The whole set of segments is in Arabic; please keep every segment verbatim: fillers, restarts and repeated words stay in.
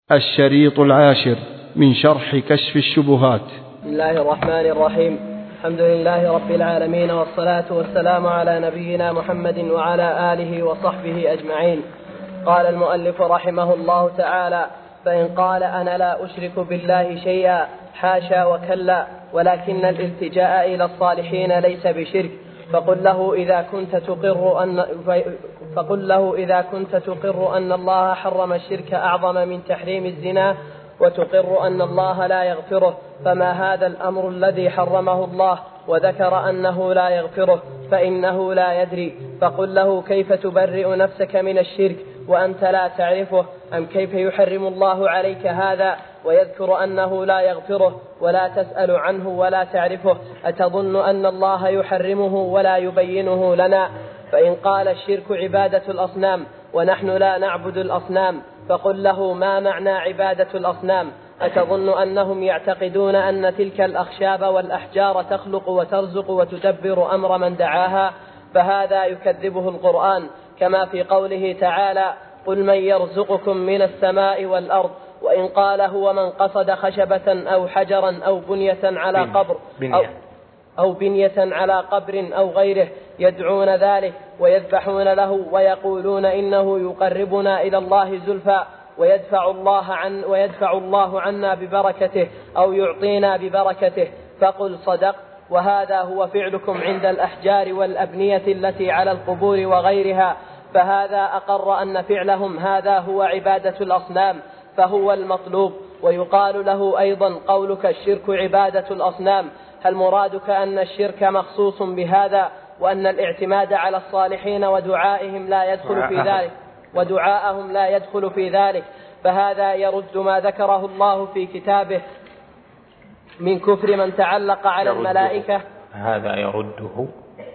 الشريط العاشر من شرح كشف الشبهات. بسم الله الرحمن الرحيم. الحمد لله رب العالمين، والصلاة والسلام على نبينا محمد وعلى آله وصحبه أجمعين. قال المؤلف رحمه الله تعالى: فإن قال أنا لا أشرك بالله شيئا، حاشا وكلا، ولكن الالتجاء إلى الصالحين ليس بشرك، فقل له إذا كنت تقر أن فقل له إذا كنت تقر أن الله حرم الشرك أعظم من تحريم الزنا، وتقر أن الله لا يغفره، فما هذا الأمر الذي حرمه الله وذكر أنه لا يغفره، فإنه لا يدري. فقل له كيف تبرئ نفسك من الشرك وأنت لا تعرفه؟ أم كيف يحرم الله عليك هذا ويذكر أنه لا يغفره ولا تسأل عنه ولا تعرفه؟ أتظن أن الله يحرمه ولا يبينه لنا؟ فإن قال الشرك عبادة الأصنام ونحن لا نعبد الأصنام، فقل له ما معنى عبادة الأصنام؟ أتظن أنهم يعتقدون أن تلك الأخشاب والأحجار تخلق وترزق وتدبر أمر من دعاها؟ فهذا يكذبه القرآن، كما في قوله تعالى: قل من يرزقكم من السماء والأرض. وإن قال هو من قصد خشبة أو حجرا أو بنية على قبر أو, أو بنية على قبر أو غيره يدعون ذلك ويذبحون له ويقولون إنه يقربنا إلى الله زلفى ويدفع الله عن ويدفع الله عنا ببركته أو يعطينا ببركته، فقل صدق، وهذا هو فعلكم عند الأحجار والأبنية التي على القبور وغيرها، فهذا أقر أن فعلهم هذا هو عبادة الأصنام، فهو المطلوب. ويقال له أيضا قولك الشرك عبادة الأصنام، هل مرادك أن الشرك مخصوص بهذا، وأن الاعتماد على الصالحين ودعائهم لا يدخل في ذلك ودعاءهم لا يدخل في ذلك؟ فهذا يرد ما ذكره الله في كتابه من كفر من تعلق على الملائكة هذا يرده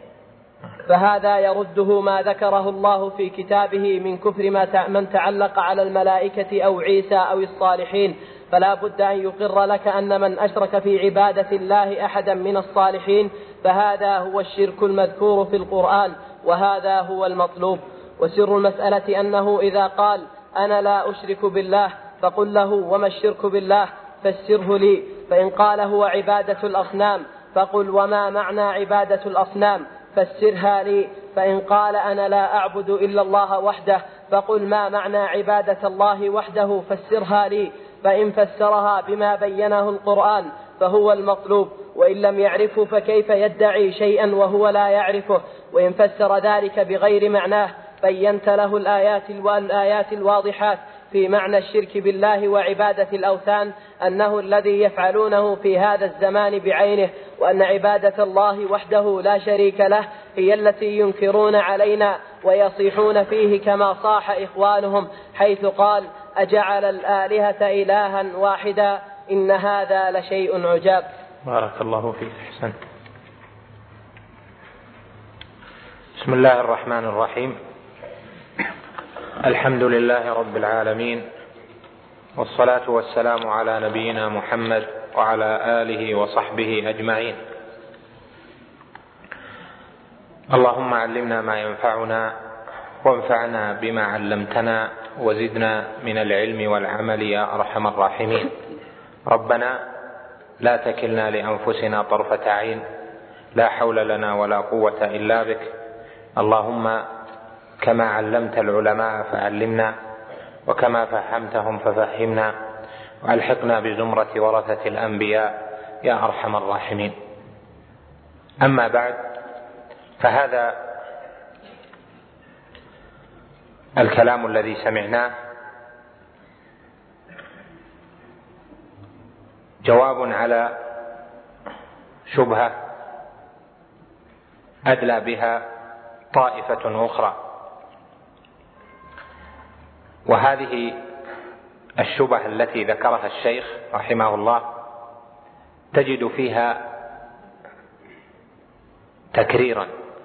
فهذا يرده ما ذكره الله في كتابه من كفر من تعلق على الملائكة أو عيسى أو الصالحين. فلا بد أن يقر لك أن من أشرك في عبادة الله أحدا من الصالحين فهذا هو الشرك المذكور في القرآن، وهذا هو المطلوب. وسر المسألة أنه إذا قال أنا لا أشرك بالله، فقل له وما الشرك بالله؟ فسره لي. فإن قال هو عبادة الأصنام، فقل وما معنى عبادة الأصنام؟ فسرها لي. فإن قال أنا لا أعبد إلا الله وحده، فقل ما معنى عبادة الله وحده؟ فسرها لي. فإن فسرها بما بينه القرآن فهو المطلوب، وإن لم يعرفه فكيف يدعي شيئا وهو لا يعرفه؟ وإن فسر ذلك بغير معناه بينت له الآيات والآيات الواضحات في معنى الشرك بالله وعبادة الأوثان، أنه الذي يفعلونه في هذا الزمان بعينه، وأن عبادة الله وحده لا شريك له هي التي ينكرون علينا ويصيحون فيه كما صاح إخوانهم حيث قال أجعل الآلهة إلها واحدا إن هذا لشيء عجاب. بارك الله فيك، أحسنت. بسم الله الرحمن الرحيم. الحمد لله رب العالمين، والصلاة والسلام على نبينا محمد وعلى آله وصحبه أجمعين. اللهم علمنا ما ينفعنا وانفعنا بما علمتنا وزدنا من العلم والعمل يا أرحم الراحمين. ربنا لا تكلنا لأنفسنا طرفة عين، لا حول لنا ولا قوة إلا بك. اللهم كما علمت العلماء فعلمنا، وكما فهمتهم ففهمنا، وألحقنا بزمرة ورثة الأنبياء يا أرحم الراحمين. أما بعد، فهذا الكلام الذي سمعناه جواب على شبهة أدلى بها طائفة أخرى، وهذه الشبهة التي ذكرها الشيخ رحمه الله تجد فيها تكريرا،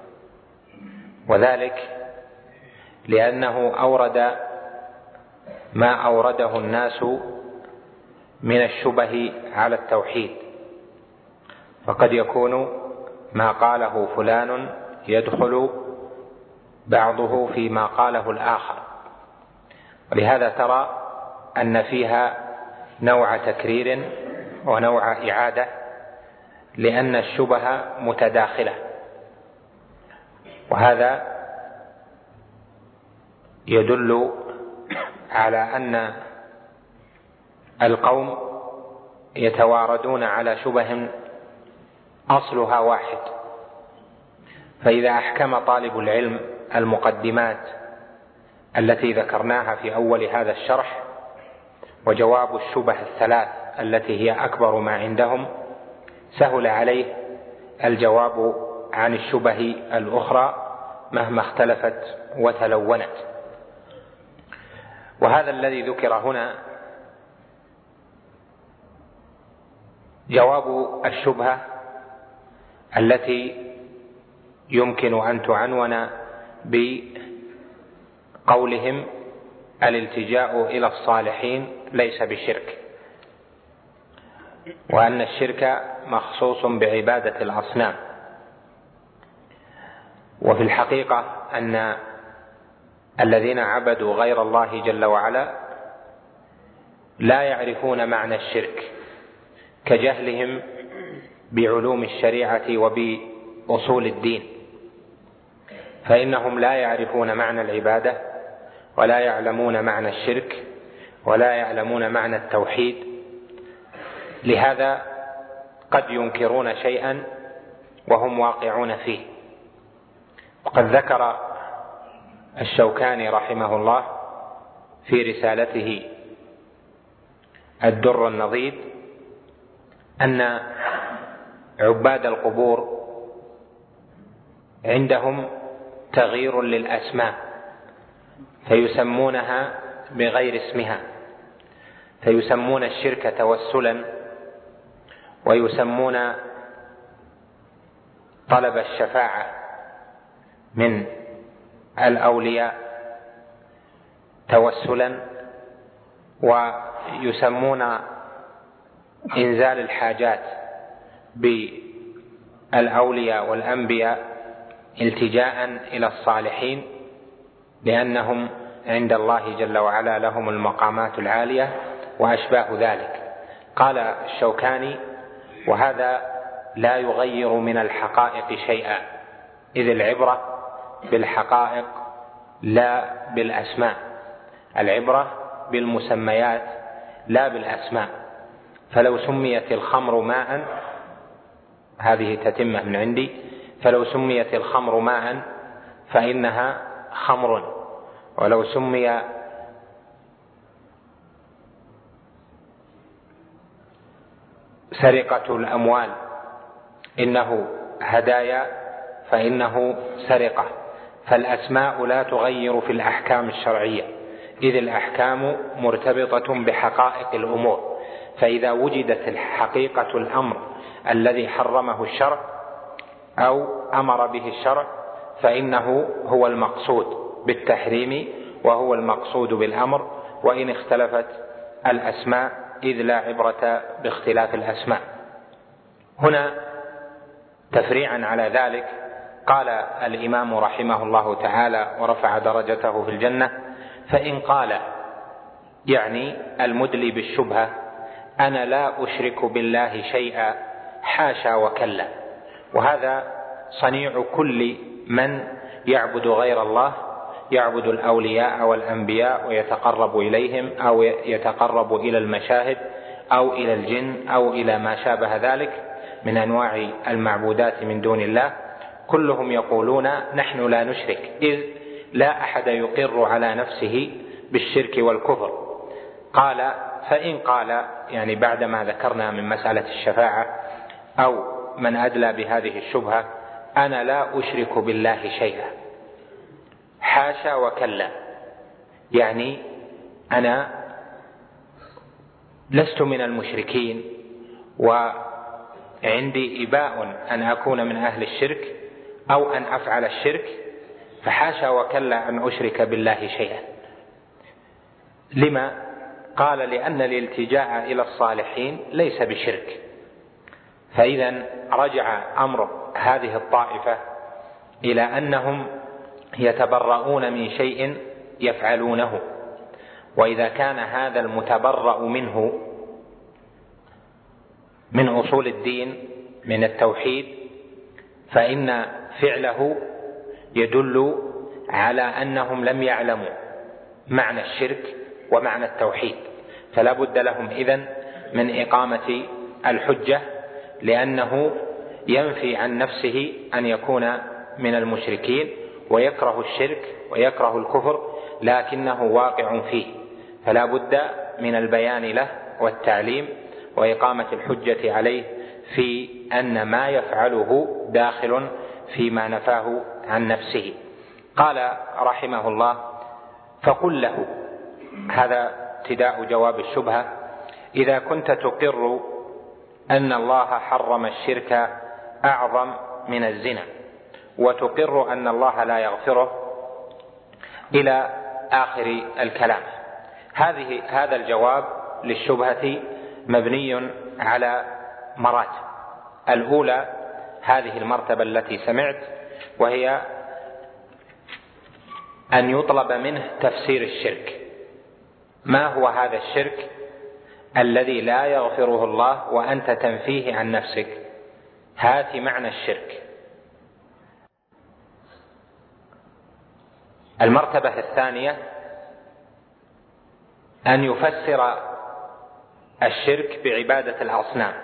وذلك لأنه أورد ما أورده الناس من الشبه على التوحيد، فقد يكون ما قاله فلان يدخل بعضه فيما قاله الآخر. ولهذا ترى أن فيها نوع تكرير ونوع إعادة، لأن الشبه متداخلة، وهذا يدل على أن القوم يتواردون على شبه أصلها واحد. فإذا أحكم طالب العلم المقدمات التي ذكرناها في أول هذا الشرح وجواب الشبه الثلاث التي هي أكبر ما عندهم، سهل عليه الجواب عن الشبه الأخرى مهما اختلفت وتلونت. وهذا الذي ذكر هنا جواب الشبهة التي يمكن أن تعنون بقولهم الالتجاء إلى الصالحين ليس بشرك، وأن الشرك مخصوص بعبادة الأصنام. وفي الحقيقة أن الذين عبدوا غير الله جل وعلا لا يعرفون معنى الشرك، كجهلهم بعلوم الشريعة وبأصول الدين، فإنهم لا يعرفون معنى العبادة ولا يعلمون معنى الشرك ولا يعلمون معنى التوحيد، لهذا قد ينكرون شيئا وهم واقعون فيه. وقد ذكر الشوكاني رحمه الله في رسالته الدر النضيد أن عباد القبور عندهم تغيير للأسماء، فيسمونها بغير اسمها، فيسمون الشرك توسلا، ويسمون طلب الشفاعة من الأولياء توسلا، ويسمون إنزال الحاجات بالأولياء والأنبياء التجاء إلى الصالحين، لأنهم عند الله جل وعلا لهم المقامات العالية وأشباه ذلك. قال الشوكاني: وهذا لا يغير من الحقائق شيئا، إذ العبرة بالحقائق لا بالأسماء، العبرة بالمسميات لا بالأسماء. فلو سميت الخمر ماء، هذه تتمة من عندي، فلو سميت الخمر ماء فإنها خمر، ولو سمي سرقة الأموال إنه هدايا فإنه سرقة. فالأسماء لا تغير في الأحكام الشرعية، إذ الأحكام مرتبطة بحقائق الأمور، فإذا وجدت الحقيقة الأمر الذي حرمه الشرع أو أمر به الشرع فإنه هو المقصود بالتحريم وهو المقصود بالأمر، وإن اختلفت الأسماء، إذ لا عبرة باختلاف الأسماء. هنا تفريعا على ذلك قال الإمام رحمه الله تعالى ورفع درجته في الجنة: فإن قال، يعني المدلي بالشبهة، أنا لا أشرك بالله شيئا حاشا وكلا. وهذا صنيع كل من يعبد غير الله، يعبد الأولياء والأنبياء ويتقرب إليهم، أو يتقرب إلى المشاهد أو إلى الجن أو إلى ما شابه ذلك من أنواع المعبودات من دون الله. كلهم يقولون نحن لا نشرك، إذ لا أحد يقر على نفسه بالشرك والكفر. قال: فإن قال، يعني بعدما ذكرنا من مسألة الشفاعة أو من أدلى بهذه الشبهة، أنا لا أشرك بالله شيئا حاشا وكلا، يعني أنا لست من المشركين وعندي إباء أن أكون من أهل الشرك أو أن أفعل الشرك، فحاشا وكلا أن أشرك بالله شيئا. لما؟ قال: لأن الالتجاء إلى الصالحين ليس بشرك. فإذا رجع أمر هذه الطائفة إلى أنهم يتبرؤون من شيء يفعلونه، وإذا كان هذا المتبرأ منه من أصول الدين من التوحيد فإن فعله يدل على أنهم لم يعلموا معنى الشرك ومعنى التوحيد، فلا بد لهم إذن من إقامة الحجة، لأنه ينفي عن نفسه أن يكون من المشركين ويكره الشرك ويكره الكفر، لكنه واقع فيه، فلا بد من البيان له والتعليم وإقامة الحجة عليه في أن ما يفعله داخل فيما نفاه عن نفسه. قال رحمه الله: فقل له، هذا ابتداء جواب الشبهة: إذا كنت تقر أن الله حرم الشرك أعظم من الزنا وتقر أن الله لا يغفره إلى آخر الكلام، هذه هذا الجواب للشبهة مبني على مراتب. الأولى هذه المرتبة التي سمعت، وهي أن يطلب منه تفسير الشرك. ما هو هذا الشرك الذي لا يغفره الله وأنت تنفيه عن نفسك؟ هات معنى الشرك. المرتبة الثانية أن يفسر الشرك بعبادة الأصنام،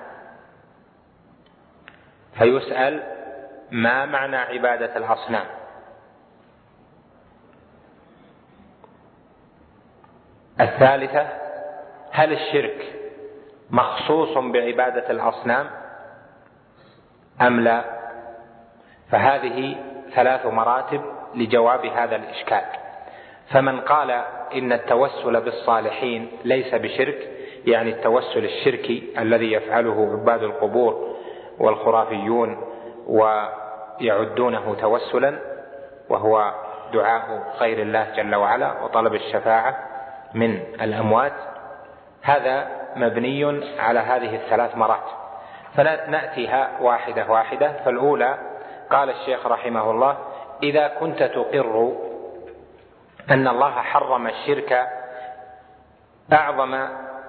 فيسأل: ما معنى عبادة الأصنام؟ الثالثة: هل الشرك مخصوص بعبادة الأصنام أم لا؟ فهذه ثلاث مراتب لجواب هذا الإشكال. فمن قال إن التوسل بالصالحين ليس بشرك، يعني التوسل الشركي الذي يفعله عباد القبور والخرافيون ويعدونه توسلا، وهو دعاء غير الله جل وعلا وطلب الشفاعة من الأموات، هذا مبني على هذه الثلاث مراتب، فلا نأتيها واحدة واحدة. فالأولى قال الشيخ رحمه الله: إذا كنت تقر أن الله حرم الشرك أعظم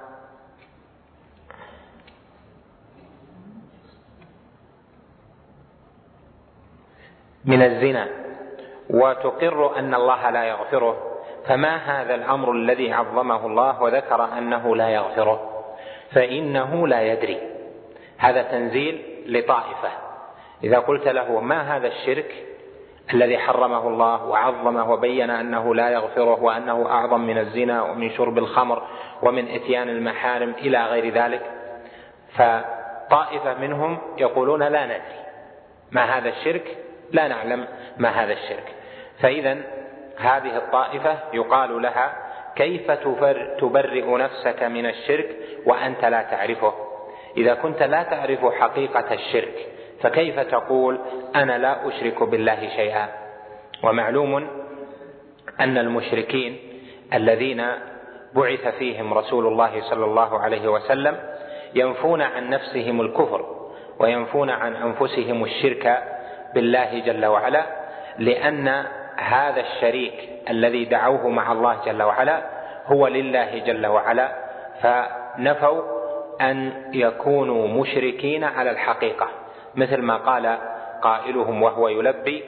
من الزنا وتقر أن الله لا يغفره، فما هذا الأمر الذي عظمه الله وذكر أنه لا يغفره؟ فإنه لا يدري. هذا تنزيل لطائفة. إذا قلت له: ما هذا الشرك الذي حرمه الله وعظمه وبين أنه لا يغفره وأنه أعظم من الزنا ومن شرب الخمر ومن إتيان المحارم إلى غير ذلك، فطائفة منهم يقولون: لا ندري ما هذا الشرك، لا نعلم ما هذا الشرك. فإذا هذه الطائفة يقال لها: كيف تبرئ نفسك من الشرك وأنت لا تعرفه؟ إذا كنت لا تعرف حقيقة الشرك فكيف تقول أنا لا أشرك بالله شيئا؟ ومعلوم أن المشركين الذين بعث فيهم رسول الله صلى الله عليه وسلم ينفون عن نفسهم الكفر وينفون عن أنفسهم الشرك بالله جل وعلا، لأن هذا الشريك الذي دعوه مع الله جل وعلا هو لله جل وعلا، فنفوا أن يكونوا مشركين على الحقيقة، مثل ما قال قائلهم وهو يلبي: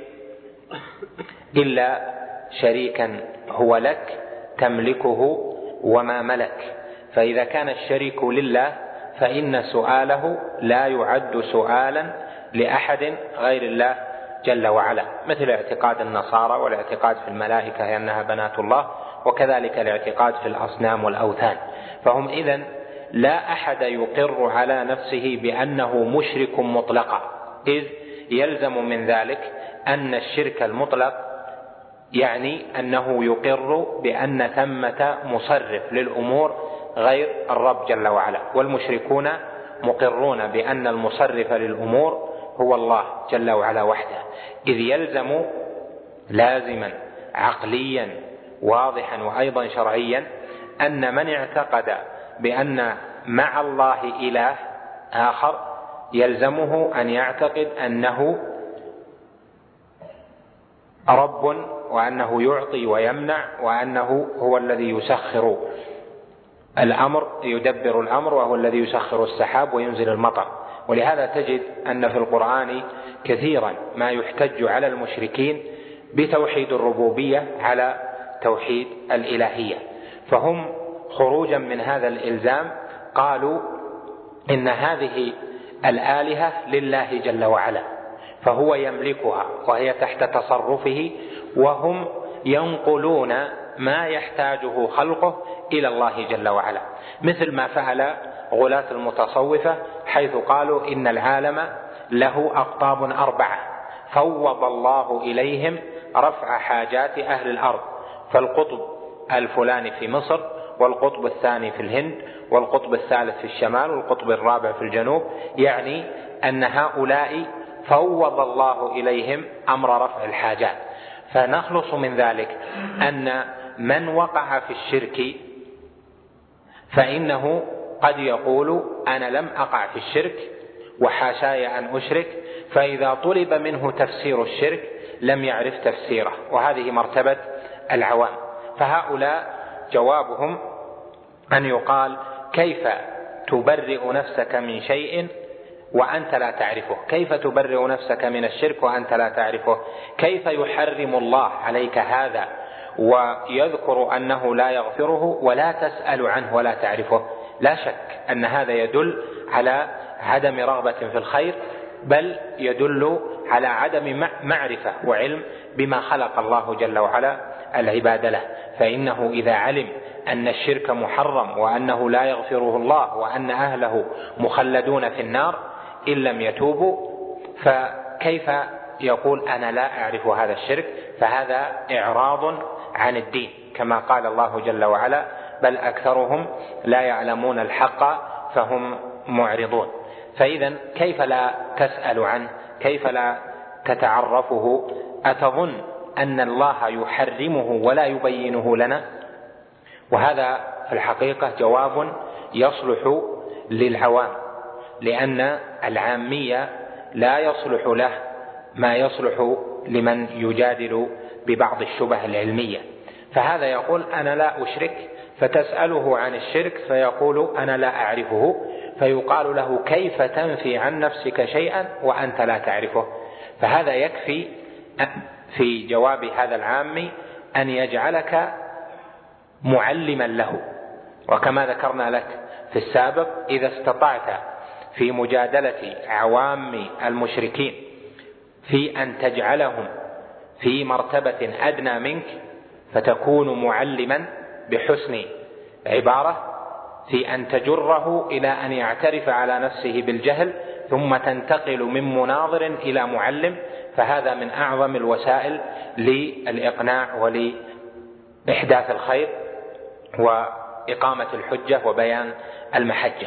إلا شريكا هو لك تملكه وما ملك. فإذا كان الشريك لله فإن سؤاله لا يعد سؤالا لأحد غير الله جل وعلا، مثل اعتقاد النصارى والاعتقاد في الملائكة أنها بنات الله، وكذلك الاعتقاد في الأصنام والأوثان. فهم إذن لا أحد يقر على نفسه بأنه مشرك مطلقا، إذ يلزم من ذلك أن الشرك المطلق يعني أنه يقر بأن ثمة مصرف للأمور غير الرب جل وعلا، والمشركون مقرون بأن المصرف للأمور هو الله جل وعلا وحده، إذ يلزم لازما عقليا واضحا وأيضا شرعيا أن من اعتقد بأن مع الله إله آخر يلزمه أن يعتقد أنه رب وأنه يعطي ويمنع، وأنه هو الذي يسخر الأمر يدبر الأمر، وهو الذي يسخر السحاب وينزل المطر. ولهذا تجد أن في القرآن كثيرا ما يحتج على المشركين بتوحيد الربوبية على توحيد الإلهية، فهم خروجا من هذا الإلزام قالوا إن هذه الآلهة لله جل وعلا، فهو يملكها وهي تحت تصرفه، وهم ينقلون ما يحتاجه خلقه إلى الله جل وعلا، مثل ما فعل غلاة المتصوفة حيث قالوا إن العالم له أقطاب أربعة فوض الله إليهم رفع حاجات أهل الأرض، فالقطب الفلاني في مصر، والقطب الثاني في الهند، والقطب الثالث في الشمال، والقطب الرابع في الجنوب، يعني أن هؤلاء فوض الله إليهم أمر رفع الحاجات. فنخلص من ذلك أن من وقع في الشرك فإنه قد يقول أنا لم أقع في الشرك وحاشاي أن أشرك، فإذا طلب منه تفسير الشرك لم يعرف تفسيره، وهذه مرتبة العوام. فهؤلاء جوابهم أن يقال كيف تبرئ نفسك من شيء وأنت لا تعرفه؟ كيف تبرئ نفسك من الشرك وأنت لا تعرفه؟ كيف يحرم الله عليك هذا ويذكر أنه لا يغفره ولا تسأل عنه ولا تعرفه؟ لا شك أن هذا يدل على عدم رغبة في الخير، بل يدل على عدم معرفة وعلم بما خلق الله جل وعلا العباد له. فإنه إذا علم أن الشرك محرم وأنه لا يغفره الله وأن أهله مخلدون في النار إن لم يتوبوا، فكيف يقول أنا لا أعرف هذا الشرك؟ فهذا إعراض عن الدين، كما قال الله جل وعلا بل أكثرهم لا يعلمون الحق فهم معرضون. فإذا كيف لا تسأل عنه؟ كيف لا تتعرفه؟ أتظن أن الله يحرمه ولا يبينه لنا؟ وهذا في الحقيقة جواب يصلح للعوام، لأن العامية لا يصلح له ما يصلح لمن يجادل ببعض الشبه العلمية. فهذا يقول أنا لا أشرك، فتسأله عن الشرك فيقول أنا لا أعرفه، فيقال له كيف تنفي عن نفسك شيئا وأنت لا تعرفه؟ فهذا يكفي في جواب هذا العامي أن يجعلك معلما له. وكما ذكرنا لك في السابق، إذا استطعت في مجادلة عوام المشركين في أن تجعلهم في مرتبة أدنى منك فتكون معلما بحسن عبارة، في أن تجره إلى أن يعترف على نفسه بالجهل ثم تنتقل من مناظر إلى معلم، فهذا من أعظم الوسائل للإقناع ولإحداث الخير وإقامة الحجة وبيان المحجة.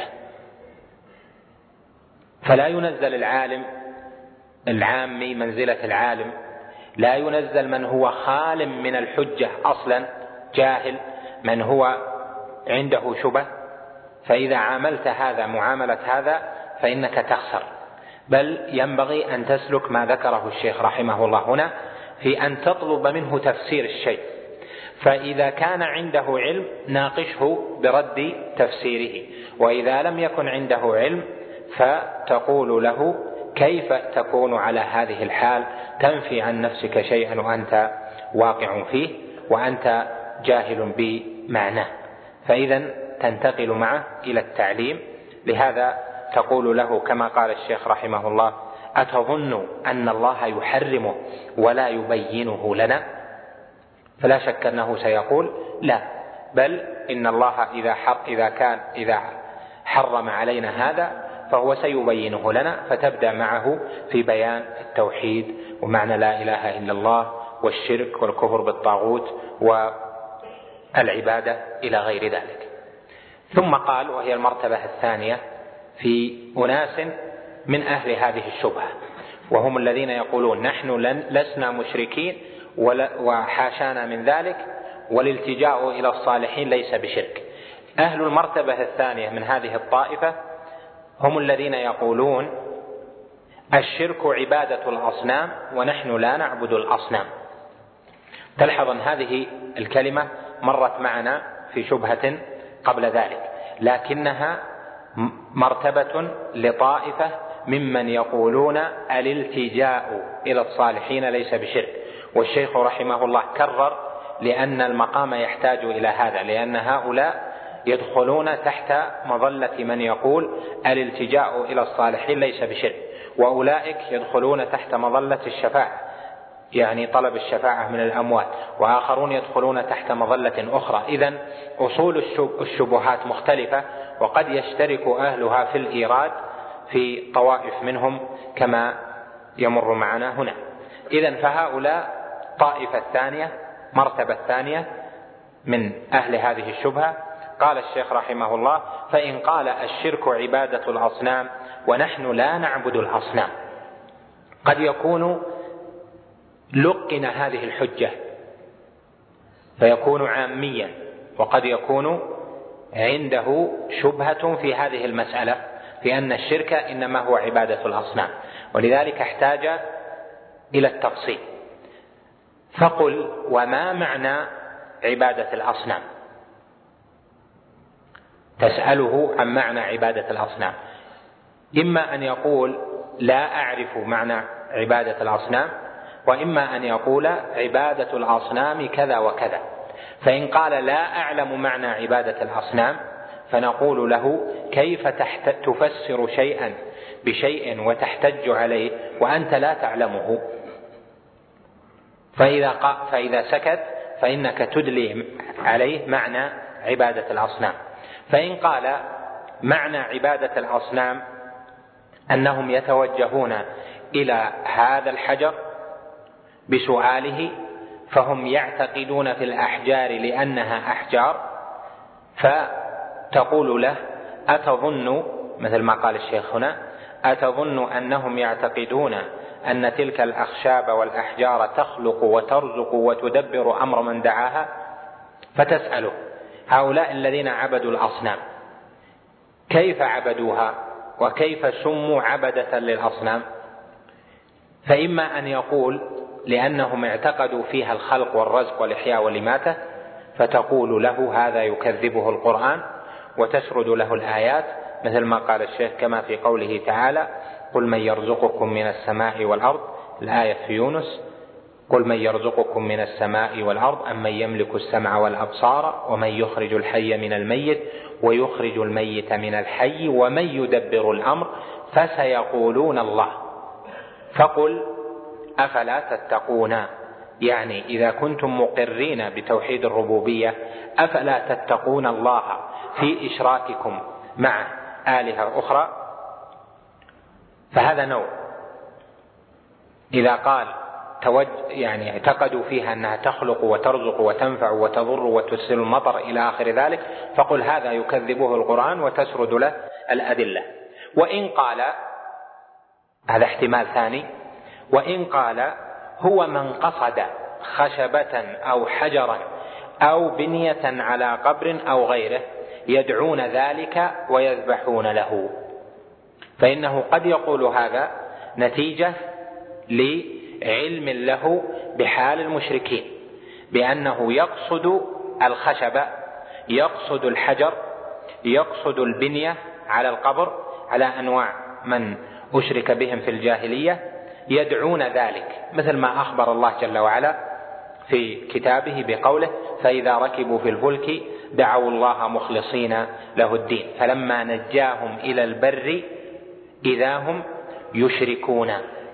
فلا ينزل العالم العامي منزلة العالم، لا ينزل من هو خال من الحجة أصلا جاهل، من هو عنده شبه، فإذا عاملت هذا معاملة هذا فإنك تخسر، بل ينبغي أن تسلك ما ذكره الشيخ رحمه الله هنا في أن تطلب منه تفسير الشيء، فإذا كان عنده علم ناقشه برد تفسيره، وإذا لم يكن عنده علم فتقول له كيف تكون على هذه الحال تنفي عن نفسك شيئا وأنت واقع فيه وأنت جاهل بمعناه، فإذا تنتقل معه إلى التعليم. لهذا تقول له كما قال الشيخ رحمه الله أتظن أن الله يحرمه ولا يبينه لنا؟ فلا شك أنه سيقول لا، بل إن الله إذا, حر إذا كان إذا حرم علينا هذا فهو سيبينه لنا، فتبدأ معه في بيان التوحيد ومعنى لا إله إلا الله والشرك والكفر بالطاغوت والعبادة إلى غير ذلك. ثم قال وهي المرتبة الثانية في أناس من أهل هذه الشبهة، وهم الذين يقولون نحن لسنا مشركين وحاشانا من ذلك، والالتجاء إلى الصالحين ليس بشرك. أهل المرتبة الثانية من هذه الطائفة هم الذين يقولون الشرك عبادة الأصنام ونحن لا نعبد الأصنام. تلحظ أن هذه الكلمة مرت معنا في شبهة قبل ذلك، لكنها مرتبة لطائفة ممن يقولون الالتجاء إلى الصالحين ليس بشرك، والشيخ رحمه الله كرر لأن المقام يحتاج إلى هذا، لأن هؤلاء يدخلون تحت مظلة من يقول الالتجاء إلى الصالحين ليس بشرك، وأولئك يدخلون تحت مظلة الشفاعة، يعني طلب الشفاعة من الأموات، وآخرون يدخلون تحت مظلة أخرى. إذن أصول الشبهات مختلفة، وقد يشترك أهلها في الإيراد في طوائف منهم كما يمر معنا هنا. إذن فهؤلاء طائفة ثانية، مرتبة ثانية من أهل هذه الشبهة. قال الشيخ رحمه الله: فإن قال الشرك عبادة الأصنام ونحن لا نعبد الأصنام، قد يكون لقن هذه الحجة فيكون عاميا، وقد يكون عنده شبهة في هذه المسألة في أن الشرك إنما هو عبادة الأصنام، ولذلك احتاج إلى التفصيل. فقل: وما معنى عبادة الأصنام؟ تسأله عن معنى عبادة الأصنام، إما أن يقول لا أعرف معنى عبادة الأصنام، وإما أن يقول عبادة الأصنام كذا وكذا. فإن قال لا أعلم معنى عبادة الأصنام فنقول له: كيف تفسر شيئا بشيء وتحتج عليه وأنت لا تعلمه؟ فإذا, فإذا سكت فإنك تدلي عليه معنى عبادة الأصنام. فإن قال معنى عبادة الأصنام أنهم يتوجهون إلى هذا الحجر بسؤاله، فهم يعتقدون في الأحجار لأنها أحجار، فتقول له: أتظن، مثل ما قال الشيخ هنا، أتظن أنهم يعتقدون أن تلك الأخشاب والأحجار تخلق وترزق وتدبر أمر من دعاها؟ فتسأله: هؤلاء الذين عبدوا الأصنام كيف عبدوها وكيف سموا عبدة للأصنام؟ فإما أن يقول لأنهم اعتقدوا فيها الخلق والرزق والإحياء والإماتة، فتقول له: هذا يكذبه القرآن، وتسرد له الآيات مثل ما قال الشيخ كما في قوله تعالى: قل من يرزقكم من السماء والأرض، الآية في يونس: قل من يرزقكم من السماء والأرض أم من يملك السمع والأبصار ومن يخرج الحي من الميت ويخرج الميت من الحي ومن يدبر الأمر فسيقولون الله. فقل: أفلا تتقون؟ يعني إذا كنتم مقرين بتوحيد الربوبية أفلا تتقون الله في إشراككم مع آلهة أخرى؟ فهذا نوع. إذا قال توج يعني اعتقدوا فيها أنها تخلق وترزق وتنفع وتضر وترسل المطر إلى آخر ذلك، فقل هذا يكذبه القرآن، وتسرد له الأدلة. وإن قال، هذا احتمال ثاني، وإن قال هو من قصد خشبة أو حجرا أو بنية على قبر أو غيره يدعون ذلك ويذبحون له، فإنه قد يقول هذا نتيجة لعلم له بحال المشركين، بأنه يقصد الخشب، يقصد الحجر، يقصد البنية على القبر، على أنواع من أشرك بهم في الجاهلية يدعون ذلك، مثل ما أخبر الله جل وعلا في كتابه بقوله: فإذا ركبوا في الفلك دعوا الله مخلصين له الدين فلما نجاهم إلى البر إذا هم يشركون.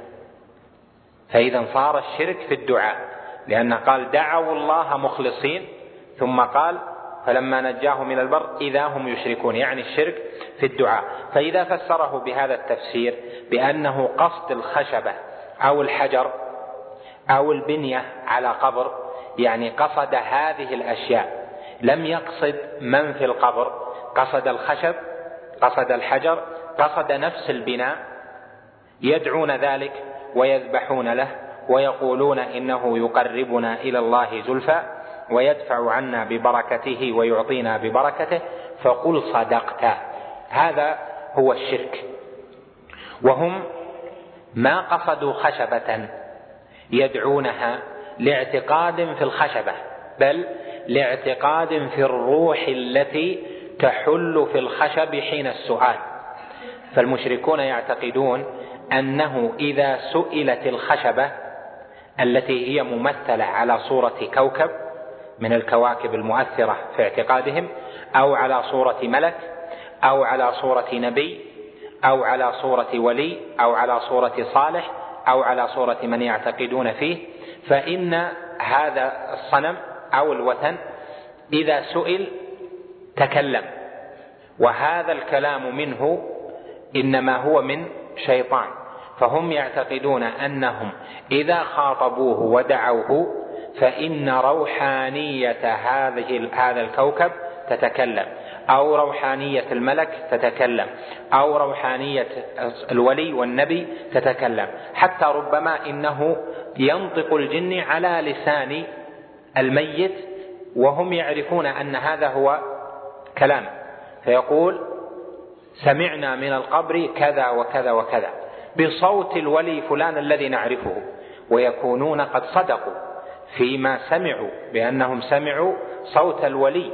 فإذا صار الشرك في الدعاء، لأن قال دعوا الله مخلصين، ثم قال فلما نجاهم إلى البر إذا هم يشركون، يعني الشرك في الدعاء. فإذا فسره بهذا التفسير بأنه قصد الخشبة أو الحجر أو البنية على قبر، يعني قصد هذه الأشياء، لم يقصد من في القبر، قصد الخشب، قصد الحجر، قصد نفس البناء، يدعون ذلك ويذبحون له ويقولون إنه يقربنا إلى الله زلفى ويدفع عنا ببركته ويعطينا ببركته، فقل صدقت. هذا هو الشرك. وهم ما قصدوا خشبة يدعونها لاعتقاد في الخشبة، بل لاعتقاد في الروح التي تحل في الخشب حين السؤال. فالمشركون يعتقدون أنه إذا سئلت الخشبة التي هي ممثلة على صورة كوكب من الكواكب المؤثرة في اعتقادهم، أو على صورة ملك، أو على صورة نبي، أو على صورة ولي، أو على صورة صالح، أو على صورة من يعتقدون فيه، فإن هذا الصنم أو الوثن إذا سئل تكلم، وهذا الكلام منه إنما هو من شيطان. فهم يعتقدون أنهم إذا خاطبوه ودعوه فإن روحانية هذه هذا الكوكب تتكلم، أو روحانية الملك تتكلم، أو روحانية الولي والنبي تتكلم، حتى ربما إنه ينطق الجن على لسان الميت وهم يعرفون أن هذا هو كلام، فيقول سمعنا من القبر كذا وكذا وكذا بصوت الولي فلان الذي نعرفه، ويكونون قد صدقوا فيما سمعوا بأنهم سمعوا صوت الولي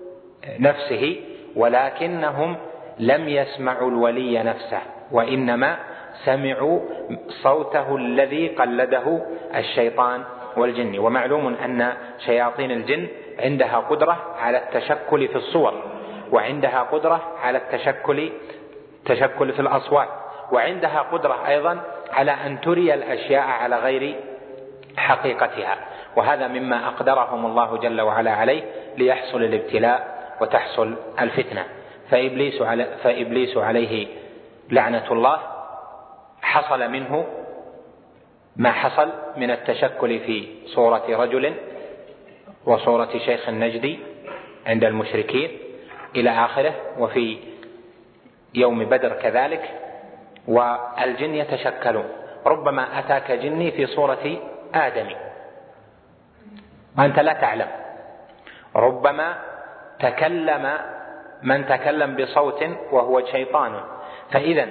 نفسه، ولكنهم لم يسمعوا الولي نفسه، وإنما سمعوا صوته الذي قلده الشيطان والجن. ومعلوم أن شياطين الجن عندها قدرة على التشكل في الصور، وعندها قدرة على التشكل تشكل في الأصوات، وعندها قدرة أيضا على أن تري الأشياء على غير حقيقتها، وهذا مما أقدرهم الله جل وعلا عليه ليحصل الابتلاء وتحصل الفتنة. فإبليس, علي فإبليس عليه لعنة الله حصل منه ما حصل من التشكل في صورة رجل وصورة شيخ النجدي عند المشركين إلى آخره، وفي يوم بدر كذلك. والجن يتشكلون، ربما أتاك جني في صورة آدم وأنت لا تعلم، ربما تكلم من تكلم بصوت وهو شيطان. فإذا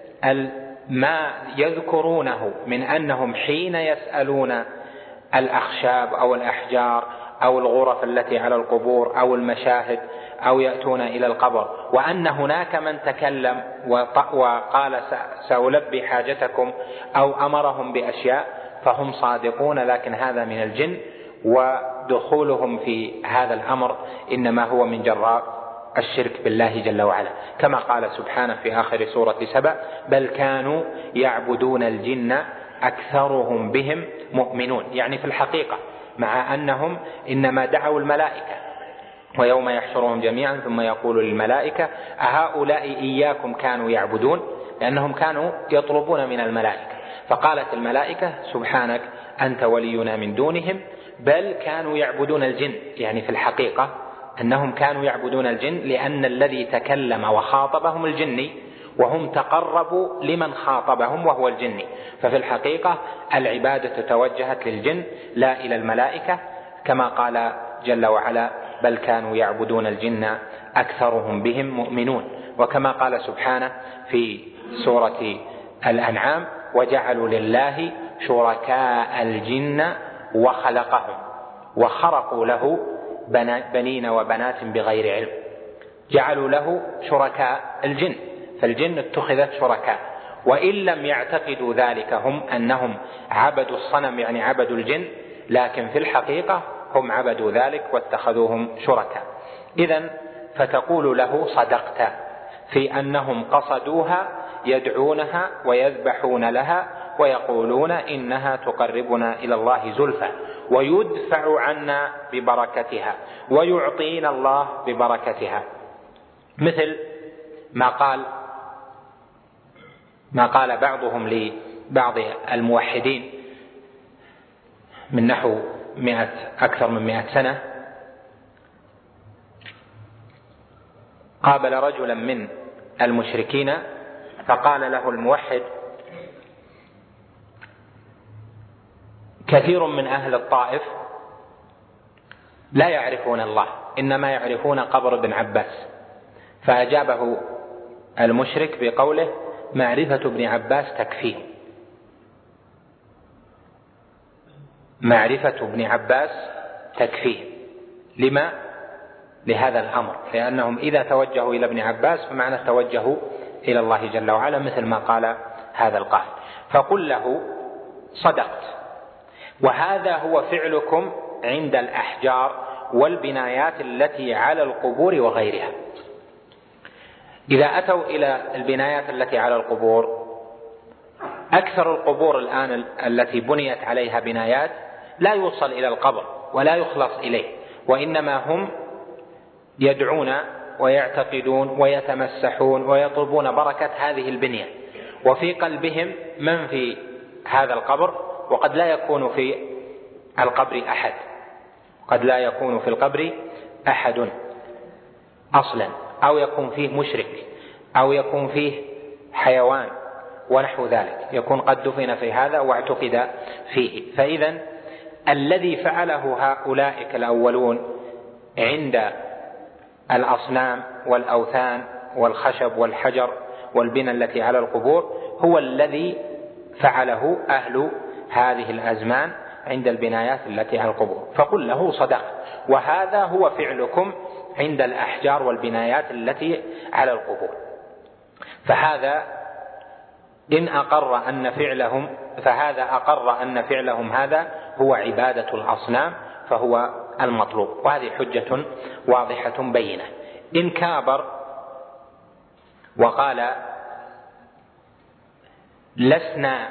ما يذكرونه من أنهم حين يسألون الأخشاب أو الأحجار أو الغرف التي على القبور أو المشاهد أو يأتون إلى القبر وأن هناك من تكلم وقال سألبي حاجتكم أو أمرهم بأشياء، فهم صادقون، لكن هذا من الجن، ودخولهم في هذا الأمر إنما هو من جراء الشرك بالله جل وعلا، كما قال سبحانه في آخر سورة سبأ: بل كانوا يعبدون الجن أكثرهم بهم مؤمنون. يعني في الحقيقة مع أنهم إنما دعوا الملائكة، ويوم يحشرهم جميعا ثم يقول للملائكة أهؤلاء إياكم كانوا يعبدون، لأنهم كانوا يطلبون من الملائكة، فقالت الملائكة سبحانك أنت ولينا من دونهم، بل كانوا يعبدون الجن. يعني في الحقيقة أنهم كانوا يعبدون الجن لأن الذي تكلم وخاطبهم الجني، وهم تقربوا لمن خاطبهم وهو الجني، ففي الحقيقة العبادة توجهت للجن لا إلى الملائكة، كما قال جل وعلا: بل كانوا يعبدون الجن أكثرهم بهم مؤمنون. وكما قال سبحانه في سورة الأنعام: وجعلوا لله شركاء الجن وخلقهم وخرقوا له بنين وبنات بغير علم. جعلوا له شركاء الجن، فالجن اتخذت شركاء، وإن لم يعتقدوا ذلك هم أنهم عبدوا الصنم يعني عبدوا الجن، لكن في الحقيقة هم عبدوا ذلك واتخذوهم شركاء. إذن فتقول له صدقت في أنهم قصدوها يدعونها ويذبحون لها ويقولون إنها تقربنا إلى الله زلفى ويدفع عنا ببركتها ويعطينا الله ببركتها، مثل ما قال ما قال بعضهم لبعض الموحدين من نحو مئة أكثر من مئة سنة. قابل رجلا من المشركين فقال له الموحد: كثير من أهل الطائف لا يعرفون الله، إنما يعرفون قبر ابن عباس. فأجابه المشرك بقوله: معرفة ابن عباس تكفيه. معرفة ابن عباس تكفيه. لما؟ لهذا الأمر، لأنهم إذا توجهوا إلى ابن عباس فمعنى توجهوا إلى الله جل وعلا، مثل ما قال هذا القائل. فقل له صدقت، وهذا هو فعلكم عند الأحجار والبنايات التي على القبور وغيرها. إذا أتوا إلى البنايات التي على القبور، أكثر القبور الآن التي بنيت عليها بنايات لا يوصل إلى القبر ولا يخلص إليه، وإنما هم يدعون ويعتقدون ويتمسحون ويطلبون بركة هذه البنية، وفي قلبهم من في هذا القبر، وقد لا يكون في القبر أحد قد لا يكون في القبر أحد أصلا، أو يكون فيه مشرك، أو يكون فيه حيوان ونحو ذلك، يكون قد دفن في هذا واعتقد فيه. فإذا الذي فعله هؤلاء الأولون عند الأصنام والأوثان والخشب والحجر والبنى التي على القبور هو الذي فعله أهل هذه الأزمان عند البنايات التي على القبور. فقل له صدق، وهذا هو فعلكم عند الأحجار والبنايات التي على القبور. فهذا إن أقر أن فعلهم فهذا أقر أن فعلهم هذا هو عبادة الأصنام، فهو المطلوب، وهذه حجة واضحة بينة. إن كابر وقال لسنا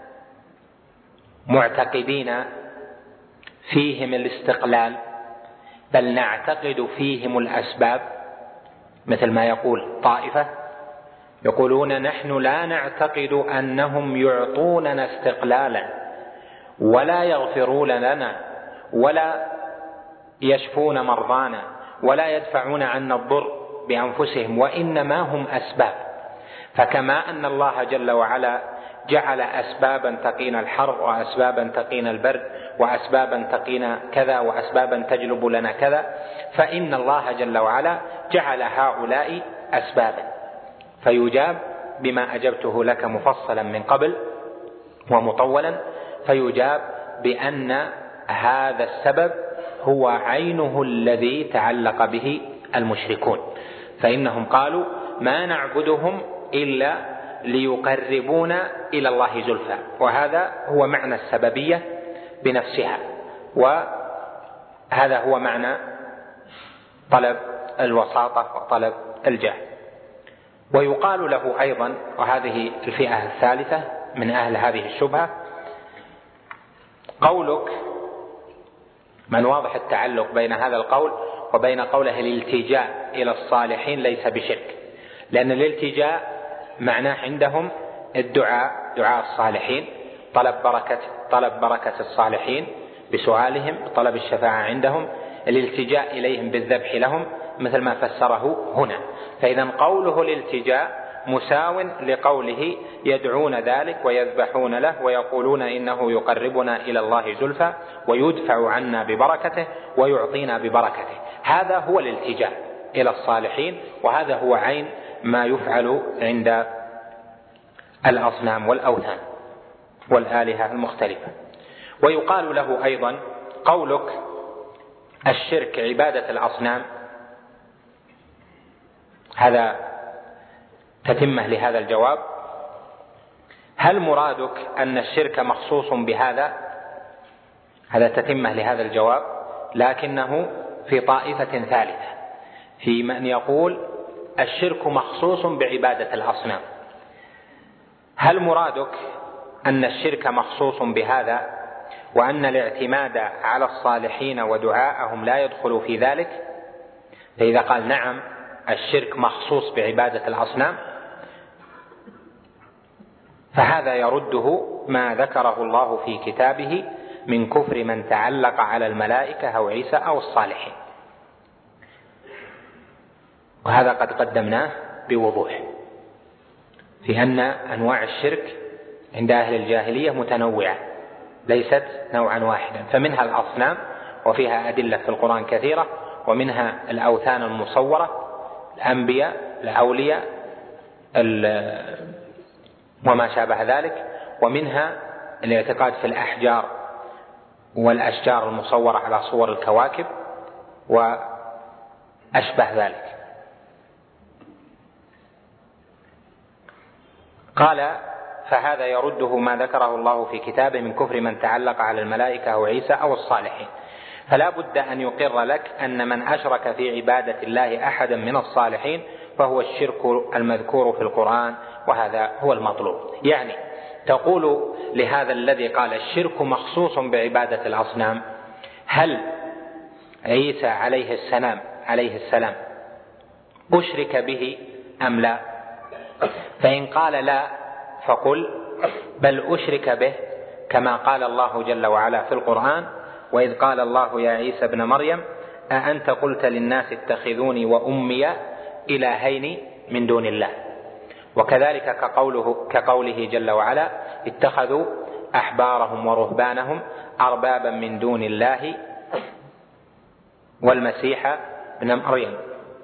معتقدين فيهم الاستقلال بل نعتقد فيهم الأسباب، مثل ما يقول طائفة يقولون نحن لا نعتقد أنهم يعطوننا استقلالا ولا يغفرون لنا ولا يشفون مرضانا ولا يدفعون عنا الضر بأنفسهم، وإنما هم أسباب. فكما أن الله جل وعلا جعل أسبابا تقينا الحر وأسبابا تقينا البرد وأسبابا تقينا كذا وأسبابا تجلب لنا كذا، فإن الله جل وعلا جعل هؤلاء أسبابا. فيجاب بما أجبته لك مفصلا من قبل ومطولا، فيجاب بأن هذا السبب هو عينه الذي تعلق به المشركون، فإنهم قالوا ما نعبدهم إلا ليقربونا إلى الله زلفى، وهذا هو معنى السببية بنفسها، وهذا هو معنى طلب الوساطة وطلب الجاه. ويقال له أيضا، وهذه الفئة الثالثة من أهل هذه الشبهة، قولك من واضح التعلق بين هذا القول وبين قوله الالتجاء إلى الصالحين ليس بشرك، لأن الالتجاء معناه عندهم الدعاء، دعاء الصالحين، طلب بركة طلب بركة الصالحين بسؤالهم، طلب الشفاعة عندهم، الالتجاء إليهم بالذبح لهم، مثل ما فسره هنا. فإذا قوله الالتجاء مساو لقوله يدعون ذلك ويذبحون له ويقولون إنه يقربنا إلى الله زلفى ويدفع عنا ببركته ويعطينا ببركته. هذا هو الالتجاء إلى الصالحين، وهذا هو عين ما يفعل عند الأصنام والأوثان والآلهة المختلفة. ويقال له أيضا قولك الشرك عبادة الأصنام، هذا تتمة لهذا الجواب. هل مرادك أن الشرك مخصوص بهذا؟ هذا تتمة لهذا الجواب، لكنه في طائفة ثالثة، في من يقول الشرك مخصوص بعبادة الأصنام. هل مرادك أن الشرك مخصوص بهذا وأن الاعتماد على الصالحين ودعاءهم لا يدخل في ذلك؟ فإذا قال نعم الشرك مخصوص بعبادة الأصنام فهذا يرده ما ذكره الله في كتابه من كفر من تعلق على الملائكة أو عيسى أو الصالحين، وهذا قد قدمناه بوضوح في أن أنواع الشرك عند أهل الجاهلية متنوعة ليست نوعا واحدا، فمنها الأصنام وفيها أدلة في القرآن كثيرة، ومنها الأوثان المصورة، الأنبياء، الأولياء، وما شابه ذلك، ومنها الاعتقاد في الأحجار والأشجار المصورة على صور الكواكب وأشبه ذلك. قال: فهذا يرده ما ذكره الله في كتابه من كفر من تعلق على الملائكة أو عيسى أو الصالحين، فلا بد أن يقر لك أن من أشرك في عبادة الله أحدا من الصالحين فهو الشرك المذكور في القرآن، وهذا هو المطلوب. يعني تقول لهذا الذي قال الشرك مخصوص بعبادة الأصنام: هل عيسى عليه السلام عليه السلام أشرك به أم لا؟ فإن قال لا فقل: بل أشرك به، كما قال الله جل وعلا في القرآن: وإذ قال الله يا عيسى ابن مريم أأنت قلت للناس اتخذوني وأمي إلهين من دون الله. وكذلك كقوله, كقوله جل وعلا: اتخذوا أحبارهم ورهبانهم أربابا من دون الله والمسيح ابن مريم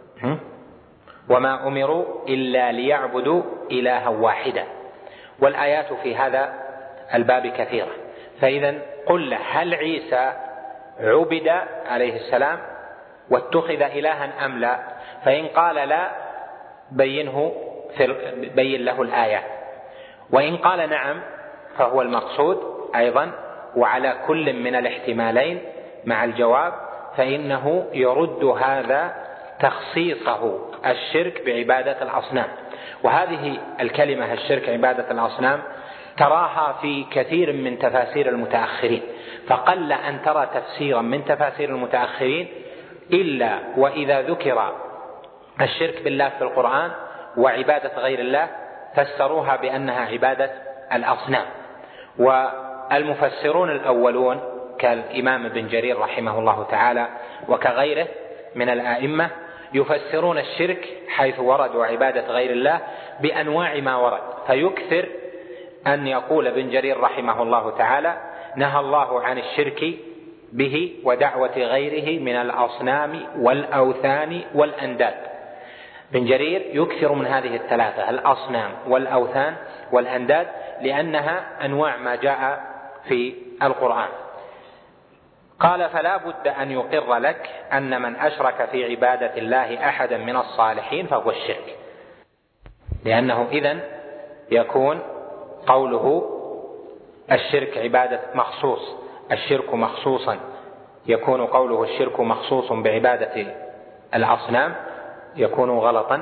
وما أمروا إلا ليعبدوا إلها واحدا. والآيات في هذا الباب كثيرة. فإذا قل له: هل عيسى عبد عليه السلام واتخذ إلها أم لا؟ فإن قال لا بينه بين له الآية، وإن قال نعم فهو المقصود أيضا. وعلى كل من الاحتمالين مع الجواب فإنه يرد هذا تخصيصه الشرك بعبادة الأصنام. وهذه الكلمة الشرك عبادة الأصنام تراها في كثير من تفاسير المتأخرين، فقل أن ترى تفسيرا من تفاسير المتأخرين إلا وإذا ذكر الشرك بالله في القرآن وعبادة غير الله فسروها بأنها عبادة الأصنام. والمفسرون الأولون كالإمام ابن جرير رحمه الله تعالى وكغيره من الآئمة يفسرون الشرك حيث ورد وعبادة غير الله بأنواع ما ورد، فيكثر أن يقول ابن جرير رحمه الله تعالى: نهى الله عن الشرك به ودعوة غيره من الأصنام والأوثان والأنداد. ابن جرير يكثر من هذه الثلاثة: الأصنام والأوثان والأنداد، لأنها أنواع ما جاء في القرآن. قال: فلا بد أن يقر لك أن من أشرك في عبادة الله أحدا من الصالحين فهو الشرك، لأنه إذن يكون قوله الشرك عبادة مخصوص الشرك مخصوصا يكون قوله الشرك مخصوص بعبادة الأصنام يكون غلطا،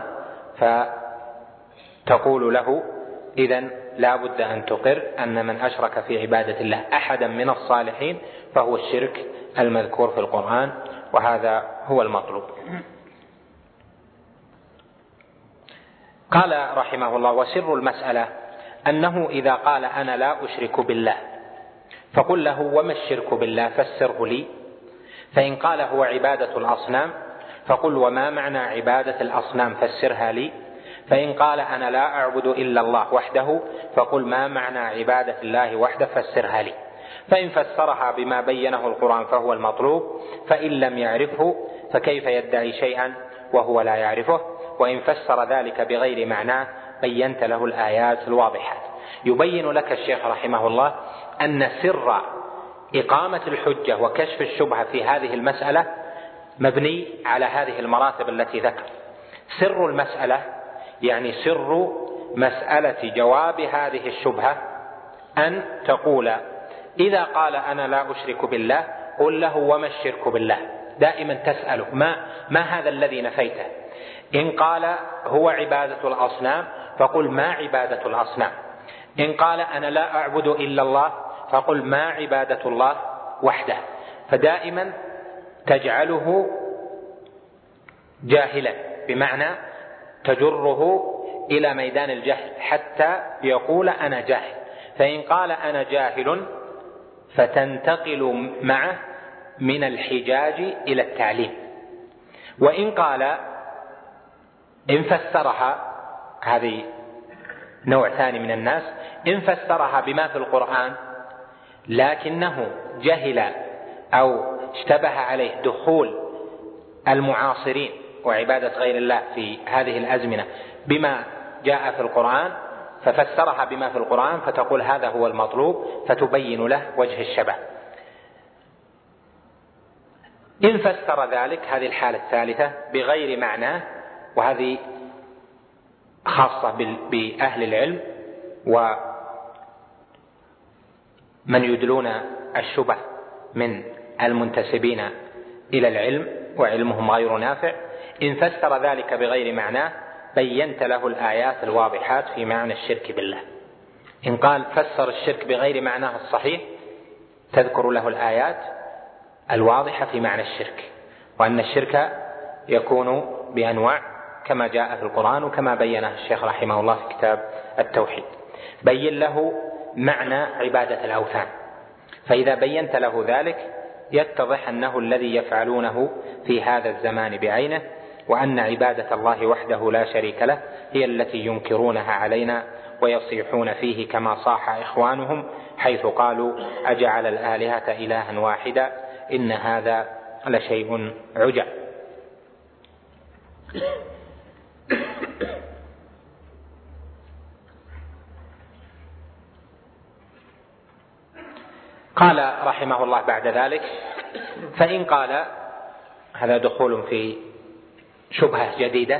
فتقول له إذن لا بد أن تقر أن من أشرك في عبادة الله أحدا من الصالحين فهو الشرك المذكور في القرآن، وهذا هو المطلوب. قال رحمه الله: وسر المسألة أنه إذا قال أنا لا أشرك بالله فقل له: وما الشرك بالله؟ فسره لي. فإن قال هو عبادة الأصنام فقل: وما معنى عبادة الأصنام؟ فسرها لي. فإن قال أنا لا أعبد إلا الله وحده فقل: ما معنى عبادة الله وحده؟ فسرها لي. فإن فسرها بما بينه القرآن فهو المطلوب، فإن لم يعرفه فكيف يدعي شيئا وهو لا يعرفه؟ وإن فسر ذلك بغير معناه بينت له الآيات الواضحات. يبين لك الشيخ رحمه الله أن سر إقامة الحجة وكشف الشبهة في هذه المسألة مبني على هذه المراتب التي ذكر. سر المسألة يعني سر مسألة جواب هذه الشبهة أن تقول: إذا قال أنا لا أشرك بالله قل له: وما الشرك بالله؟ دائما تسأله ما, ما هذا الذي نفيته. إن قال هو عبادة الأصنام فقل: ما عبادة الأصنام؟ إن قال أنا لا أعبد إلا الله فقل: ما عبادة الله وحده؟ فدائما تجعله جاهلا، بمعنى تجره إلى ميدان الجهل حتى يقول أنا جاهل. فإن قال أنا جاهل فتنتقل معه من الحجاج إلى التعليم. وإن قال إن فسرها، هذه نوع ثاني من الناس، إن فسرها بما في القرآن لكنه جهل أو اشتبه عليه دخول المعاصرين وعبادة غير الله في هذه الأزمنة بما جاء في القرآن ففسرها بما في القرآن فتقول هذا هو المطلوب، فتبين له وجه الشبه. إن فسر ذلك، هذه الحالة الثالثة، بغير معناه، وهذه خاصة بأهل العلم ومن يدلون الشبه من المنتسبين إلى العلم وعلمهم غير نافع. إن فسر ذلك بغير معناه بينت له الآيات الواضحات في معنى الشرك بالله. إن قال فسر الشرك بغير معناه الصحيح تذكر له الآيات الواضحة في معنى الشرك، وأن الشرك يكون بأنواع كما جاء في القرآن وكما بينه الشيخ رحمه الله في كتاب التوحيد. بين له معنى عبادة الأوثان، فإذا بينت له ذلك يتضح أنه الذي يفعلونه في هذا الزمان بعينه، وأن عبادة الله وحده لا شريك له هي التي ينكرونها علينا ويصيحون فيه كما صاح إخوانهم حيث قالوا أجعل الآلهة إلها واحدا إن هذا لشيء عجب. قال رحمه الله بعد ذلك: فإن قال، هذا دخول في شبهة جديدة،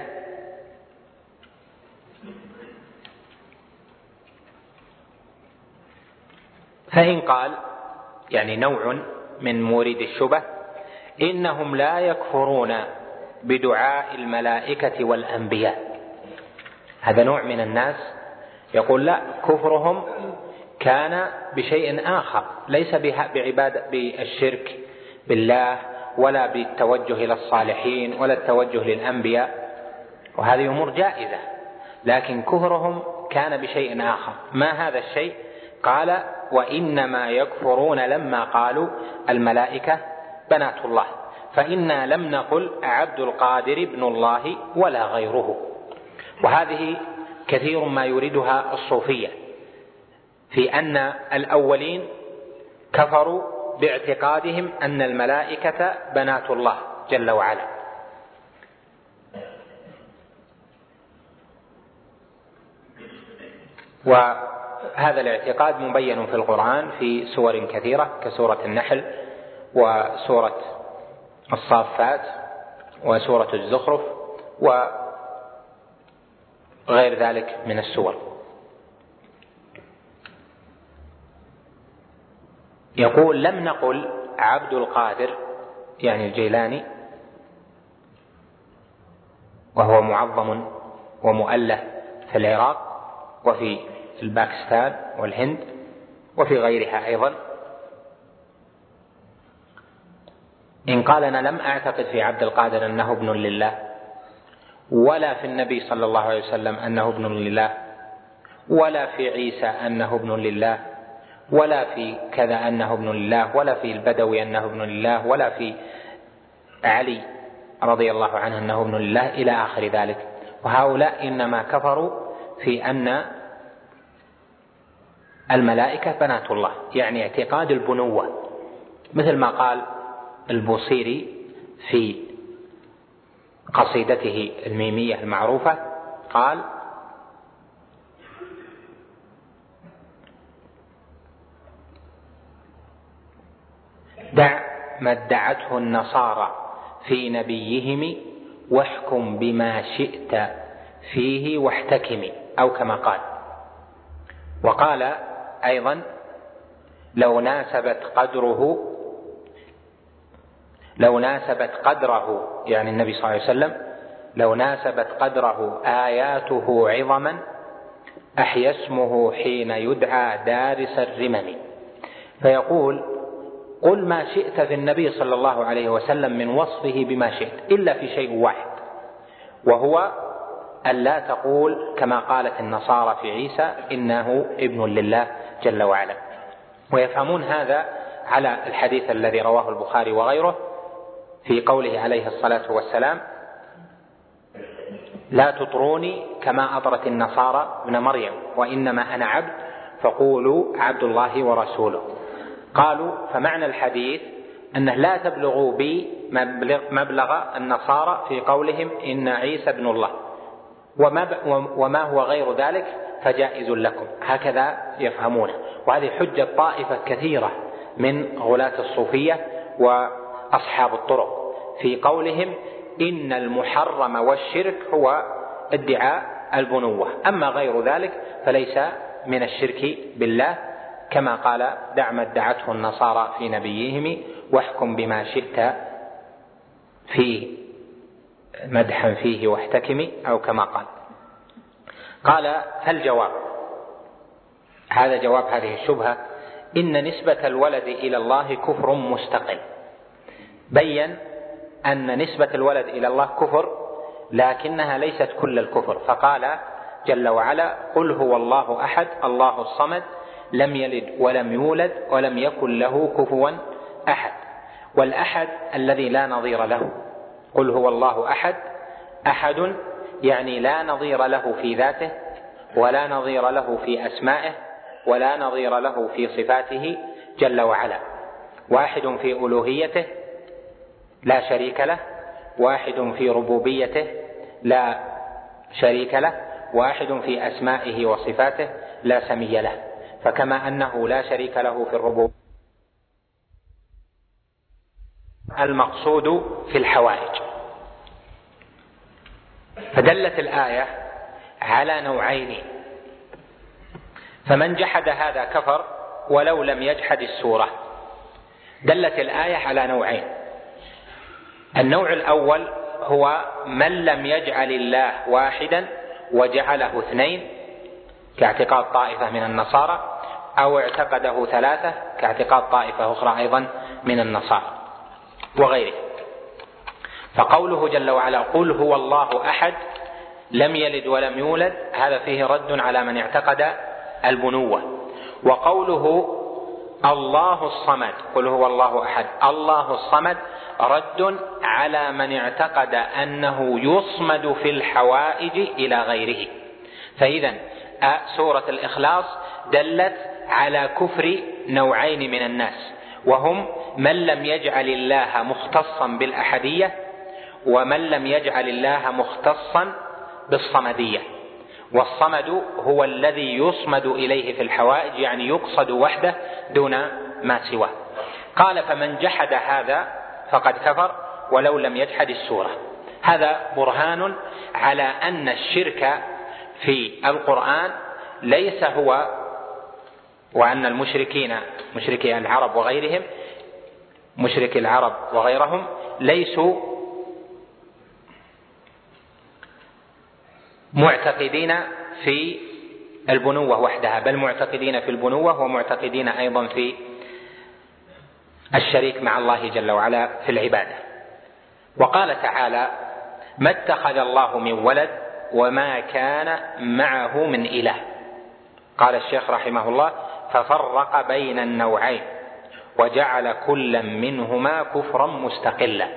فإن قال يعني نوع من مورد الشبه: إنهم لا يكفرون بدعاء الملائكة والأنبياء. هذا نوع من الناس يقول لا، كفرهم كان بشيء آخر، ليس بعبادة بالشرك بالله ولا بالتوجه إلى الصالحين ولا التوجه للأنبياء، وهذه أمور جائزة، لكن كفرهم كان بشيء آخر. ما هذا الشيء؟ قال: وإنما يكفرون لما قالوا الملائكة بنات الله، فإنا لم نقل عبد القادر ابن الله ولا غيره. وهذه كثير ما يريدها الصوفية، في أن الأولين كفروا باعتقادهم أن الملائكة بنات الله جل وعلا، وهذا الاعتقاد مبين في القرآن في سور كثيرة كسورة النحل وسورة الصافات وسورة الزخرف وغير ذلك من السور. يقول: لم نقل عبد القادر، يعني الجيلاني، وهو معظم ومؤله في العراق وفي الباكستان والهند وفي غيرها أيضا. إن قال: أنا لم أعتقد في عبد القادر أنه ابن لله، ولا في النبي صلى الله عليه وسلم أنه ابن لله، ولا في عيسى أنه ابن لله، ولا في كذا أنه ابن لله، ولا في البدوي أنه ابن لله، ولا في علي رضي الله عنه أنه ابن لله، إلى آخر ذلك. وهؤلاء إنما كفروا في أن الملائكة بنات الله، يعني اعتقاد البنوة، مثل ما قال البوصيري في قصيدته الميمية المعروفة، قال: دع ما ادعته النصارى في نبيهم واحكم بما شئت فيه واحتكم، أو كما قال. وقال أيضا: لو ناسبت قدره لو ناسبت قدره يعني النبي صلى الله عليه وسلم لو ناسبت قدره آياته عظما أحيا اسمه حين يدعى دارس الرمم. فيقول: قل ما شئت في النبي صلى الله عليه وسلم من وصفه بما شئت، إلا في شيء واحد، وهو أن لا تقول كما قالت النصارى في عيسى إنه ابن لله جل وعلا. ويفهمون هذا على الحديث الذي رواه البخاري وغيره في قوله عليه الصلاة والسلام: لا تطروني كما أطرت النصارى ابن مريم، وإنما أنا عبد فقولوا عبد الله ورسوله. قالوا: فمعنى الحديث أنه لا تبلغوا بي مبلغ النصارى في قولهم إن عيسى ابن الله، وما هو غير ذلك فجائز لكم. هكذا يفهمونه، وهذه حجة طائفة كثيرة من غلاة الصوفية أصحاب الطرق في قولهم إن المحرم والشرك هو ادعاء البنوة، أما غير ذلك فليس من الشرك بالله، كما قال دع ما ادعته النصارى في نبيهم واحكم بما شئت في مدحا فيه واحتكمي، أو كما قال. قال فالجواب، هذا جواب هذه الشبهة، إن نسبة الولد إلى الله كفر مستقل. بين أن نسبة الولد إلى الله كفر، لكنها ليست كل الكفر، فقال جل وعلا قل هو الله أحد الله الصمد لم يلد ولم يولد ولم يكن له كفوا أحد. والأحد الذي لا نظير له، قل هو الله أحد، أحد يعني لا نظير له في ذاته ولا نظير له في أسمائه ولا نظير له في صفاته جل وعلا، واحد في ألوهيته لا شريك له، واحد في ربوبيته لا شريك له، واحد في أسمائه وصفاته لا سمي له. فكما أنه لا شريك له في الربوبية، المقصود في الحوائج. فدلت الآية على نوعين، فمن جحد هذا كفر ولو لم يجحد السورة. دلت الآية على نوعين، النوع الأول هو من لم يجعل الله واحدا وجعله اثنين كاعتقاد طائفة من النصارى، أو اعتقده ثلاثة كاعتقاد طائفة أخرى أيضا من النصارى وغيره. فقوله جل وعلا قل هو الله أحد لم يلد ولم يولد، هذا فيه رد على من اعتقد البنوة. وقوله الله الصمد قل هو الله أحد الله الصمد رد على من اعتقد أنه يصمد في الحوائج إلى غيره. فإذا سورة الإخلاص دلت على كفر نوعين من الناس، وهم من لم يجعل الله مختصا بالأحدية، ومن لم يجعل الله مختصا بالصمدية. والصمد هو الذي يصمد إليه في الحوائج، يعني يقصد وحده دون ما سواه. قال فمن جحد هذا فقد كفر ولو لم يجحد السورة. هذا برهان على أن الشرك في القرآن ليس هو، وأن المشركين مشركي العرب وغيرهم مشركي العرب وغيرهم ليسوا معتقدين في البنوة وحدها، بل معتقدين في البنوة ومعتقدين أيضا في الشريك مع الله جل وعلا في العبادة. وقال تعالى ما اتخذ الله من ولد وما كان معه من إله. قال الشيخ رحمه الله ففرق بين النوعين وجعل كلا منهما كفرا مستقلا.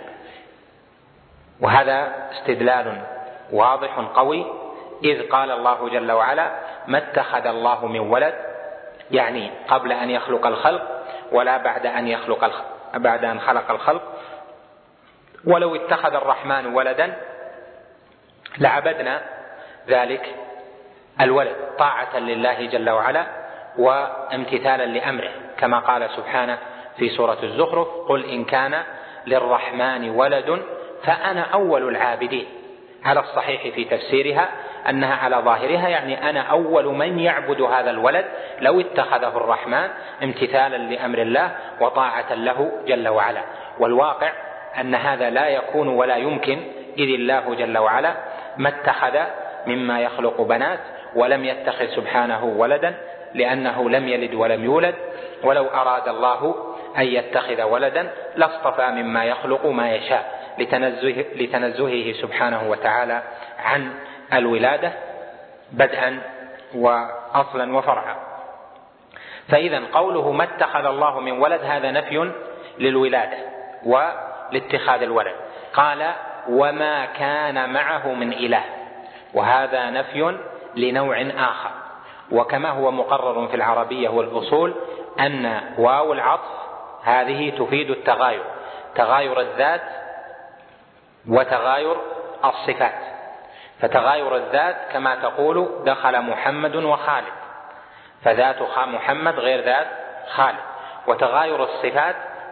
وهذا استدلال واضح قوي، إذ قال الله جل وعلا ما اتخذ الله من ولد، يعني قبل أن يخلق الخلق ولا بعد أن يخلق الخلق بعد أن خلق الخلق. ولو اتخذ الرحمن ولدا لعبدنا ذلك الولد طاعة لله جل وعلا وامتثالا لأمره، كما قال سبحانه في سورة الزخرف قل إن كان للرحمن ولد فأنا أول العابدين. على الصحيح في تفسيرها أنها على ظاهرها يعني أنا أول من يعبد هذا الولد لو اتخذه الرحمن امتثالا لأمر الله وطاعة له جل وعلا. والواقع أن هذا لا يكون ولا يمكن، إذ الله جل وعلا ما اتخذ مما يخلق بنات ولم يتخذ سبحانه ولدا، لأنه لم يلد ولم يولد، ولو أراد الله أن يتخذ ولدا لاصطفى مما يخلق ما يشاء لتنزه لتنزهه سبحانه وتعالى عن الولادة بدءا وأصلا وفرعا. فإذا قوله ما اتخذ الله من ولد هذا نفي للولادة ولاتخاذ الولد. قال وما كان معه من إله، وهذا نفي لنوع آخر. وكما هو مقرر في العربية والأصول أن واو العطف هذه تفيد التغاير، تغاير الذات وتغاير الصفات. فتغاير الذات كما تقول دخل محمد وخالد، فذات محمد غير ذات خالد. وتغاير الصفات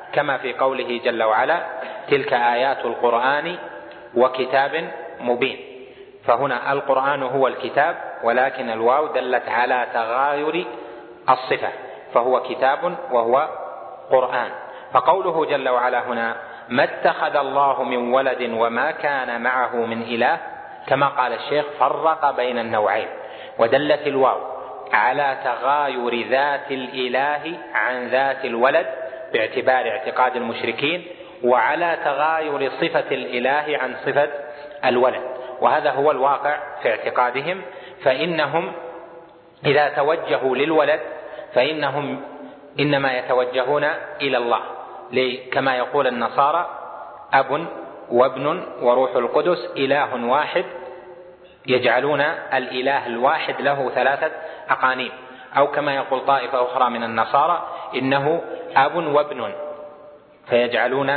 كما في قوله جل وعلا تلك آيات القرآن وكتاب مبين. فهنا القرآن هو الكتاب، ولكن الواو دلت على تغاير الصفة، فهو كتاب وهو قرآن. فقوله جل وعلا هنا ما اتخذ الله من ولد وما كان معه من إله، كما قال الشيخ فرق بين النوعين، ودلت الواو على تغاير ذات الإله عن ذات الولد باعتبار اعتقاد المشركين، وعلى تغاير صفة الإله عن صفة الولد، وهذا هو الواقع في اعتقادهم. فإنهم إذا توجهوا للولد فإنهم إنما يتوجهون إلى الله، كما يقول النصارى أب وابن وروح القدس إله واحد، يجعلون الإله الواحد له ثلاثة أقانيم. أو كما يقول طائفة أخرى من النصارى إنه أب وابن، فيجعلون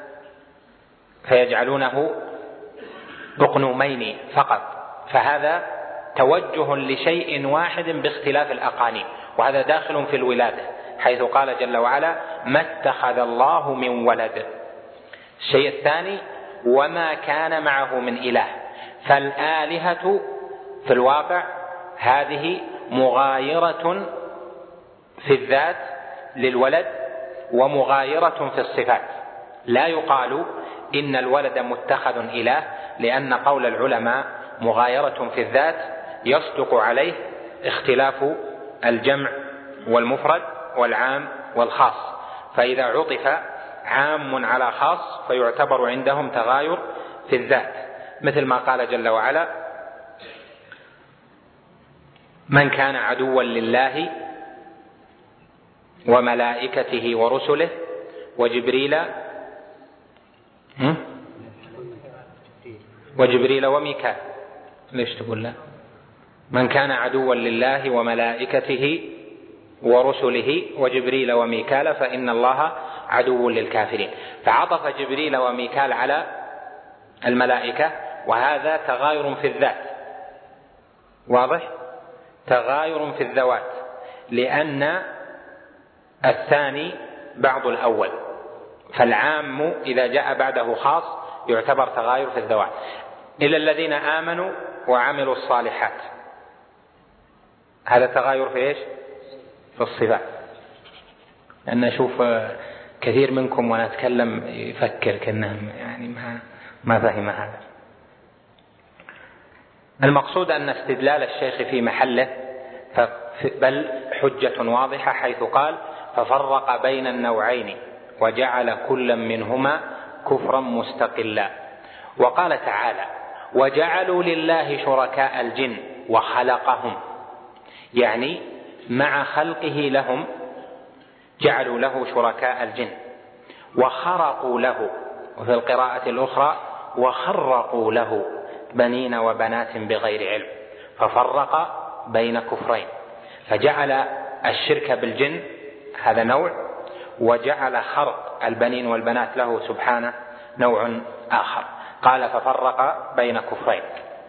فيجعلونه أقنومين فقط، فهذا توجه لشيء واحد باختلاف الأقانيم، وهذا داخل في الولادة، حيث قال جل وعلا ما اتخذ الله من ولد. الشيء الثاني وما كان معه من إله، فالآلهة في الواقع هذه مغايرة في الذات للولد ومغايرة في الصفات. لا يقال إن الولد متخذ إله، لأن قول العلماء مغايرة في الذات يصدق عليه اختلاف الجمع والمفرد والعام والخاص، فإذا عطف عام على خاص فيعتبر عندهم تغاير في الذات، مثل ما قال جل وعلا من كان عدوا لله وملائكته ورسله وجبريل وجبريل وميكال. ليش تقول لا؟ من كان عدوا لله وملائكته ورسله وجبريل وميكال فإن الله عدو للكافرين، فعطف جبريل وميكال على الملائكة، وهذا تغاير في الذات، واضح؟ تغاير في الذوات، لأن الثاني بعض الأول، فالعام إذا جاء بعده خاص يعتبر تغاير في الذوات. إلى الذين آمنوا وعملوا الصالحات، هذا تغاير في إيش؟ في الصفات. لأن أشوف كثير منكم وأنا أتكلم يفكر كأنه يعني ما ما فهم هذا. المقصود أن استدلال الشيخ في محله، بل حجة واضحة، حيث قال ففرق بين النوعين وجعل كلا منهما كفرا مستقلا. وقال تعالى وجعلوا لله شركاء الجن وخلقهم، يعني مع خلقه لهم جعلوا له شركاء الجن وخرقوا له، وفي القراءة الأخرى وخرقوا له بنين وبنات بغير علم، ففرق بين كفرين، فجعل الشرك بالجن هذا نوع، وجعل خرق البنين والبنات له سبحانه نوع آخر. قال ففرق بين كفرين.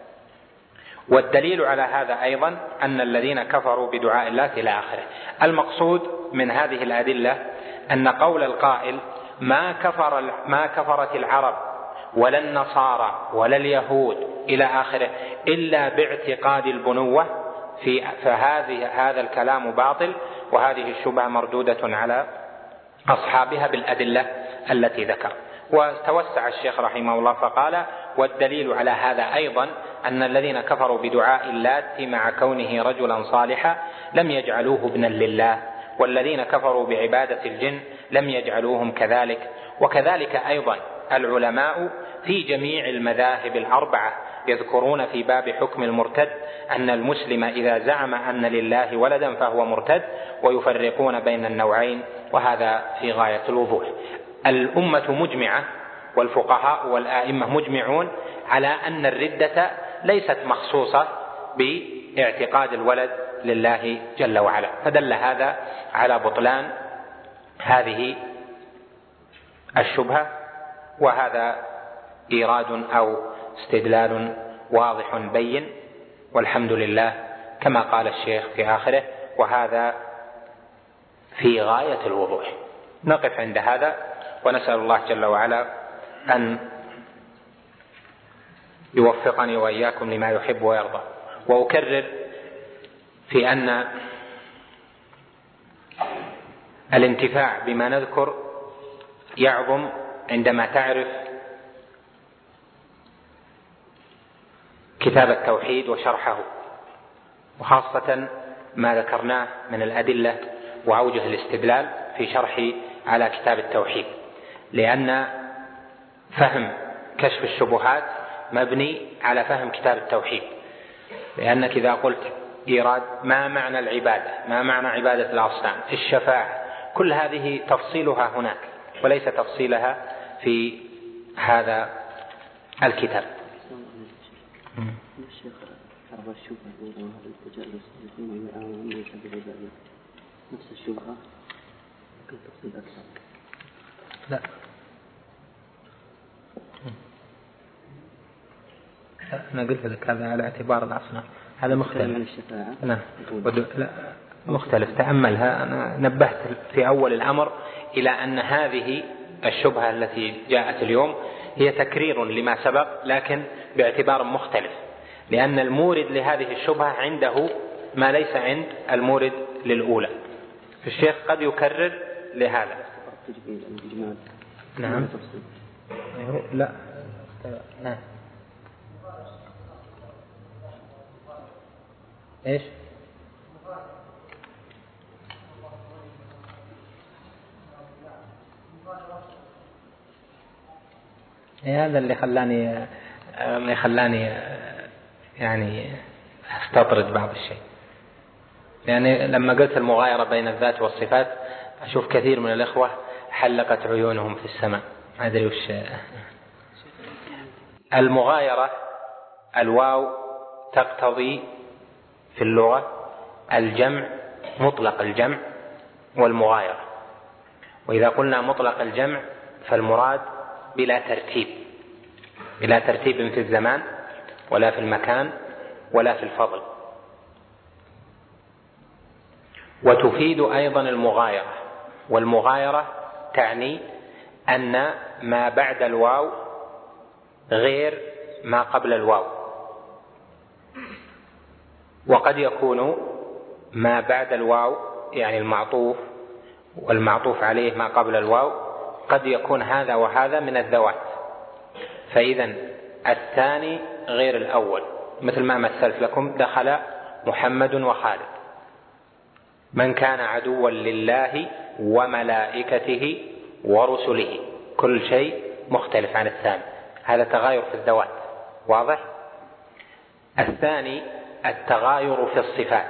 والدليل على هذا أيضا أن الذين كفروا بدعاء الله إلى آخره. المقصود من هذه الأدلة أن قول القائل ما كفر ما كفرت العرب ولا النصارى ولا اليهود إلى آخره إلا باعتقاد البنوة، في فهذه هذا الكلام باطل، وهذه الشبهة مردودة على أصحابها بالأدلة التي ذكر. وتوسع الشيخ رحمه الله فقال والدليل على هذا أيضا أن الذين كفروا بدعاء اللات مع كونه رجلا صالحا لم يجعلوه ابنا لله، والذين كفروا بعبادة الجن لم يجعلوهم كذلك. وكذلك أيضا العلماء في جميع المذاهب الأربعة يذكرون في باب حكم المرتد أن المسلم إذا زعم أن لله ولدا فهو مرتد، ويفرقون بين النوعين، وهذا في غاية الوضوح. الأمة مجمعة والفقهاء والآئمة مجمعون على أن الردة ليست مخصوصة باعتقاد الولد لله جل وعلا، فدل هذا على بطلان هذه الشبهة، وهذا إيراد أو استدلال واضح بين، والحمد لله كما قال الشيخ في آخره وهذا في غاية الوضوح. نقف عند هذا ونسأل الله جل وعلا أن يوفقني وإياكم لما يحب ويرضى. وأكرر في أن الانتفاع بما نذكر يعظم عندما تعرف كتاب التوحيد وشرحه، وخاصة ما ذكرناه من الأدلة وأوجه الاستدلال في شرح على كتاب التوحيد، لأن فهم كشف الشبهات مبني على فهم كتاب التوحيد. لأنك إذا قلت إيراد ما معنى العبادة، ما معنى عبادة الأصنام، الشفاعة، كل هذه تفصيلها هناك وليس تفصيلها في هذا الكتاب. الشيخ عرض الشبهة الأولى وهذا التجاوز الذين آمنوا ليس بعبادة نفس الشبهة ممكن تفصيل أكثر؟ لا أنا قلت لك هذا على اعتبار الأصنام، هذا مختلف. نعم لا مختلف، تأملها. أنا نبهت في أول الأمر إلى أن هذه الشبهة التي جاءت اليوم هي تكرير لما سبق لكن باعتبار مختلف، لأن المورد لهذه الشبهة عنده ما ليس عند المورد للأولى. الشيخ قد يكرر لهذا. نعم لا نعم ايش هذا اللي خلاني اللي خلاني يعني استطرد بعض الشيء، يعني لما قلت المغايرة بين الذات والصفات أشوف كثير من الإخوة حلقت عيونهم في السماء، ما أدري وش المغايرة. الواو تقتضي في اللغة الجمع، مطلق الجمع والمغايرة. وإذا قلنا مطلق الجمع فالمراد بلا ترتيب، بلا ترتيب في الزمان ولا في المكان ولا في الفضل. وتفيد أيضا المغايرة، والمغايرة تعني أن ما بعد الواو غير ما قبل الواو، وقد يكون ما بعد الواو يعني المعطوف والمعطوف عليه ما قبل الواو قد يكون هذا وهذا من الذوات، فإذا الثاني غير الأول، مثل ما مثلت لكم دخل محمد وخالد. من كان عدوا لله وملائكته ورسله، كل شيء مختلف عن الثاني، هذا تغاير في الذوات، واضح؟ الثاني التغاير في الصفات.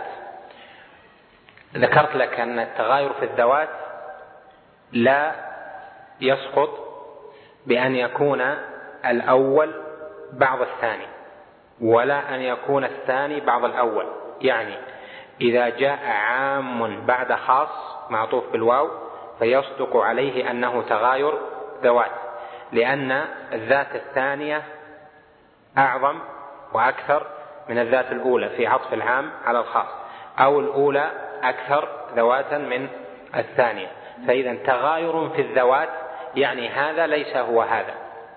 ذكرت لك أن التغاير في الذوات لا يسقط بأن يكون الأول بعض الثاني، ولا أن يكون الثاني بعض الأول. يعني إذا جاء عام بعد خاص معطوف بالواو فيصدق عليه أنه تغاير ذوات، لأن الذات الثانية أعظم وأكثر من الذات الأولى في عطف العام على الخاص، أو الأولى أكثر ذواتا من الثانية. فإذا تغاير في الذوات يعني هذا ليس هو هذا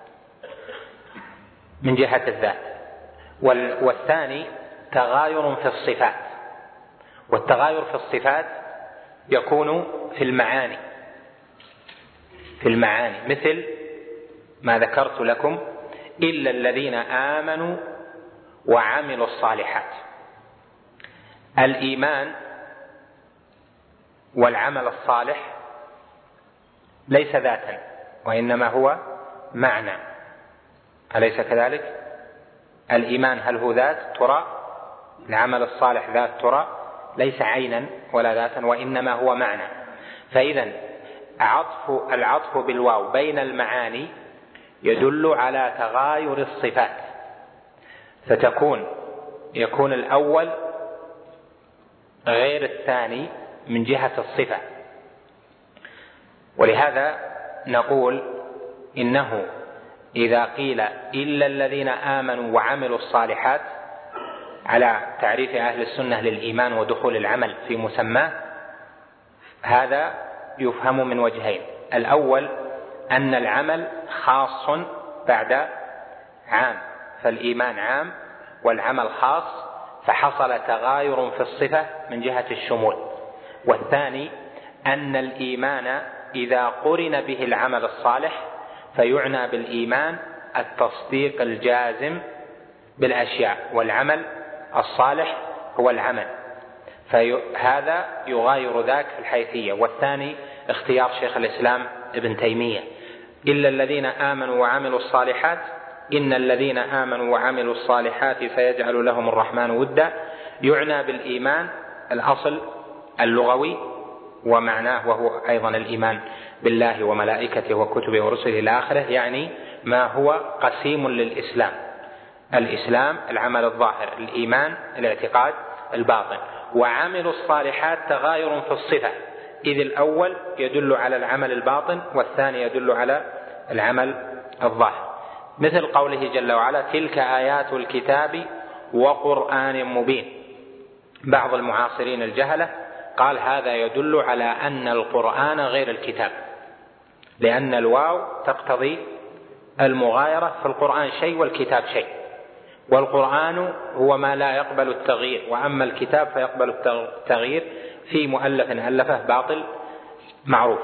من جهة الذات. والثاني تغاير في الصفات، والتغاير في الصفات يكون في المعاني، في المعاني مثل ما ذكرت لكم إلا الذين آمنوا وعملوا الصالحات. الإيمان والعمل الصالح ليس ذاتا وإنما هو معنى، أليس كذلك؟ الإيمان هل هو ذات ترى؟ العمل الصالح ذات ترى؟ ليس عينا ولا ذاتا وإنما هو معنى. فإذا عطف العطف بالواو بين المعاني يدل على تغاير الصفات، فتكون يكون الأول غير الثاني من جهة الصفة. ولهذا نقول إنه إذا قيل إلا الذين آمنوا وعملوا الصالحات على تعريف أهل السنة للإيمان ودخول العمل في مسماه، هذا يفهم من وجهين. الأول أن العمل خاص بعد عام، فالإيمان عام والعمل خاص، فحصل تغاير في الصفة من جهة الشمول. والثاني أن الإيمان إذا قرن به العمل الصالح فيعنى بالإيمان التصديق الجازم بالأشياء، والعمل الصالح هو العمل، فهذا يغاير ذاك في الحيثية. والثاني اختيار شيخ الإسلام ابن تيمية: إلا الذين آمنوا وعملوا الصالحات إن الذين آمنوا وعملوا الصالحات سيجعل لهم الرحمن ودا، يعنى بالإيمان الأصل اللغوي ومعناه، وهو أيضا الإيمان بالله وملائكته وكتبه ورسله إلى آخره، يعني ما هو قسيم للإسلام: الإسلام العمل الظاهر، الإيمان الاعتقاد الباطن. وعمل الصالحات تغاير في الصفة، إذ الأول يدل على العمل الباطن والثاني يدل على العمل الظاهر، مثل قوله جل وعلا: تلك آيات الكتاب وقرآن مبين. بعض المعاصرين الجهلة قال هذا يدل على أن القرآن غير الكتاب، لأن الواو تقتضي المغايرة، في القرآن شيء والكتاب شيء، والقرآن هو ما لا يقبل التغيير، وأما الكتاب فيقبل التغيير في مؤلف ألفه باطل معروف.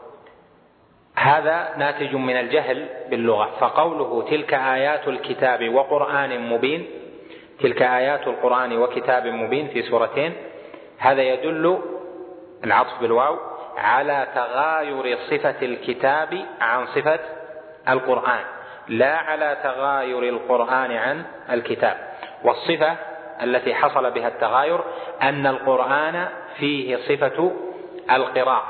هذا ناتج من الجهل باللغة. فقوله تلك آيات الكتاب وقرآن مبين، تلك آيات القرآن وكتاب مبين في سورتين، هذا يدل العطف بالواو على تغاير صفة الكتاب عن صفة القرآن، لا على تغاير القرآن عن الكتاب. والصفة التي حصل بها التغاير أن القرآن فيه صفة القراءة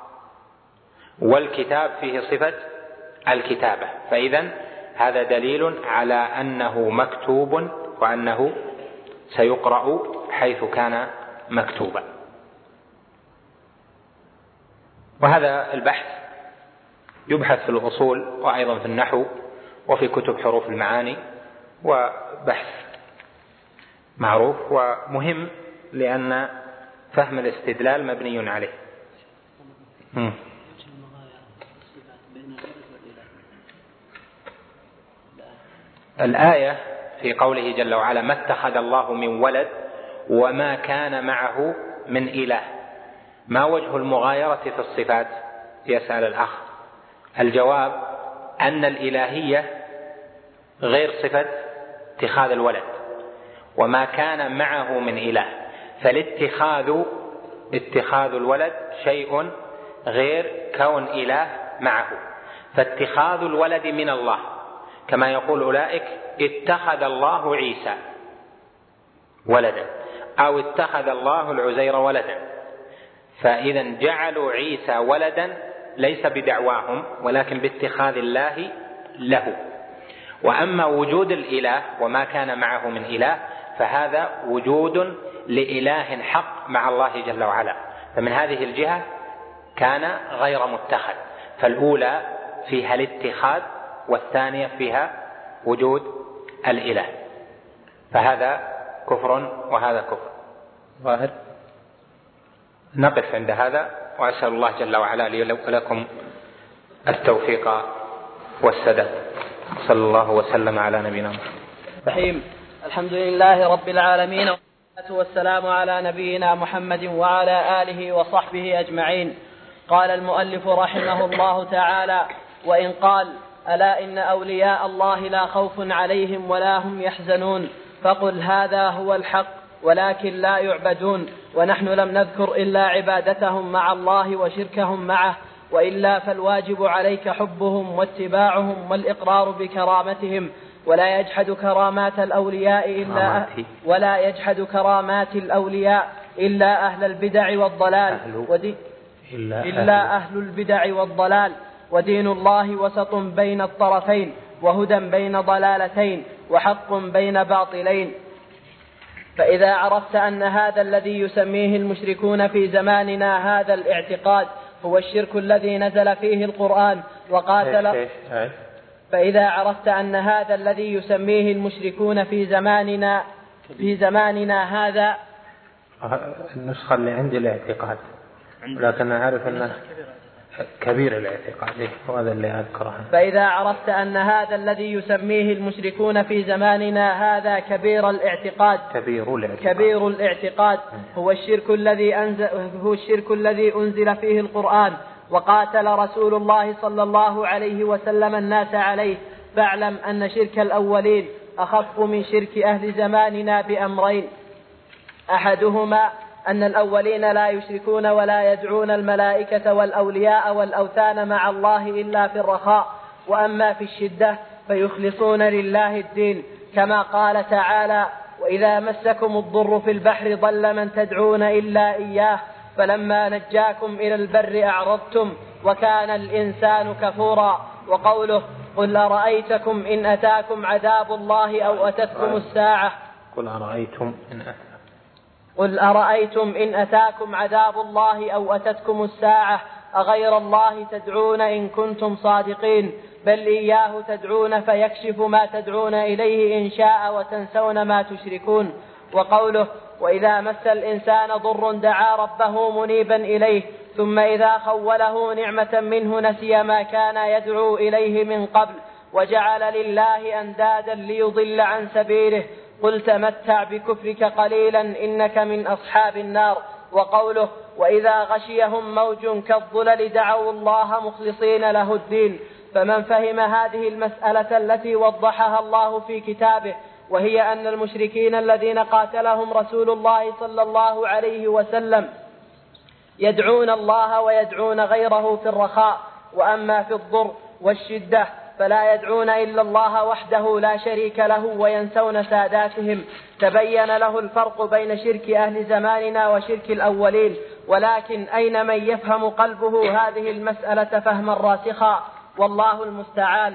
والكتاب فيه صفة الكتابة، فإذن هذا دليل على أنه مكتوب وأنه سيقرأ حيث كان مكتوبا. وهذا البحث يبحث في الأصول وأيضا في النحو وفي كتب حروف المعاني، وبحث معروف ومهم لأن فهم الاستدلال مبني عليه. م. الآية في قوله جل وعلا: ما اتخذ الله من ولد وما كان معه من إله. ما وجه المغايرة في الصفات؟ يسأل الأخ. الجواب أن الإلهية غير صفة اتخاذ الولد، وما كان معه من إله، فالاتخاذ اتخاذ الولد شيء غير كون إله معه. فاتخاذ الولد من الله، كما يقول أولئك اتخذ الله عيسى ولدا، أو اتخذ الله العزير ولدا، فإذا جعلوا عيسى ولدا ليس بدعواهم ولكن باتخاذ الله له. وأما وجود الإله وما كان معه من إله فهذا وجود لإله حق مع الله جل وعلا، فمن هذه الجهة كان غير متخذ. فالأولى فيها الاتخاذ والثانية فيها وجود الإله، فهذا كفر وهذا كفر ظاهر. نقف عند هذا، وأسأل الله جل وعلا لي ولكم التوفيق والسداد. صلى الله وسلم على نبينا محمد. الحمد لله رب العالمين، والصلاة والسلام على نبينا محمد وعلى آله وصحبه أجمعين. قال المؤلف رحمه الله تعالى: وإن قال: ألا إن أولياء الله لا خوف عليهم ولا هم يحزنون، فقل هذا هو الحق ولكن لا يعبدون، ونحن لم نذكر إلا عبادتهم مع الله وشركهم معه، وإلا فالواجب عليك حبهم واتباعهم والإقرار بكرامتهم، ولا يجحد كرامات الأولياء إلا ولا يجحد كرامات الأولياء إلا أهل البدع والضلال ودي إلا, إلا أهل البدع والضلال ودين الله وسط بين الطرفين، وهدى بين ضلالتين، وحق بين باطلين. فإذا عرفت أن هذا الذي يسميه المشركون في زماننا هذا الاعتقاد هو الشرك الذي نزل فيه القرآن وقاتل فإذا عرفت أن هذا الذي يسميه المشركون في زماننا في زماننا هذا النسخة اللي عندي الاعتقاد، لكن أعرف أن كبير الاعتقاد، وهذا اللي أذكره. فإذا عرفت أن هذا الذي يسميه المشركون في زماننا هذا كبير الاعتقاد كبير الاعتقاد, كبير الاعتقاد هو الشرك الذي أنزل هو الشرك الذي أنزل فيه القرآن وقاتل رسول الله صلى الله عليه وسلم الناس عليه، فاعلم أن شرك الأولين أخف من شرك أهل زماننا بأمرين: أحدهما أن الأولين لا يشركون ولا يدعون الملائكة والأولياء والأوثان مع الله إلا في الرخاء، وأما في الشدة فيخلصون لله الدين، كما قال تعالى: وإذا مسكم الضر في البحر ضل من تدعون إلا إياه فلما نجاكم إلى البر أعرضتم وكان الإنسان كفورا. وقوله: قل أرأيتكم إن أتاكم عذاب الله أو أتتكم الساعة قل أرأيتم إن أتاكم قل أرأيتم إن أتاكم عذاب الله أو أتتكم الساعة أغير الله تدعون إن كنتم صادقين، بل إياه تدعون فيكشف ما تدعون إليه إن شاء وتنسون ما تشركون. وقوله: وإذا مس الإنسان ضر دعا ربه منيبا إليه ثم إذا خوله نعمة منه نسي ما كان يدعو إليه من قبل وجعل لله أندادا ليضل عن سبيله، قل تمتع بكفرك قليلا إنك من أصحاب النار. وقوله: وإذا غشيهم موج كالظلل دعوا الله مخلصين له الدين. فمن فهم هذه المسألة التي وضحها الله في كتابه، وهي أن المشركين الذين قاتلهم رسول الله صلى الله عليه وسلم يدعون الله ويدعون غيره في الرخاء، وأما في الضر والشدة فلا يدعون إلا الله وحده لا شريك له وينسون ساداتهم، تبين له الفرق بين شرك أهل زماننا وشرك الأولين. ولكن أين من يفهم قلبه هذه المسألة فهما راسخا، والله المستعان.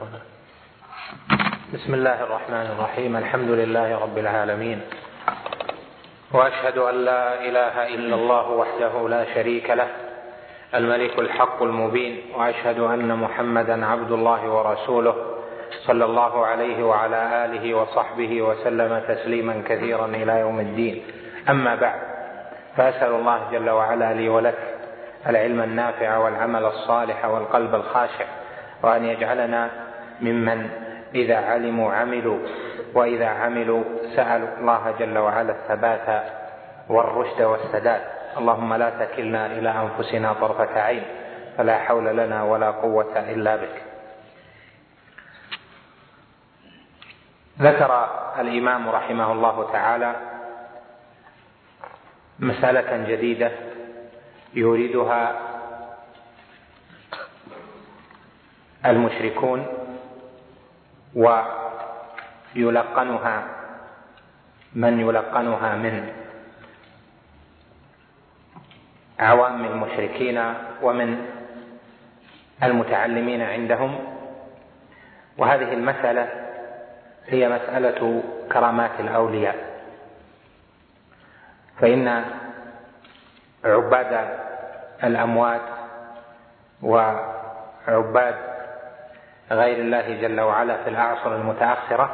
بسم الله الرحمن الرحيم. الحمد لله رب العالمين، وأشهد أن لا إله إلا الله وحده لا شريك له الملك الحق المبين، وأشهد أن محمدا عبد الله ورسوله صلى الله عليه وعلى آله وصحبه وسلم تسليما كثيرا إلى يوم الدين. أما بعد، فأسأل الله جل وعلا لي ولك العلم النافع والعمل الصالح والقلب الخاشع، وأن يجعلنا ممن إذا علموا عملوا وإذا عملوا سألوا الله جل وعلا الثبات والرشد والسداد. اللهم لا تكلنا إلى أنفسنا طرفة عين، فلا حول لنا ولا قوة إلا بك. ذكر الإمام رحمه الله تعالى مسألة جديدة يريدها المشركون ويلقنها من يلقنها من عوام المشركين ومن المتعلمين عندهم. وهذه المسألة هي مسألة كرامات الأولياء، فإن عباد الأموات وعباد غير الله جل وعلا في الأعصر المتأخرة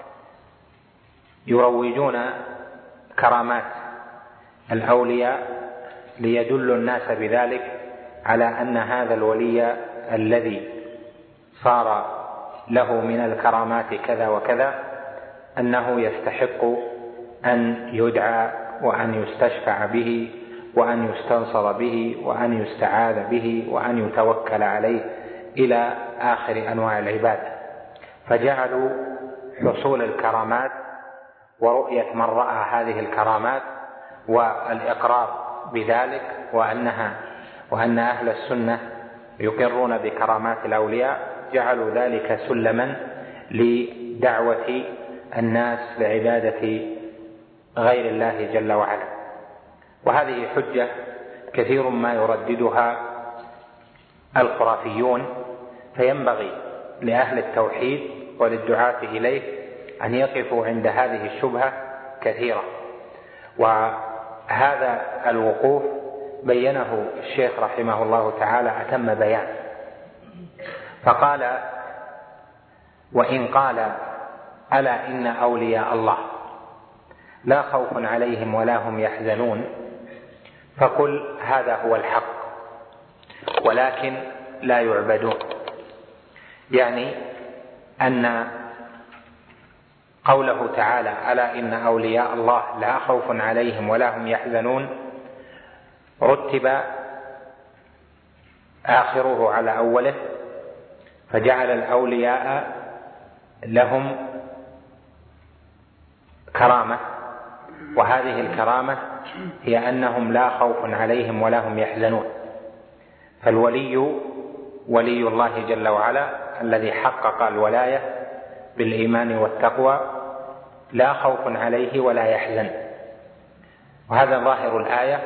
يروجون كرامات الأولياء ليدلوا الناس بذلك على أن هذا الولي الذي صار له من الكرامات كذا وكذا أنه يستحق أن يدعى وأن يستشفع به وأن يستنصر به وأن يستعاذ به وأن يتوكل عليه إلى آخر أنواع العبادة. فجعلوا حصول الكرامات ورؤية من رأى هذه الكرامات والإقرار بذلك وأنها وأن أهل السنة يقرون بكرامات الأولياء جعلوا ذلك سلما لدعوة الناس لعبادة غير الله جل وعلا. وهذه حجة كثير ما يرددها الخرافيون، فينبغي لأهل التوحيد وللدعاة إليه أن يقفوا عند هذه الشبهة كثيرا. وهذا الوقوف بينه الشيخ رحمه الله تعالى أتم بيان، فقال: وإن قال ألا إن أولياء الله لا خوف عليهم ولا هم يحزنون، فقل هذا هو الحق، ولكن لا يعبدون. يعني أن قوله تعالى ألا إن أولياء الله لا خوف عليهم ولا هم يحزنون رتب آخره على أوله، فجعل الأولياء لهم كرامة، وهذه الكرامة هي أنهم لا خوف عليهم ولا هم يحزنون. فالولي ولي الله جل وعلا الذي حقق الولاية بالإيمان والتقوى لا خوف عليه ولا يحزن، وهذا ظاهر الآية.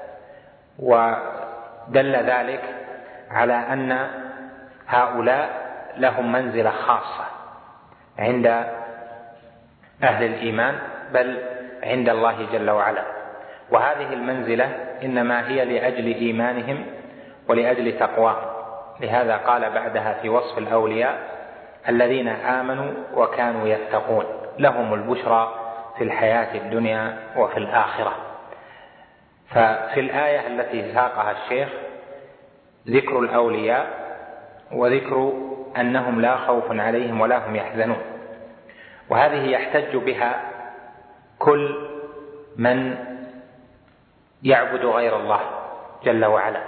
ودل ذلك على أن هؤلاء لهم منزلة خاصة عند أهل الإيمان بل عند الله جل وعلا، وهذه المنزلة إنما هي لأجل إيمانهم ولأجل تقواهم. لهذا قال بعدها في وصف الأولياء الذين آمنوا وكانوا يتقون لهم البشرى في الحياة الدنيا وفي الآخرة. ففي الآية التي ساقها الشيخ ذكر الأولياء وذكر أنهم لا خوف عليهم ولا هم يحزنون، وهذه يحتج بها كل من يعبد غير الله جل وعلا،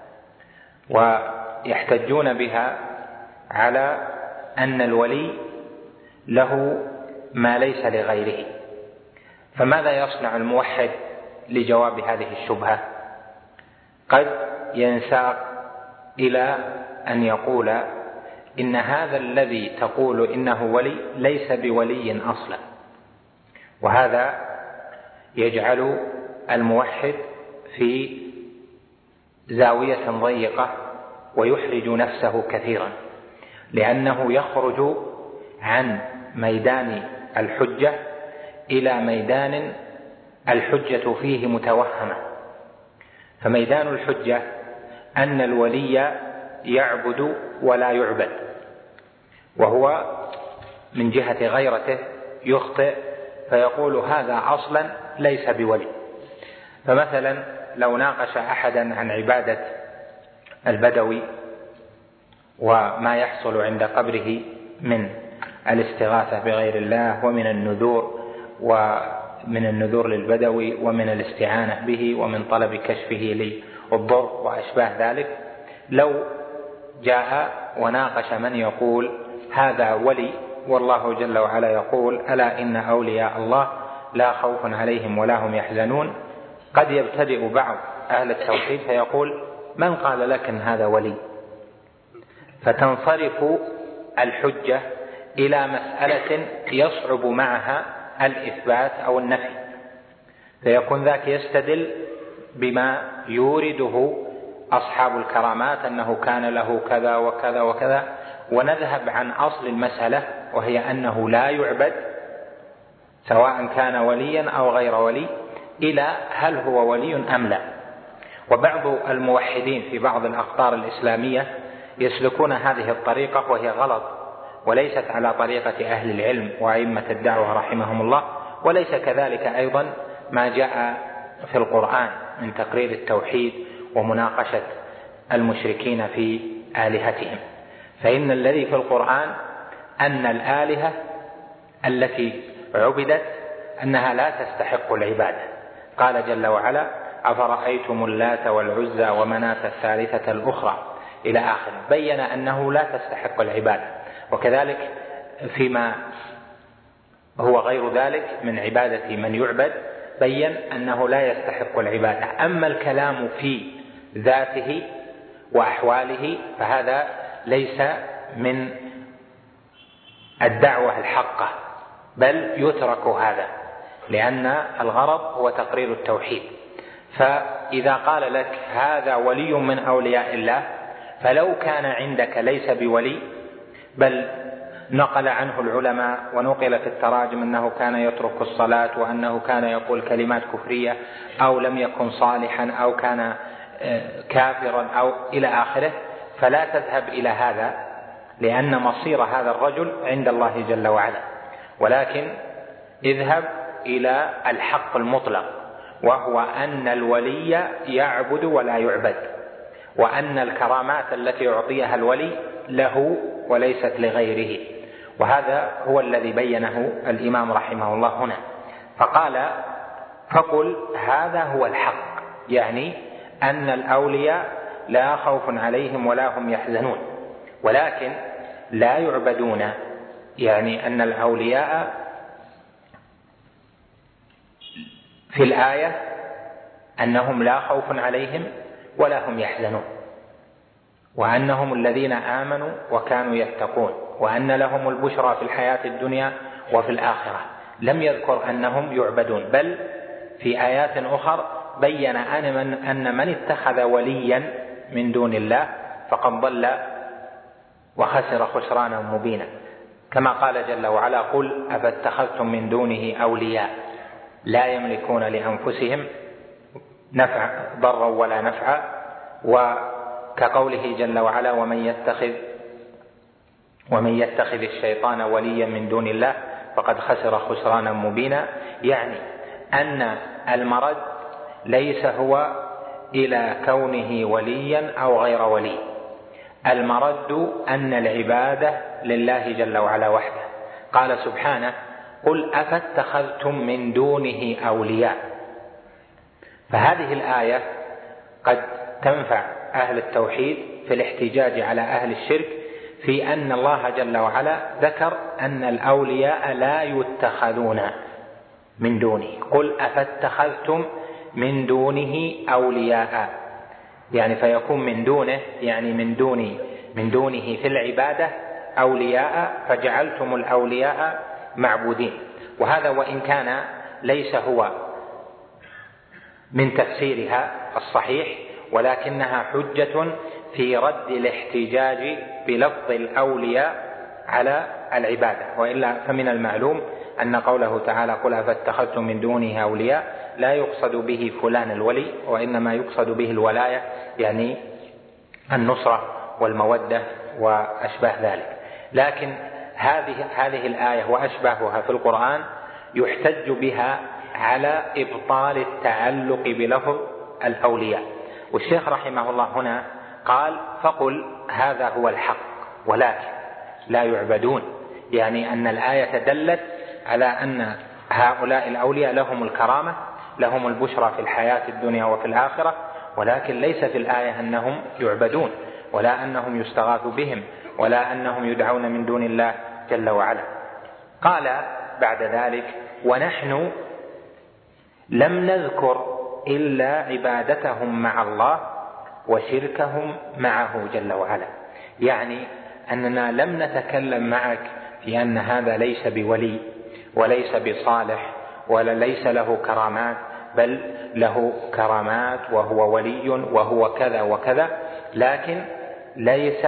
ويحتجون بها على أن الولي له ما ليس لغيره. فماذا يصنع الموحد لجواب هذه الشبهة؟ قد ينساق إلى أن يقول إن هذا الذي تقول إنه ولي ليس بولي أصلا، وهذا يجعل الموحد في زاوية ضيقة ويحرج نفسه كثيرا، لأنه يخرج عن ميدان الحجة إلى ميدان الحجة فيه متوهمة. فميدان الحجة أن الولي يعبد ولا يعبد، وهو من جهة غيرته يخطئ فيقول هذا أصلا ليس بولي. فمثلا لو ناقش أحدا عن عبادة البدوي وما يحصل عند قبره من الاستغاثة بغير الله ومن النذور ومن النذور للبدوي ومن الاستعانة به ومن طلب كشفه للضر وأشباه ذلك، لو جاء وناقش من يقول هذا ولي والله جل وعلا يقول ألا إن أولياء الله لا خوف عليهم ولا هم يحزنون، قد يبتدئ بعض أهل التوحيد فيقول من قال لك إن هذا ولي؟ فتنصرف الحجة إلى مسألة يصعب معها الإثبات أو النفي، فيكون ذاك يستدل بما يورده أصحاب الكرامات أنه كان له كذا وكذا وكذا، ونذهب عن أصل المسألة وهي أنه لا يعبد سواء كان وليا أو غير ولي إلى هل هو ولي أم لا. وبعض الموحدين في بعض الأقطار الإسلامية يسلكون هذه الطريقة وهي غلط، وليست على طريقة أهل العلم وأئمة الدعوة رحمهم الله، وليس كذلك أيضا ما جاء في القرآن من تقرير التوحيد ومناقشة المشركين في آلهتهم. فإن الذي في القرآن أن الآلهة التي عبدت أنها لا تستحق العبادة. قال جل وعلا أفرأيتم اللات والعزى ومناة الثالثة الأخرى إلى آخر، بين أنه لا تستحق العبادة. وكذلك فيما هو غير ذلك من عبادة من يعبد بين أنه لا يستحق العبادة. أما الكلام في ذاته وأحواله فهذا ليس من الدعوة الحقة، بل يترك هذا، لأن الغرض هو تقرير التوحيد. فإذا قال لك هذا ولي من أولياء الله، فلو كان عندك ليس بولي، بل نقل عنه العلماء ونقل في التراجم أنه كان يترك الصلاة وأنه كان يقول كلمات كفرية أو لم يكن صالحا أو كان كافرا أو إلى آخره، فلا تذهب إلى هذا، لأن مصير هذا الرجل عند الله جل وعلا، ولكن اذهب إلى الحق المطلق، وهو أن الولي يعبد ولا يعبد. وأن الكرامات التي يعطيها الولي له وليست لغيره. وهذا هو الذي بينه الإمام رحمه الله هنا، فقال فقل هذا هو الحق، يعني أن الأولياء لا خوف عليهم ولا هم يحزنون، ولكن لا يعبدون، يعني أن الأولياء في الآية أنهم لا خوف عليهم ولا هم يحزنون، وأنهم الذين آمنوا وكانوا يتقون، وأن لهم البشرى في الحياة الدنيا وفي الآخرة. لم يذكر أنهم يعبدون، بل في آيات أخرى بين أن من اتخذ وليا من دون الله فقد ضل وخسر خسرانا مبينا، كما قال جل وعلا قل أفاتخذتم من دونه أولياء لا يملكون لأنفسهم نفع ضرا ولا نفعا، وكقوله جل وعلا ومن يتخذ ومن يتخذ الشيطان وليا من دون الله فقد خسر خسرانا مبينا. يعني أن المرد ليس هو إلى كونه وليا أو غير ولي، المرد أن العبادة لله جل وعلا وحده. قال سبحانه قل أفاتخذتم من دونه أولياء. فهذه الآية قد تنفع أهل التوحيد في الاحتجاج على أهل الشرك في أن الله جل وعلا ذكر أن الأولياء لا يتخذون من دونه. قل أفاتخذتم من دونه أولياء، يعني فيكون من دونه يعني من دون من دونه في العبادة أولياء، فجعلتم الأولياء معبودين. وهذا وإن كان ليس هو من تفسيرها الصحيح، ولكنها حجة في رد الاحتجاج بلفظ الأولياء على العبادة. وإلا فمن المعلوم أن قوله تعالى قل أفاتخذتم من دونه أولياء لا يقصد به فلان الولي، وإنما يقصد به الولاية، يعني النصرة والمودة وأشباه ذلك. لكن هذه هذه الآية وأشباهها في القرآن يحتج بها على إبطال التعلق بلفظ الأولياء. والشيخ رحمه الله هنا قال فقل هذا هو الحق ولكن لا يعبدون، يعني أن الآية دلت على أن هؤلاء الأولياء لهم الكرامة، لهم البشرى في الحياة الدنيا وفي الآخرة، ولكن ليس في الآية أنهم يعبدون ولا أنهم يستغاث بهم ولا أنهم يدعون من دون الله جل وعلا. قال بعد ذلك ونحن لم نذكر إلا عبادتهم مع الله وشركهم معه جل وعلا، يعني أننا لم نتكلم معك في أن هذا ليس بولي وليس بصالح ولا ليس له كرامات، بل له كرامات وهو ولي وهو كذا وكذا، لكن ليس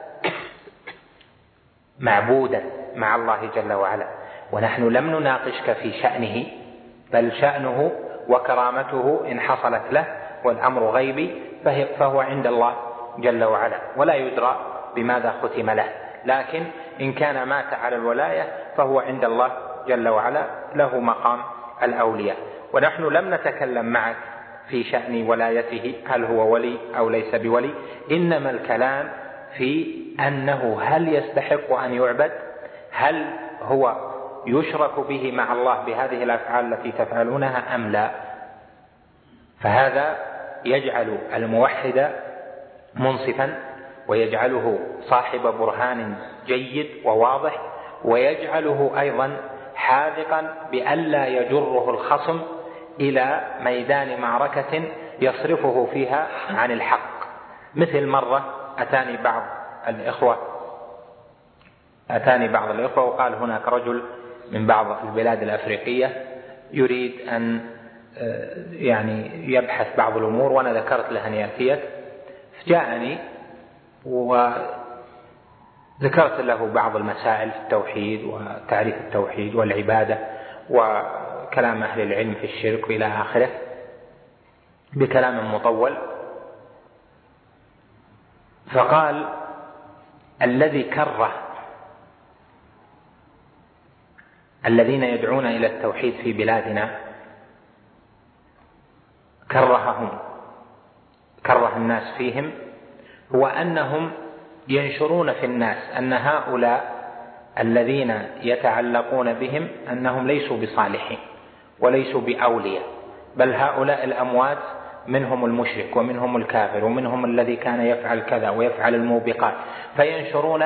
معبودا مع الله جل وعلا. ونحن لم نناقشك في شأنه، بل شأنه وكرامته إن حصلت له والأمر غيبي فهو عند الله جل وعلا، ولا يدرى بماذا ختم له. لكن إن كان مات على الولاية فهو عند الله جل وعلا له مقام الأولياء. ونحن لم نتكلم معك في شأن ولايته هل هو ولي أو ليس بولي، إنما الكلام في أنه هل يستحق أن يعبد، هل هو يشرك به مع الله بهذه الأفعال التي تفعلونها أم لا. فهذا يجعل الموحد منصفا، ويجعله صاحب برهان جيد وواضح، ويجعله أيضا حاذقا بألا يجره الخصم إلى ميدان معركة يصرفه فيها عن الحق. مثل مرة أتاني بعض الإخوة أتاني بعض الإخوة وقال هناك رجل من بعض البلاد الأفريقية يريد أن يعني يبحث بعض الأمور، وأنا ذكرت له أن يأتيك، فجاءني وذكرت له بعض المسائل في التوحيد وتعريف التوحيد والعبادة وكلام أهل العلم في الشرك إلى آخره بكلام مطول. فقال الذي كره الذين يدعون إلى التوحيد في بلادنا كرههم كره الناس فيهم هو أنهم ينشرون في الناس أن هؤلاء الذين يتعلقون بهم أنهم ليسوا بصالحين وليسوا بأولياء، بل هؤلاء الأموات منهم المشرك ومنهم الكافر ومنهم الذي كان يفعل كذا ويفعل الموبقات، فينشرون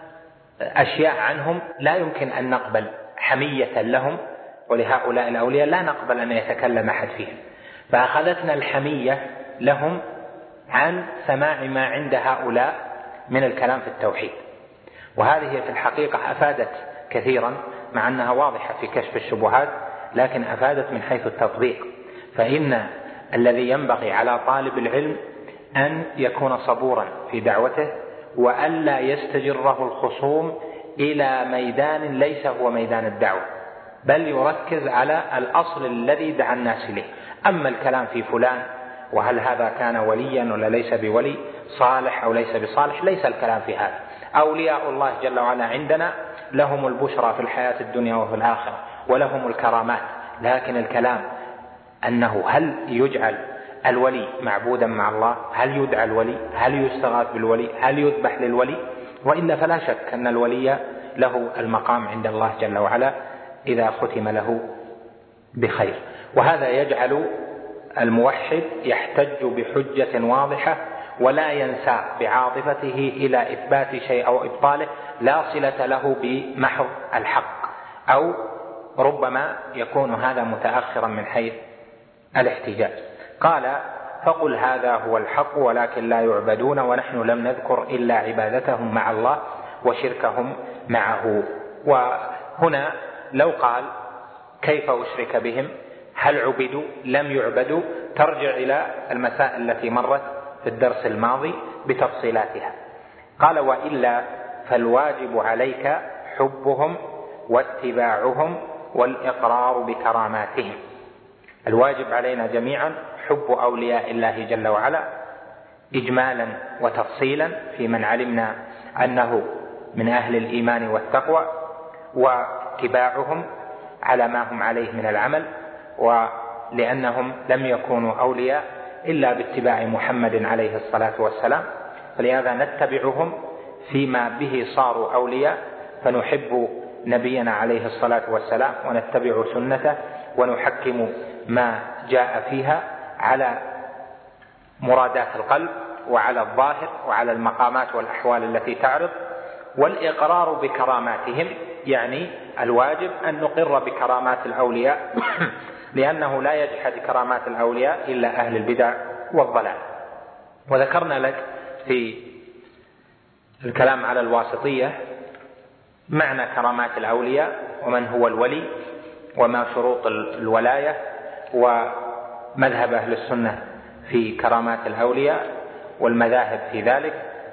أشياء عنهم لا يمكن أن نقبل حمية لهم، ولهؤلاء الأولياء لا نقبل أن يتكلم أحد فيهم، فأخذتنا الحمية لهم عن سماع ما عند هؤلاء من الكلام في التوحيد. وهذه في الحقيقة أفادت كثيرا، مع أنها واضحة في كشف الشبهات، لكن أفادت من حيث التطبيق. فإن الذي ينبغي على طالب العلم أن يكون صبورا في دعوته، وألا يستجره الخصوم إلى ميدان ليس هو ميدان الدعوة، بل يركز على الأصل الذي دعا الناس إليه. أما الكلام في فلان وهل هذا كان وليا ولا ليس بولي، صالح أو ليس بصالح، ليس الكلام في هذا. أولياء الله جل وعلا عندنا لهم البشرى في الحياة الدنيا وفي الآخرة، ولهم الكرامات، لكن الكلام أنه هل يجعل الولي معبودا مع الله، هل يدعى الولي، هل يستغاث بالولي، هل يذبح للولي، وإلا فلا شك أن الولي له المقام عند الله جل وعلا إذا ختم له بخير. وهذا يجعل الموحد يحتج بحجة واضحة، ولا ينسى بعاطفته إلى إثبات شيء أو إبطاله لا صلة له بمحض الحق، أو ربما يكون هذا متأخرا من حيث الاحتجاج. قال: فقل هذا هو الحق ولكن لا يعبدون، ونحن لم نذكر إلا عبادتهم مع الله وشركهم معه. وهنا لو قال كيف أشرك بهم، هل عبدوا لم يعبدوا، ترجع إلى المسائل التي مرت في الدرس الماضي بتفصيلاتها. قال: وإلا فالواجب عليك حبهم واتباعهم والإقرار بكراماتهم. الواجب علينا جميعا حب أولياء الله جل وعلا إجمالا وتفصيلا في من علمنا أنه من أهل الإيمان والتقوى، واتباعهم على ما هم عليه من العمل، ولأنهم لم يكونوا أولياء إلا باتباع محمد عليه الصلاة والسلام، فلهذا نتبعهم فيما به صاروا أولياء، فنحب نبينا عليه الصلاة والسلام ونتبع سنته ونحكم ما جاء فيها على مرادات القلب وعلى الظاهر وعلى المقامات والأحوال التي تعرض. والإقرار بكراماتهم يعني الواجب أن نقر بكرامات الأولياء لأنه لا يجحد كرامات الأولياء إلا أهل البدع والضلال. وذكرنا لك في الكلام على الواسطية معنى كرامات الأولياء، ومن هو الولي، وما شروط الولاية، ومذهب أهل السنة في كرامات الأولياء، والمذاهب في ذلك،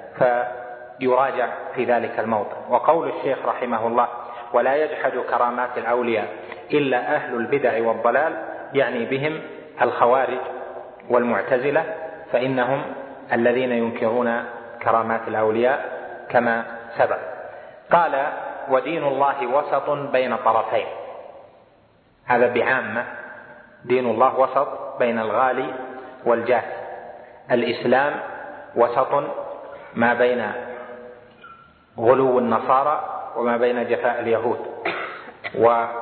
فيراجع في ذلك الموضع. وقول الشيخ رحمه الله: ولا يجحد كرامات الأولياء إلا أهل البدع والضلال، يعني بهم الخوارج والمعتزلة، فإنهم الذين ينكرون كرامات الأولياء كما سبق. قال: ودين الله وسط بين طرفين. هذا بعامة، دين الله وسط بين الغالي والجاف. الإسلام وسط ما بين غلو النصارى وما بين جفاء اليهود، وأهل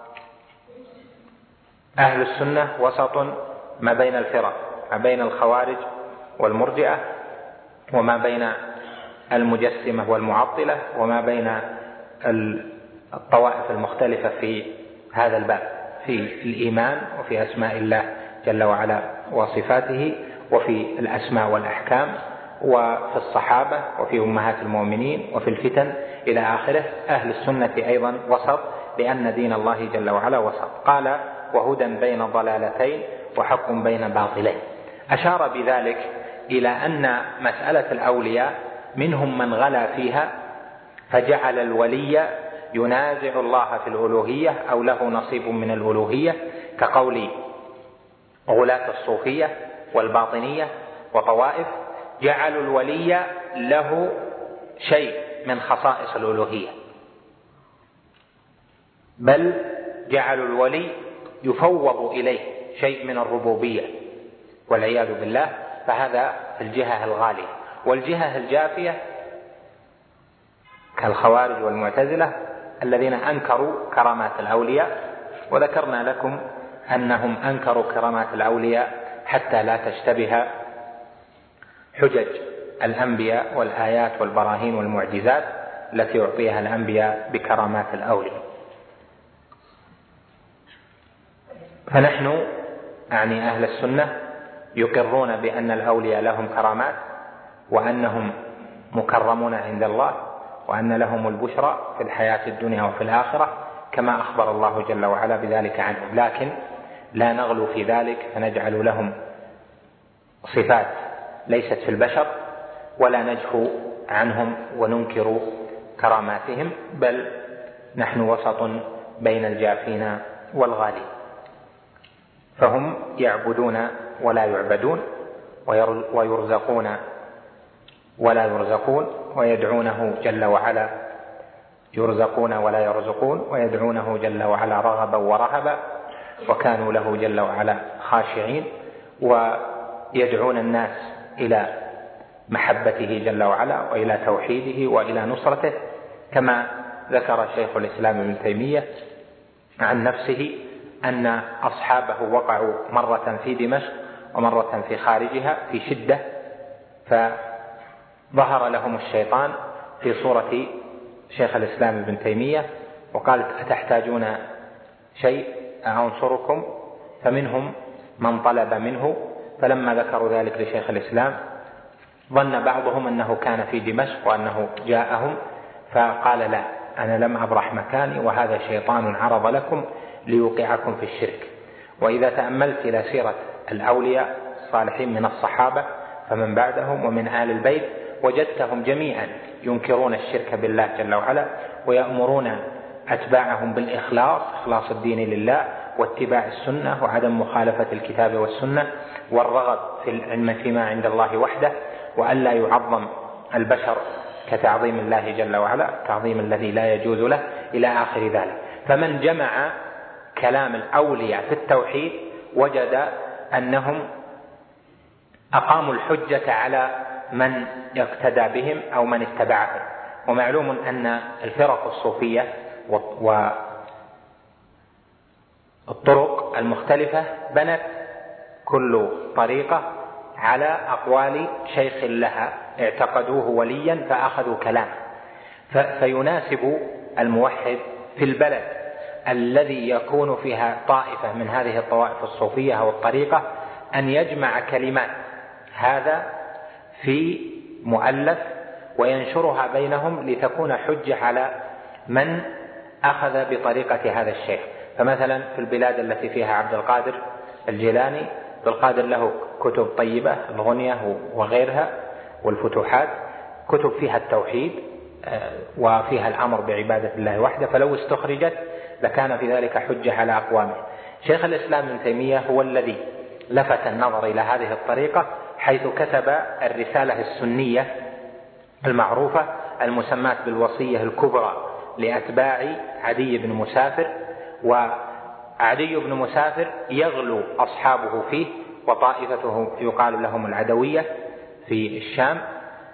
السنة وسط ما بين الفرق، ما بين الخوارج والمرجئة، وما بين المجسمة والمعطلة، وما بين الطوائف المختلفة في هذا الباب، في الإيمان وفي أسماء الله جل وعلا وصفاته، وفي الأسماء والأحكام، وفي الصحابة، وفي أمهات المؤمنين، وفي الفتن إلى آخره. أهل السنة أيضا وسط، لأن دين الله جل وعلا وسط. قال: وهدى بين ضلالتين وحق بين باطلين. أشار بذلك إلى أن مسألة الأولياء منهم من غلا فيها فجعل الولي ينازع الله في الألوهية أو له نصيب من الألوهية، كقول غلاة الصوفية والباطنية وطوائف، جعلوا الولي له شيء من خصائص الألوهية، بل جعلوا الولي يفوض إليه شيء من الربوبية والعياذ بالله. فهذا في الجهة الغالية. والجهة الجافية كالخوارج والمعتزلة الذين أنكروا كرامات الأولياء، وذكرنا لكم أنهم أنكروا كرامات الأولياء حتى لا تشتبه حجج الأنبياء والآيات والبراهين والمعجزات التي يعطيها الأنبياء بكرامات الأولياء. فنحن أعني أهل السنة يقرون بأن الأولياء لهم كرامات، وأنهم مكرمون عند الله، وأن لهم البشرى في الحياة الدنيا وفي الآخرة كما أخبر الله جل وعلا بذلك عنهم، لكن لا نغلو في ذلك فنجعل لهم صفات ليست في البشر، ولا نجفو عنهم وننكر كراماتهم، بل نحن وسط بين الجافين والغالين. فهم يعبدون ولا يعبدون، ويرزقون ولا يرزقون، ويدعونه جل وعلا يرزقون ولا يرزقون، ويدعونه جل وعلا رغبا ورهبا، وكانوا له جل وعلا خاشعين، ويدعون الناس إلى محبته جل وعلا وإلى توحيده وإلى نصرته، كما ذكر شيخ الإسلام ابن تيمية عن نفسه أن أصحابه وقعوا مرة في دمشق ومرة في خارجها في شدة، فظهر لهم الشيطان في صورة شيخ الإسلام ابن تيمية وقال: أتحتاجون شيء أنصركم؟ فمنهم من طلب منه، فلما ذكروا ذلك لشيخ الإسلام ظن بعضهم أنه كان في دمشق وأنه جاءهم، فقال: لا، أنا لم أبرح مكاني، وهذا شيطان عرض لكم ليوقعكم في الشرك. وإذا تأملت إلى سيرة الأولياء الصالحين من الصحابة فمن بعدهم ومن آل البيت وجدتهم جميعا ينكرون الشرك بالله جل وعلا، ويأمرون أتباعهم بالإخلاص، إخلاص الدين لله، واتباع السنة، وعدم مخالفة الكتاب والسنة، والرغب في العلم فيما عند الله وحده، وألا يعظم البشر كتعظيم الله جل وعلا، تعظيم الذي لا يجوز له، إلى آخر ذلك. فمن جمع كلام الأولياء في التوحيد وجد أنهم أقاموا الحجة على من اقتدى بهم أو من اتبعهم. ومعلوم أن الفرق الصوفية والطرق المختلفة بنت كل طريقة على أقوال شيخ لها اعتقدوه وليا فأخذوا كلامه، فيناسب الموحد في البلد الذي يكون فيها طائفة من هذه الطوائف الصوفية أو الطريقة أن يجمع كلمات هذا في مؤلف وينشرها بينهم لتكون حجة على من أخذ بطريقة هذا الشيخ. فمثلا في البلاد التي فيها عبد القادر الجيلاني، عبد القادر له كتب طيبة، الغنية وغيرها والفتوحات، كتب فيها التوحيد وفيها الأمر بعبادة الله وحده، فلو استخرجت لكان في ذلك حجة على أقوامه. شيخ الإسلام ابن تيمية هو الذي لفت النظر إلى هذه الطريقة، حيث كتب الرسالة السنية المعروفة المسماة بالوصية الكبرى لأتباع عدي بن مسافر. وعدي بن مسافر يغلو أصحابه فيه، وطائفته يقال لهم العدوية في الشام.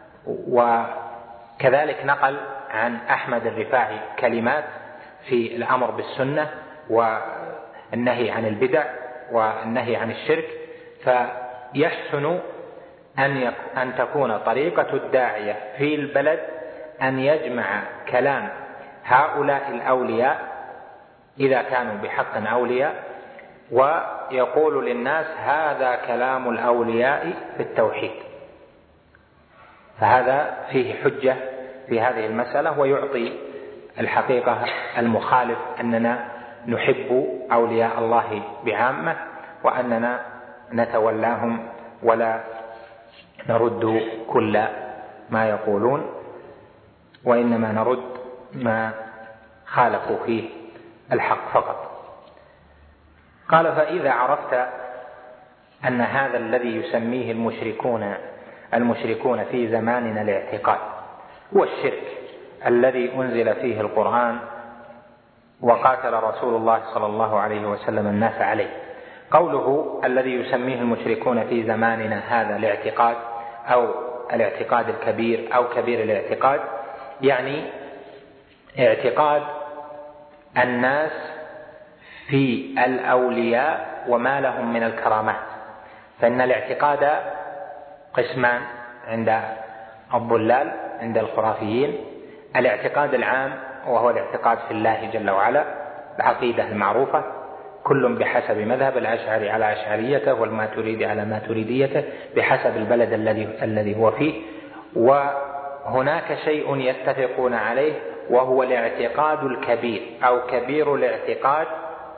وكذلك نقل عن أحمد الرفاعي كلمات في الأمر بالسنة والنهي عن البدع والنهي عن الشرك. فيحسن أن, أن تكون طريقة الداعية في البلد أن يجمع كلام هؤلاء الأولياء إذا كانوا بحق أولياء، ويقول للناس هذا كلام الأولياء في التوحيد. فهذا فيه حجة في هذه المسألة، ويعطي الحقيقة المخالف أننا نحب أولياء الله بعامة، وأننا نتولاهم ولا نرد كل ما يقولون، وإنما نرد ما خالفوا فيه الحق فقط. قال: فإذا عرفت أن هذا الذي يسميه المشركون المشركون في زماننا الاعتقاد هو الشرك الذي أنزل فيه القرآن وقاتل رسول الله صلى الله عليه وسلم الناس عليه. قوله الذي يسميه المشركون في زماننا هذا الاعتقاد أو الاعتقاد الكبير أو كبير الاعتقاد، يعني اعتقاد الناس في الأولياء وما لهم من الكرامات. فإن الاعتقاد قسمان عند الضلال، عند الخرافيين: الاعتقاد العام وهو الاعتقاد في الله جل وعلا، العقيدة المعروفة، كل بحسب مذهب، الأشعري على أشعريته والماتريدي على ماتريديته بحسب البلد الذي الذي هو فيه. وهناك شيء يتفقون عليه وهو الاعتقاد الكبير أو كبير الاعتقاد،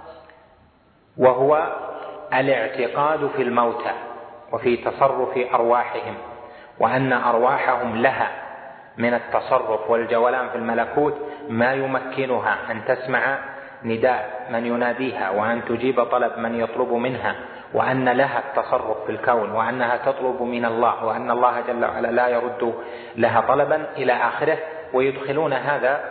وهو الاعتقاد في الموتى وفي تصرف أرواحهم، وأن أرواحهم لها من التصرف والجولان في الملكوت ما يمكنها أن تسمع نداء من يناديها، وأن تجيب طلب من يطلب منها، وأن لها التصرف في الكون، وأنها تطلب من الله، وأن الله جل وعلا لا يرد لها طلبا إلى آخره. ويدخلون هذا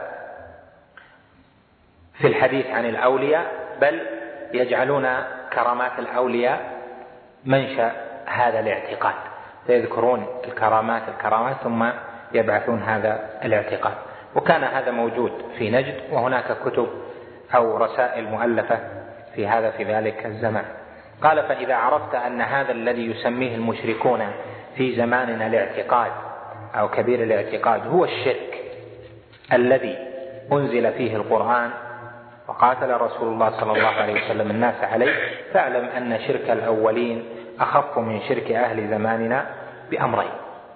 في الحديث عن الأولياء، بل يجعلون كرامات الأولياء منشأ هذا الاعتقاد، فيذكرون الكرامات الكرامات ثم يبعثون هذا الاعتقاد. وكان هذا موجود في نجد، وهناك كتب أو رسائل مؤلفة في هذا في ذلك الزمان. قال: فإذا عرفت أن هذا الذي يسميه المشركون في زماننا الاعتقاد أو كبير الاعتقاد هو الشرك الذي أنزل فيه القرآن وقاتل رسول الله صلى الله عليه وسلم الناس عليه، فاعلم أن شرك الأولين أخف من شرك أهل زماننا بأمرين.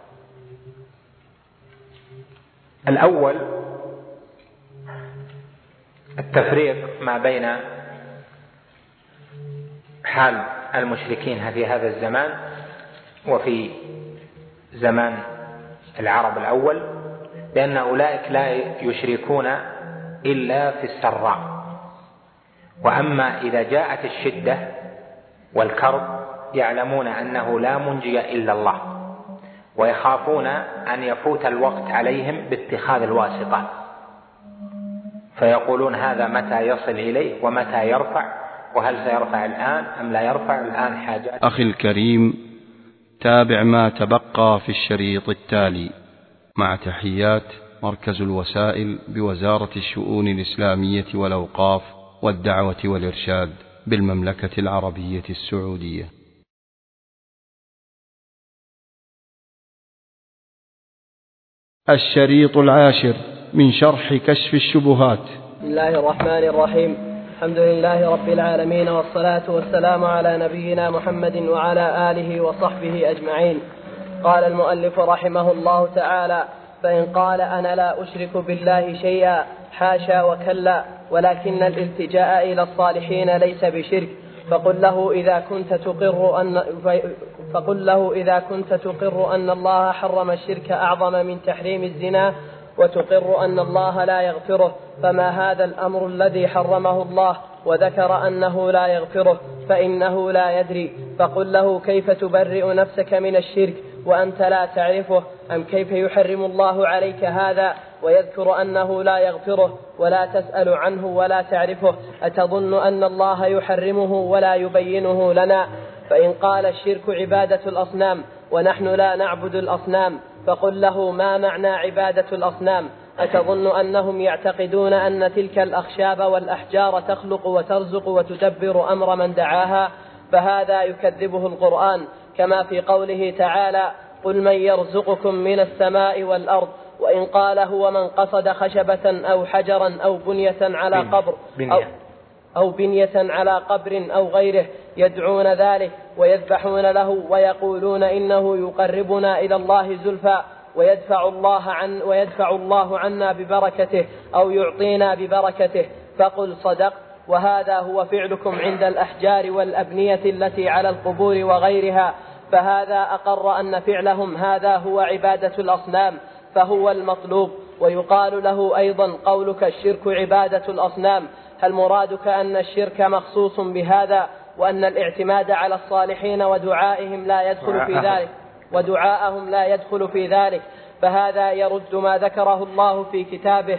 الأول التفريق ما بين حال المشركين في هذا الزمان وفي زمان العرب الأول، لأن أولئك لا يشركون إلا في السراء، وأما إذا جاءت الشدة والكرب يعلمون أنه لا منجي إلا الله، ويخافون أن يفوت الوقت عليهم باتخاذ الواسطات، فيقولون هذا متى يصل إليه ومتى يرفع، وهل سيرفع الآن أم لا يرفع الآن حاجات. أخي الكريم، تابع ما تبقى في الشريط التالي مع تحيات مركز الوسائل بوزارة الشؤون الإسلامية والأوقاف والدعوة والإرشاد بالمملكة العربية السعودية. الشريط العاشر من شرح كشف الشبهات. بسم الله الرحمن الرحيم. الحمد لله رب العالمين، والصلاة والسلام على نبينا محمد وعلى آله وصحبه أجمعين. قال المؤلف رحمه الله تعالى: فإن قال أنا لا أشرك بالله شيئا، حاشا وكلا، ولكن الالتجاء إلى الصالحين ليس بشرك، فقل له إذا كنت تقر أن فقل له إذا كنت تقر أن الله حرم الشرك أعظم من تحريم الزنا، وتقر أن الله لا يغفره، فما هذا الأمر الذي حرمه الله وذكر أنه لا يغفره، فإنه لا يدري. فقل له كيف تبرئ نفسك من الشرك وأنت لا تعرفه؟ أم كيف يحرم الله عليك هذا ويذكر أنه لا يغفره ولا تسأل عنه ولا تعرفه؟ أتظن أن الله يحرمه ولا يبينه لنا؟ فإن قال الشرك عبادة الأصنام ونحن لا نعبد الأصنام، فقل له ما معنى عبادة الأصنام؟ أتظن أنهم يعتقدون أن تلك الأخشاب والأحجار تخلق وترزق وتدبر أمر من دعاها؟ فهذا يكذبه القرآن، كما في قوله تعالى: قل من يرزقكم من السماء والأرض. وإن قال هو من قصد خشبة أو حجرا أو بنية على قبر أو, أو بنية على قبر أو غيره يدعون ذلك ويذبحون له ويقولون إنه يقربنا إلى الله زلفى ويدفع الله عن ويدفع الله عنا ببركته أو يعطينا ببركته، فقل صدق، وهذا هو فعلكم عند الأحجار والأبنية التي على القبور وغيرها. فهذا أقر أن فعلهم هذا هو عبادة الأصنام، فهو المطلوب. ويقال له أيضا قولك الشرك عبادة الأصنام، هل مرادك أن الشرك مخصوص بهذا، وأن الاعتماد على الصالحين ودعائهم لا يدخل في ذلك ودعاءهم لا يدخل في ذلك؟ فهذا يرد ما ذكره الله في كتابه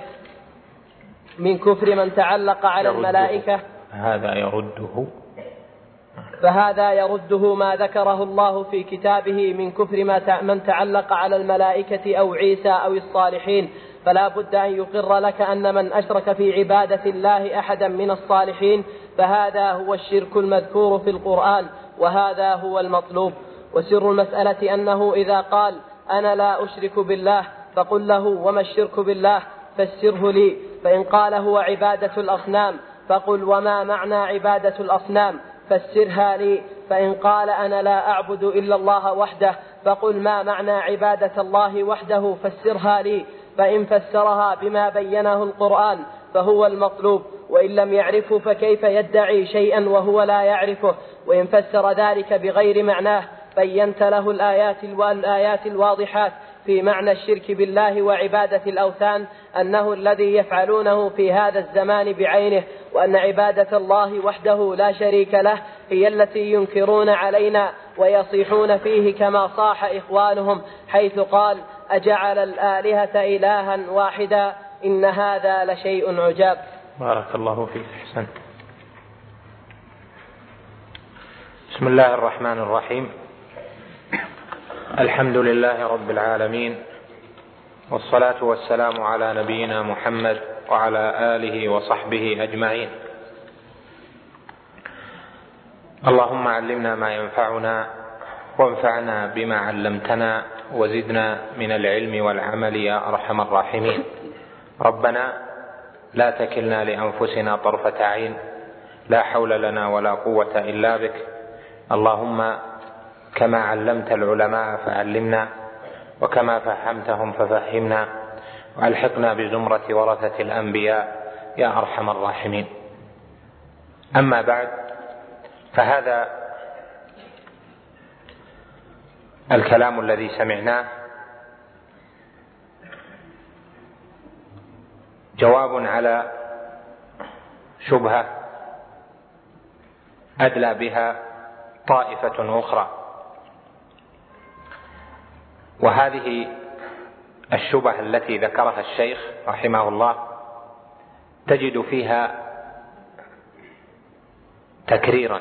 من كفر من تعلق على يرده. الملائكة. هذا يرده فهذا يرده ما ذكره الله في كتابه من كفر ما من تعلق على الملائكة أو عيسى أو الصالحين. فلا بد أن يقر لك أن من أشرك في عبادة الله أحدا من الصالحين فهذا هو الشرك المذكور في القرآن، وهذا هو المطلوب. وسر المسألة أنه إذا قال أنا لا أشرك بالله فقل له وما الشرك بالله فسره لي. فإن قال هو عبادة الأصنام فقل وما معنى عبادة الأصنام فسرها لي. فإن قال أنا لا أعبد إلا الله وحده فقل ما معنى عبادة الله وحده فسرها لي. فإن فسرها بما بينه القرآن فهو المطلوب، وإن لم يعرفه فكيف يدعي شيئا وهو لا يعرفه؟ وإن فسر ذلك بغير معناه بينت له الآيات والآيات الواضحات في معنى الشرك بالله وعبادة الأوثان أنه الذي يفعلونه في هذا الزمان بعينه، وأن عبادة الله وحده لا شريك له هي التي ينكرون علينا ويصيحون فيه كما صاح إخوانهم حيث قال أجعل الآلهة إلها واحدا إن هذا لشيء عجاب. بارك الله فيك. أحسنت. بسم الله الرحمن الرحيم. الحمد لله رب العالمين، والصلاة والسلام على نبينا محمد وعلى آله وصحبه أجمعين. اللهم علمنا ما ينفعنا وانفعنا بما علمتنا وزدنا من العلم والعمل يا أرحم الراحمين. ربنا لا تكلنا لأنفسنا طرفة عين، لا حول لنا ولا قوة إلا بك. اللهم كما علمت العلماء فعلمنا، وكما فهمتهم ففهمنا، وألحقنا بزمرة ورثة الأنبياء يا أرحم الراحمين. أما بعد، فهذا الكلام الذي سمعناه جواب على شبهة أدلى بها طائفة أخرى، وهذه الشبهة التي ذكرها الشيخ رحمه الله تجد فيها تكريرا،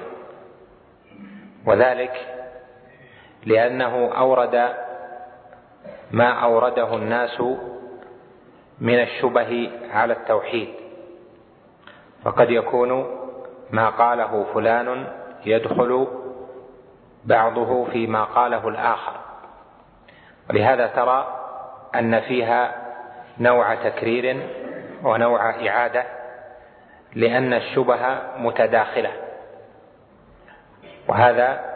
وذلك لأنه أورد ما أورده الناس من الشبه على التوحيد، فقد يكون ما قاله فلان يدخل بعضه فيما قاله الآخر، ولهذا ترى أن فيها نوع تكرير ونوع إعادة، لأن الشبه متداخلة، وهذا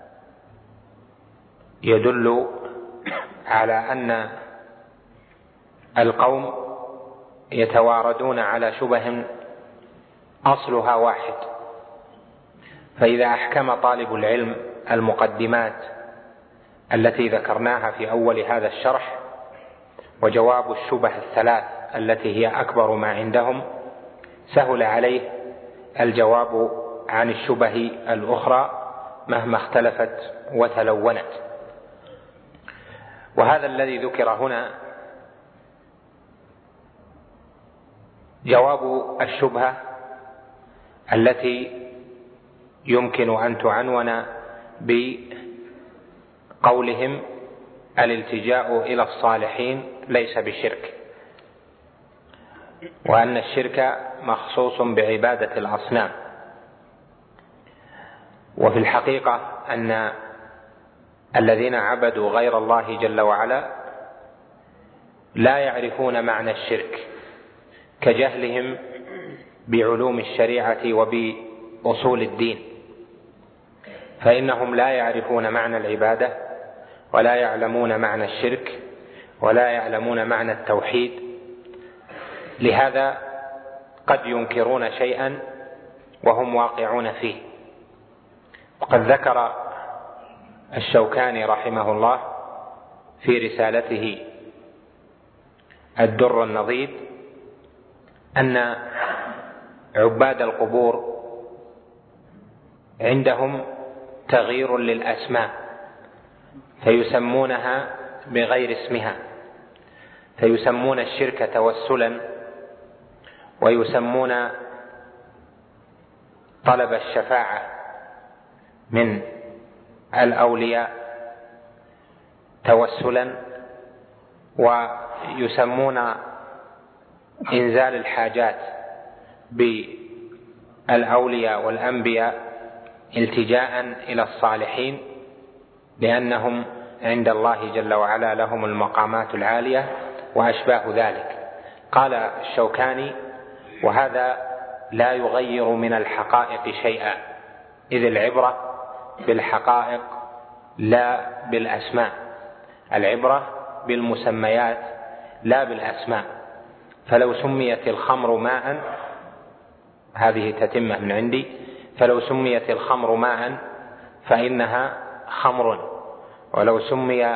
يدل على أن القوم يتواردون على شبه أصلها واحد. فإذا أحكم طالب العلم المقدمات التي ذكرناها في أول هذا الشرح وجواب الشبه الثلاث التي هي أكبر ما عندهم، سهل عليه الجواب عن الشبه الأخرى مهما اختلفت وتلونت. وهذا الذي ذكر هنا جواب الشبهة التي يمكن أن تعنون بقولهم الالتجاء إلى الصالحين ليس بشرك، وأن الشرك مخصوص بعبادة الأصنام. وفي الحقيقة أن الذين عبدوا غير الله جل وعلا لا يعرفون معنى الشرك كجهلهم بعلوم الشريعة وبأصول الدين، فإنهم لا يعرفون معنى العبادة ولا يعلمون معنى الشرك ولا يعلمون معنى التوحيد، لهذا قد ينكرون شيئا وهم واقعون فيه. وقد ذكر الشوكاني رحمه الله في رسالته الدر النضيد أن عباد القبور عندهم تغيير للأسماء، فيسمونها بغير اسمها، فيسمون الشرك توسلا، ويسمون طلب الشفاعة من الأولياء توسلا، ويسمون إنزال الحاجات بالأولياء والأنبياء التجاء إلى الصالحين، لأنهم عند الله جل وعلا لهم المقامات العالية وأشباه ذلك. قال الشوكاني: وهذا لا يغير من الحقائق شيئا، إذ العبرة بالحقائق لا بالأسماء، العبرة بالمسميات لا بالأسماء. فلو سميت الخمر ماء، هذه تتمة من عندي، فلو سميت الخمر ماء فإنها خمر، ولو سمي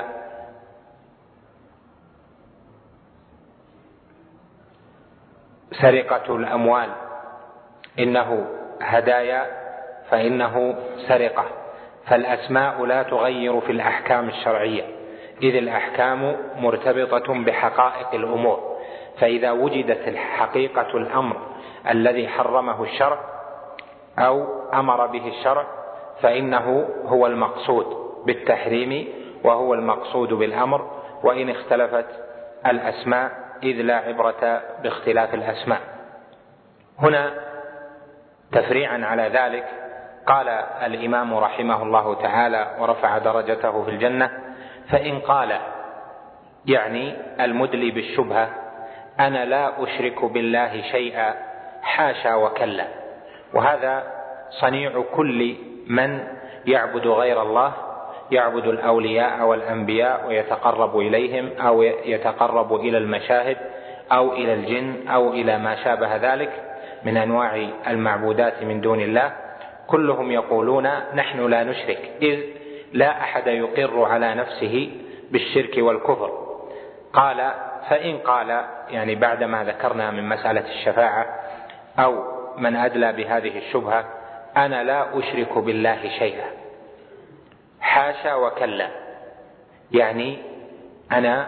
سرقة الأموال إنه هدايا فإنه سرقة. فالأسماء لا تغير في الأحكام الشرعية، إذ الأحكام مرتبطة بحقائق الأمور. فإذا وجدت الحقيقة الأمر الذي حرمه الشرع أو أمر به الشرع فإنه هو المقصود بالتحريم وهو المقصود بالأمر، وإن اختلفت الأسماء، إذ لا عبرة باختلاف الأسماء. هنا تفريعا على ذلك قال الإمام رحمه الله تعالى ورفع درجته في الجنة: فإن قال، يعني المدلي بالشبهة، أنا لا أشرك بالله شيئا حاشا وكلا. وهذا صنيع كل من يعبد غير الله، يعبد الأولياء والأنبياء ويتقرب إليهم، أو يتقرب إلى المشاهد أو إلى الجن أو إلى ما شابه ذلك من أنواع المعبودات من دون الله. كلهم يقولون نحن لا نشرك، إذ لا أحد يقر على نفسه بالشرك والكفر. قال: فإن قال، يعني بعدما ذكرنا من مسألة الشفاعة أو من أدلى بهذه الشبهة، أنا لا أشرك بالله شيئا حاشا وكلا، يعني أنا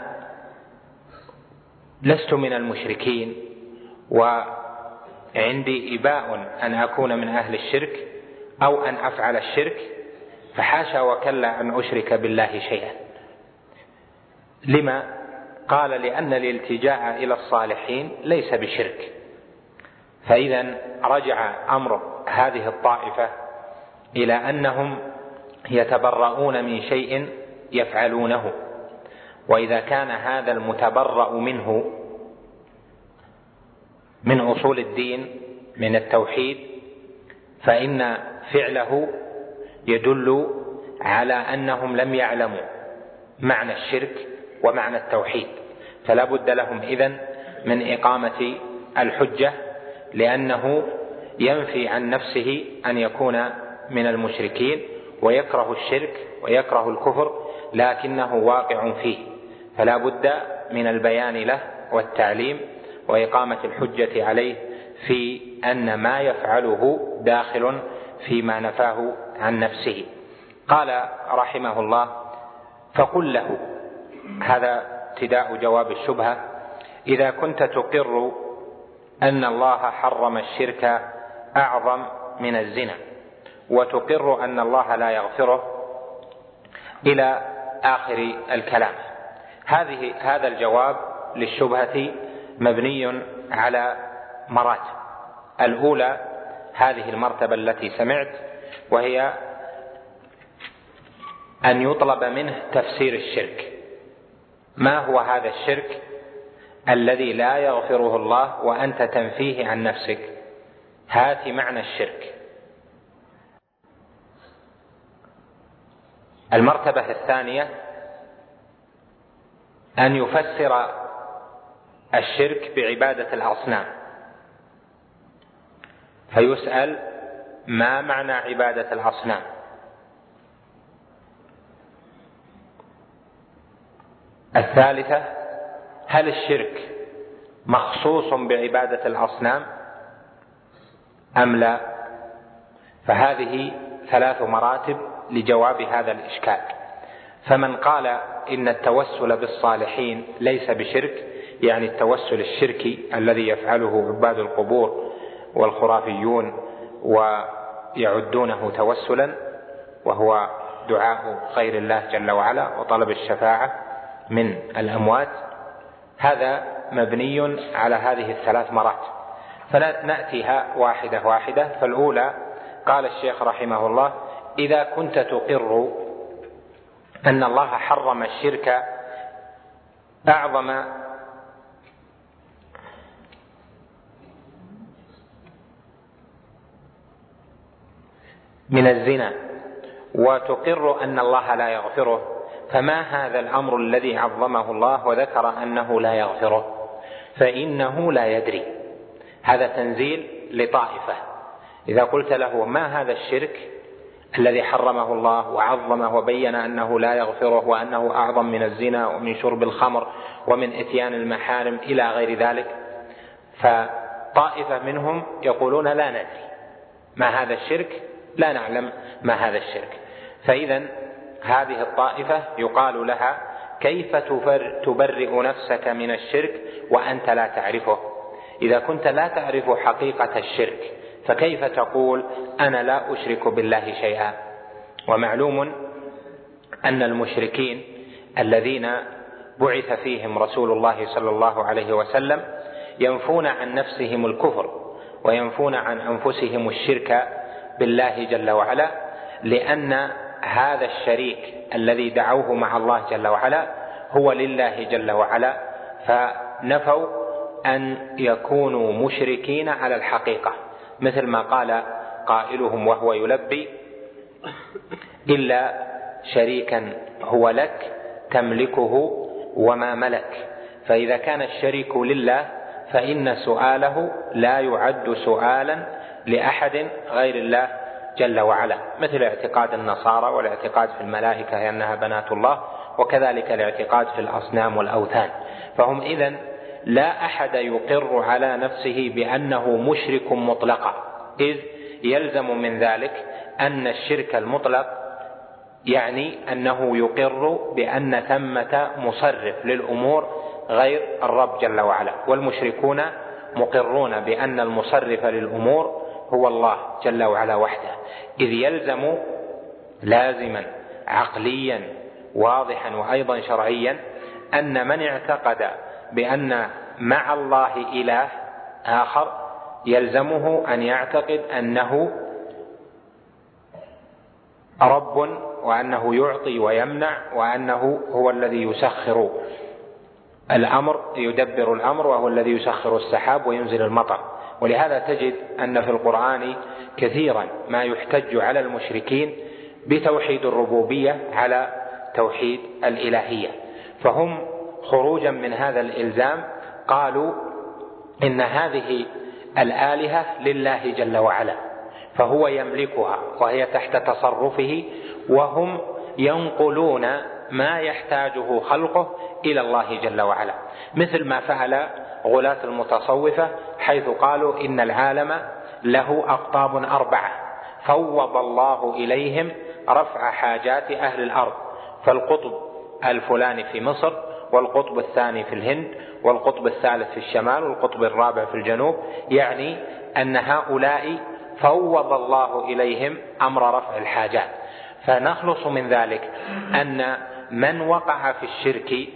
لست من المشركين وعندي إباء أن أكون من أهل الشرك أو أن أفعل الشرك، فحاشا وكلا أن أشرك بالله شيئا. لما؟ قال: لأن الالتجاء إلى الصالحين ليس بشرك. فإذا رجع أمر هذه الطائفة إلى أنهم يتبرؤون من شيء يفعلونه، وإذا كان هذا المتبرأ منه من أصول الدين من التوحيد فإن فعله يدل على أنهم لم يعلموا معنى الشرك ومعنى التوحيد، فلا بد لهم إذن من إقامة الحجة، لأنه ينفي عن نفسه أن يكون من المشركين ويكره الشرك ويكره الكفر، لكنه واقع فيه، فلا بد من البيان له والتعليم وإقامة الحجة عليه في أن ما يفعله داخل فيما نفاه عن نفسه. قال رحمه الله: فقل له، هذا ابتداء جواب الشبهة، إذا كنت تقر أن الله حرم الشرك أعظم من الزنا، وتقر أن الله لا يغفره، إلى آخر الكلام. هذه هذا الجواب للشبهة مبني على مراتب. الأولى هذه المرتبة التي سمعت، وهي أن يطلب منه تفسير الشرك. ما هو هذا الشرك الذي لا يغفره الله وأنت تنفيه عن نفسك؟ هات معنى الشرك. المرتبة الثانية أن يفسر الشرك بعبادة الأصنام، فيسأل: ما معنى عبادة الأصنام؟ الثالثة: هل الشرك مخصوص بعبادة الأصنام أم لا؟ فهذه ثلاث مراتب لجواب هذا الإشكال. فمن قال إن التوسل بالصالحين ليس بشرك، يعني التوسل الشركي الذي يفعله عباد القبور والخرافيون ويعدونه توسلا، وهو دعاء غير الله جل وعلا وطلب الشفاعة من الأموات، هذا مبني على هذه الثلاث مراتب، فلا نأتيها واحدة واحدة. فالأولى قال الشيخ رحمه الله: إذا كنت تقر أن الله حرم الشرك أعظم من الزنا وتقر أن الله لا يغفره، فما هذا الأمر الذي عظمه الله وذكر أنه لا يغفره؟ فإنه لا يدري. هذا تنزيل لطائفة. إذا قلت له ما هذا الشرك الذي حرمه الله وعظمه وبين أنه لا يغفره وأنه أعظم من الزنا ومن شرب الخمر ومن إتيان المحارم إلى غير ذلك، فطائفة منهم يقولون لا ندري ما هذا الشرك، لا نعلم ما هذا الشرك. فإذا هذه الطائفة يقال لها: كيف تبرئ نفسك من الشرك وأنت لا تعرفه؟ إذا كنت لا تعرف حقيقة الشرك فكيف تقول أنا لا أشرك بالله شيئا؟ ومعلوم أن المشركين الذين بعث فيهم رسول الله صلى الله عليه وسلم ينفون عن نفسهم الكفر وينفون عن أنفسهم الشرك بالله جل وعلا، لأن هذا الشريك الذي دعوه مع الله جل وعلا هو لله جل وعلا، فنفوا أن يكونوا مشركين على الحقيقة، مثل ما قال قائلهم وهو يلبي: إلا شريكا هو لك تملكه وما ملك. فإذا كان الشريك لله فإن سؤاله لا يعد سؤالا لأحد غير الله جل وعلا، مثل اعتقاد النصارى والاعتقاد في الملائكة أنها بنات الله، وكذلك الاعتقاد في الأصنام والأوثان. فهم إذن لا أحد يقر على نفسه بأنه مشرك مطلقا، إذ يلزم من ذلك أن الشرك المطلق يعني أنه يقر بأن ثمة مصرف للأمور غير الرب جل وعلا، والمشركون مقرون بأن المصرف للأمور هو الله جل وعلا وحده، إذ يلزم لازما عقليا واضحا وأيضا شرعيا أن من اعتقد بأن مع الله إله آخر يلزمه أن يعتقد أنه رب، وأنه يعطي ويمنع، وأنه هو الذي يسخر الأمر يدبر الأمر، وهو الذي يسخر السحاب وينزل المطر. ولهذا تجد أن في القرآن كثيرا ما يحتج على المشركين بتوحيد الربوبية على توحيد الإلهية، فهم خروجا من هذا الإلزام قالوا إن هذه الآلهة لله جل وعلا فهو يملكها وهي تحت تصرفه، وهم ينقلون ما يحتاجه خلقه إلى الله جل وعلا، مثل ما فعل غلاة المتصوفة حيث قالوا إن العالم له أقطاب أربعة فوض الله إليهم رفع حاجات أهل الأرض، فالقطب الفلاني في مصر، والقطب الثاني في الهند، والقطب الثالث في الشمال، والقطب الرابع في الجنوب، يعني أن هؤلاء فوض الله إليهم أمر رفع الحاجات. فنخلص من ذلك أن من وقع في الشرك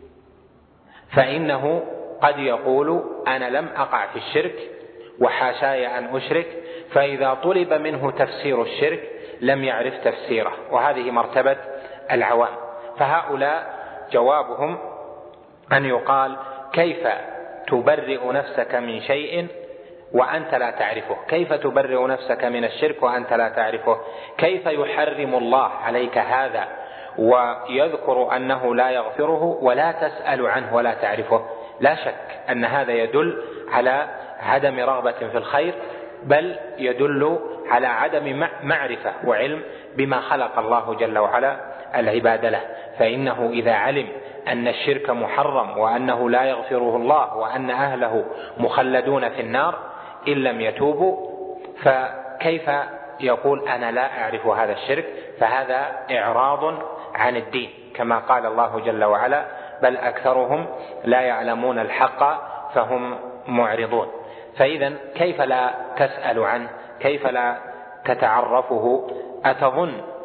فإنه قد يقول أنا لم أقع في الشرك وحاشاي أن أشرك، فإذا طلب منه تفسير الشرك لم يعرف تفسيره، وهذه مرتبة العوام. فهؤلاء جوابهم أن يقال: كيف تبرئ نفسك من شيء وأنت لا تعرفه؟ كيف تبرئ نفسك من الشرك وأنت لا تعرفه؟ كيف يحرم الله عليك هذا ويذكر أنه لا يغفره ولا تسأل عنه ولا تعرفه؟ لا شك أن هذا يدل على عدم رغبة في الخير، بل يدل على عدم معرفة وعلم بما خلق الله جل وعلا العباد له. فإنه إذا علم أن الشرك محرم وأنه لا يغفره الله وأن أهله مخلدون في النار إن لم يتوبوا، فكيف يقول أنا لا أعرف هذا الشرك؟ فهذا إعراض عن الدين، كما قال الله جل وعلا: بل أكثرهم لا يعلمون الحق فهم معرضون. فإذا كيف لا تسأل عنه؟ كيف لا تتعرفه؟ أتظن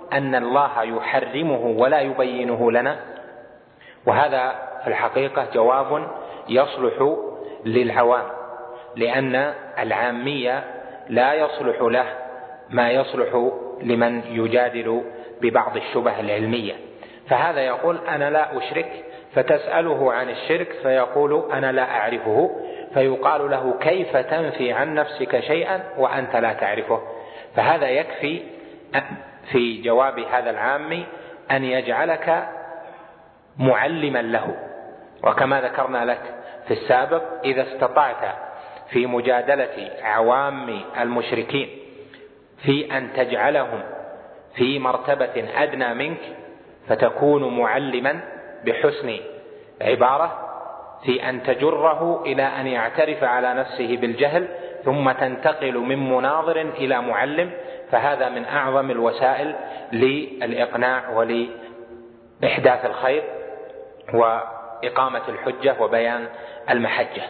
أن الله يحرمه ولا يبينه لنا؟ وهذا في الحقيقة جواب يصلح للعوام، لأن العامية لا يصلح له ما يصلح لمن يجادل ببعض الشبه العلمية. فهذا يقول أنا لا أشرك، فتسأله عن الشرك فيقول أنا لا أعرفه، فيقال له كيف تنفي عن نفسك شيئا وأنت لا تعرفه؟ فهذا يكفي في جواب هذا العامي أن يجعلك معلما له. وكما ذكرنا لك في السابق، إذا استطعت في مجادلة عوام المشركين في أن تجعلهم في مرتبة أدنى منك، فتكون معلما بحسن عبارة في أن تجره إلى أن يعترف على نفسه بالجهل، ثم تنتقل من مناظر إلى معلم، فهذا من أعظم الوسائل للإقناع ولإحداث الخير وإقامة الحجة وبيان المحجة.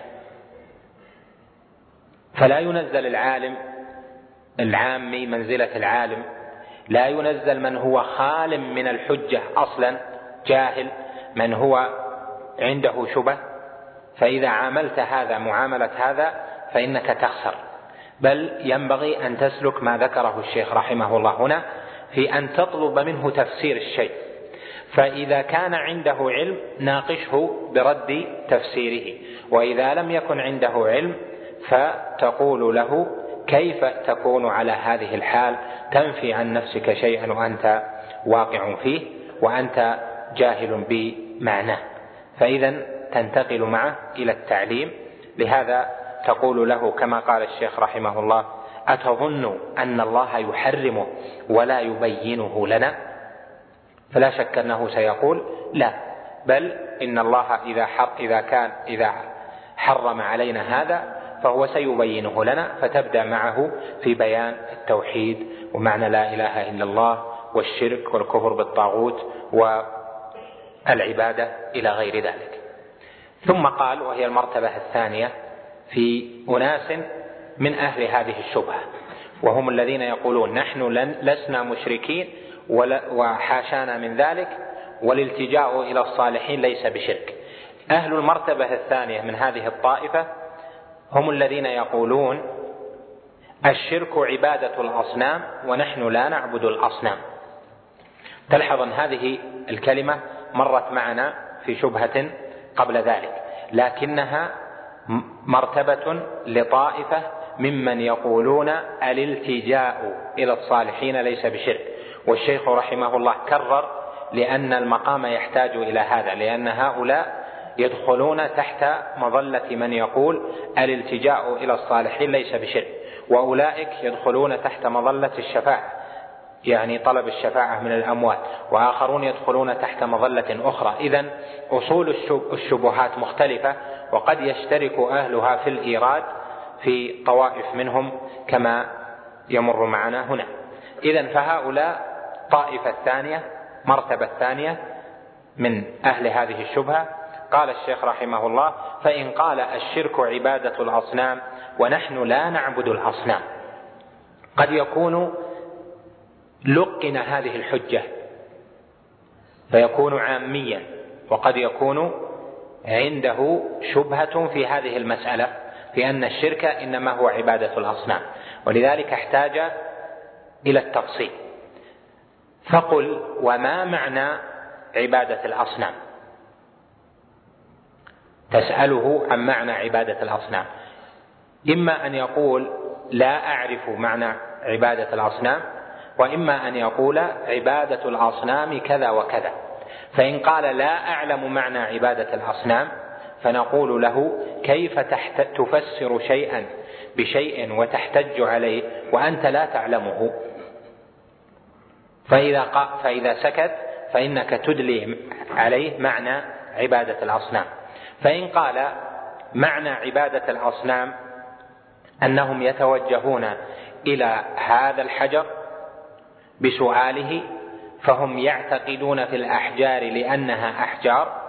فلا ينزل العالم العامي منزلة العالم، لا ينزل من هو خال من الحجة أصلا جاهل، من هو عنده شبه، فإذا عاملت هذا معاملة هذا فإنك تخسر. بل ينبغي أن تسلك ما ذكره الشيخ رحمه الله هنا في أن تطلب منه تفسير الشيء، فإذا كان عنده علم ناقشه برد تفسيره، وإذا لم يكن عنده علم فتقول له كيف تكون على هذه الحال تنفي عن نفسك شيئا وأنت واقع فيه وأنت جاهل بمعناه، فإذا تنتقل معه إلى التعليم. لهذا تقول له كما قال الشيخ رحمه الله: أتظن أن الله يحرمه ولا يبينه لنا؟ فلا شك أنه سيقول لا، بل إن الله إذا, حر إذا كان إذا حرم علينا هذا فهو سيبينه لنا. فتبدأ معه في بيان التوحيد ومعنى لا إله إلا الله والشرك والكفر بالطاغوت والعبادة إلى غير ذلك. ثم قال، وهي المرتبة الثانية في أناس من أهل هذه الشبهة، وهم الذين يقولون نحن لسنا مشركين وحاشانا من ذلك، والالتجاء إلى الصالحين ليس بشرك. أهل المرتبة الثانية من هذه الطائفة هم الذين يقولون الشرك عبادة الأصنام ونحن لا نعبد الأصنام. تلحظ أن هذه الكلمة مرت معنا في شبهة قبل ذلك، لكنها مرتبة لطائفة ممن يقولون الالتجاء إلى الصالحين ليس بشرك. والشيخ رحمه الله كرر لأن المقام يحتاج إلى هذا، لأن هؤلاء يدخلون تحت مظلة من يقول الالتجاء إلى الصالحين ليس بشرك، وأولئك يدخلون تحت مظلة الشفاعة، يعني طلب الشفاعة من الأموات، وآخرون يدخلون تحت مظلة أخرى. إذن أصول الشبهات مختلفة، وقد يشترك أهلها في الإيراد في طوائف منهم كما يمر معنا هنا. إذن فهؤلاء طائفة الثانية، مرتبة الثانية من أهل هذه الشبهة. قال الشيخ رحمه الله: فإن قال الشرك عبادة الأصنام ونحن لا نعبد الأصنام، قد يكون لقن هذه الحجة فيكون عاميا، وقد يكون عنده شبهة في هذه المسألة في أن الشرك إنما هو عبادة الأصنام، ولذلك احتاج إلى التفصيل. فقل: وما معنى عبادة الأصنام؟ تسأله عن معنى عبادة الأصنام. إما أن يقول لا أعرف معنى عبادة الأصنام، وإما أن يقول عبادة الأصنام كذا وكذا. فإن قال لا أعلم معنى عبادة الأصنام فنقول له كيف تفسر شيئا بشيء وتحتج عليه وأنت لا تعلمه؟ فإذا, فإذا سكت فإنك تدلي عليه معنى عبادة الأصنام. فإن قال معنى عبادة الأصنام أنهم يتوجهون إلى هذا الحجر بسؤاله، فهم يعتقدون في الأحجار لأنها أحجار،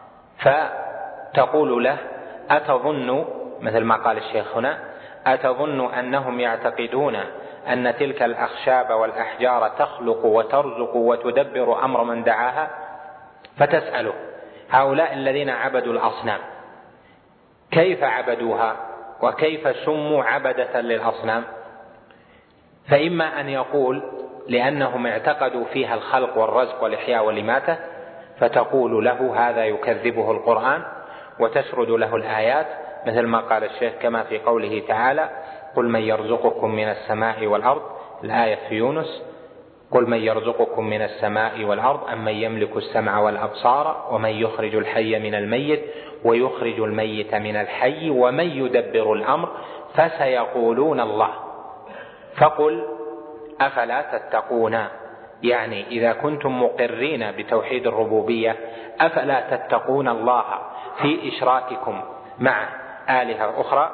فتقول له: أتظن، مثل ما قال الشيخ هنا، أتظن أنهم يعتقدون أن تلك الأخشاب والأحجار تخلق وترزق وتدبر أمر من دعاها، فتسأله هؤلاء الذين عبدوا الأصنام كيف عبدوها وكيف سموا عبدة للأصنام؟ فإما أن يقول لأنهم اعتقدوا فيها الخلق والرزق والإحياء والإماتة، فتقول له هذا يكذبه القرآن وتسرد له الآيات، مثل ما قال الشيخ كما في قوله تعالى: قل من يرزقكم من السماء والأرض، الآية في يونس: قل من يرزقكم من السماء والأرض أم من يملك السمع والأبصار ومن يخرج الحي من الميت ويخرج الميت من الحي ومن يدبر الأمر فسيقولون الله فقل أفلا تتقون. يعني إذا كنتم مقرين بتوحيد الربوبية أفلا تتقون الله في إشراككم مع آلهة أخرى؟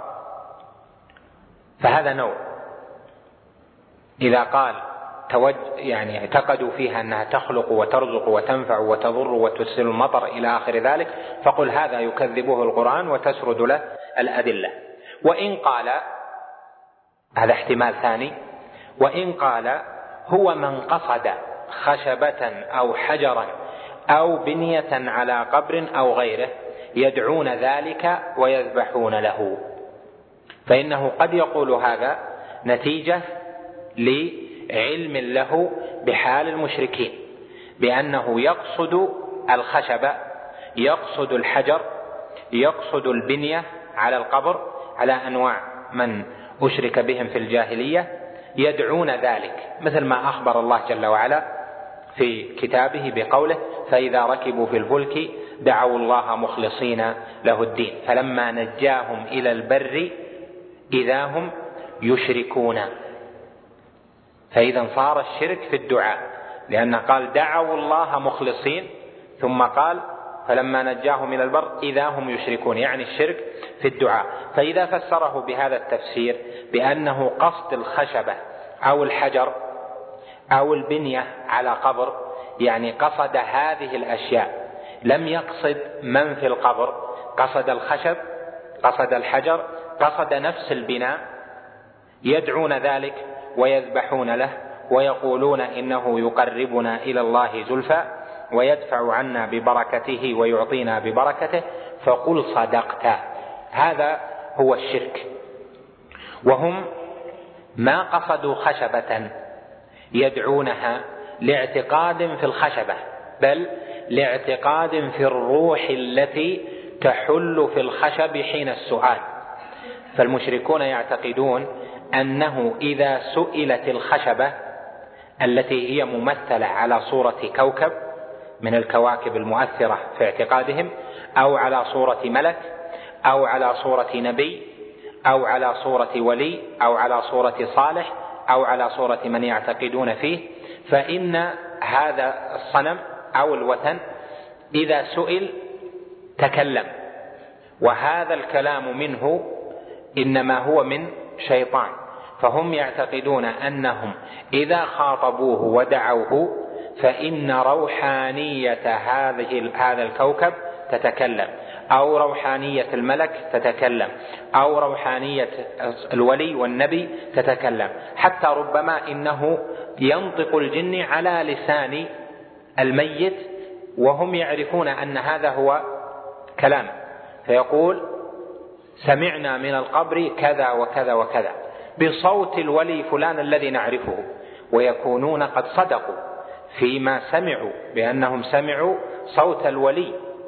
فهذا نوع. إذا قال توج يعني اعتقدوا فيها أنها تخلق وترزق وتنفع وتضر وترسل المطر إلى آخر ذلك، فقل هذا يكذبه القرآن وتسرد له الأدلة. وإن قال، هذا احتمال ثاني، وإن قال هو من قصد خشبة أو حجرا أو بنية على قبر أو غيره يدعون ذلك ويذبحون له، فإنه قد يقول هذا نتيجة لعلم له بحال المشركين، بأنه يقصد الخشبة، يقصد الحجر، يقصد البنية على القبر، على أنواع من أشرك بهم في الجاهلية يدعون ذلك، مثل ما أخبر الله جل وعلا في كتابه بقوله: فإذا ركبوا في الفلك دعوا الله مخلصين له الدين فلما نجاهم إلى البر إذا هم يشركون. فإذا صار الشرك في الدعاء، لأن قال دعوا الله مخلصين ثم قال فلما نجاهم إلى البر إذا هم يشركون، يعني الشرك في الدعاء. فإذا فسره بهذا التفسير بأنه قصد الخشبة أو الحجر أو البنية على قبر، يعني قصد هذه الأشياء، لم يقصد من في القبر، قصد الخشب، قصد الحجر، قصد نفس البناء، يدعون ذلك ويذبحون له ويقولون إنه يقربنا إلى الله زلفى ويدفع عنا ببركته ويعطينا ببركته، فقل صدقت. هذا هو الشرك. وهم ما قصدوا خشبة يدعونها لاعتقاد في الخشبة، بل لاعتقاد في الروح التي تحل في الخشب حين السؤال. فالمشركون يعتقدون أنه إذا سئلت الخشبة التي هي ممثلة على صورة كوكب من الكواكب المؤثرة في اعتقادهم، أو على صورة ملك، أو على صورة نبي، أو على صورة ولي، أو على صورة صالح، أو على صورة من يعتقدون فيه، فإن هذا الصنم أو الوثن إذا سئل تكلم، وهذا الكلام منه إنما هو من شيطان. فهم يعتقدون أنهم إذا خاطبوه ودعوه فإن روحانية هذه هذا الكوكب تتكلم، أو روحانية الملك تتكلم، أو روحانية الولي والنبي تتكلم، حتى ربما إنه ينطق الجن على لسان الميت وهم يعرفون أن هذا هو كلام، فيقول سمعنا من القبر كذا وكذا وكذا بصوت الولي فلان الذي نعرفه، ويكونون قد صدقوا فيما سمعوا بأنهم سمعوا صوت الولي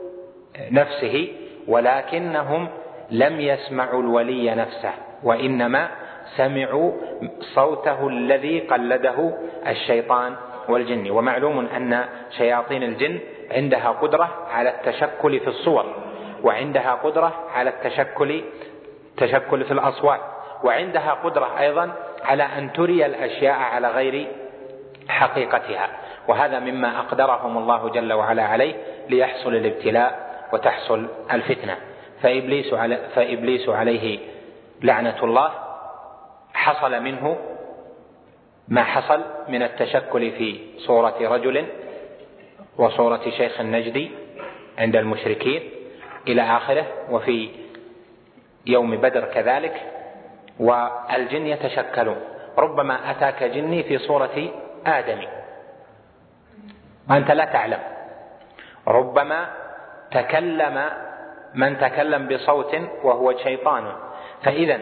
نفسه، ولكنهم لم يسمعوا الولي نفسه، وإنما سمعوا صوته الذي قلده الشيطان والجن. ومعلوم أن شياطين الجن عندها قدرة على التشكل في الصور، وعندها قدرة على التشكل تشكل في الأصوات، وعندها قدرة أيضا على أن تري الأشياء على غير حقيقتها، وهذا مما أقدرهم الله جل وعلا عليه ليحصل الابتلاء وتحصل الفتنة. فإبليس, علي فإبليس عليه لعنة الله حصل منه ما حصل من التشكل في صورة رجل وصورة شيخ النجدي عند المشركين إلى آخره، وفي يوم بدر كذلك. والجن يتشكلون، ربما أتاك جني في صورة آدمي وأنت لا تعلم، ربما تكلم من تكلم بصوت وهو شيطان. فإذا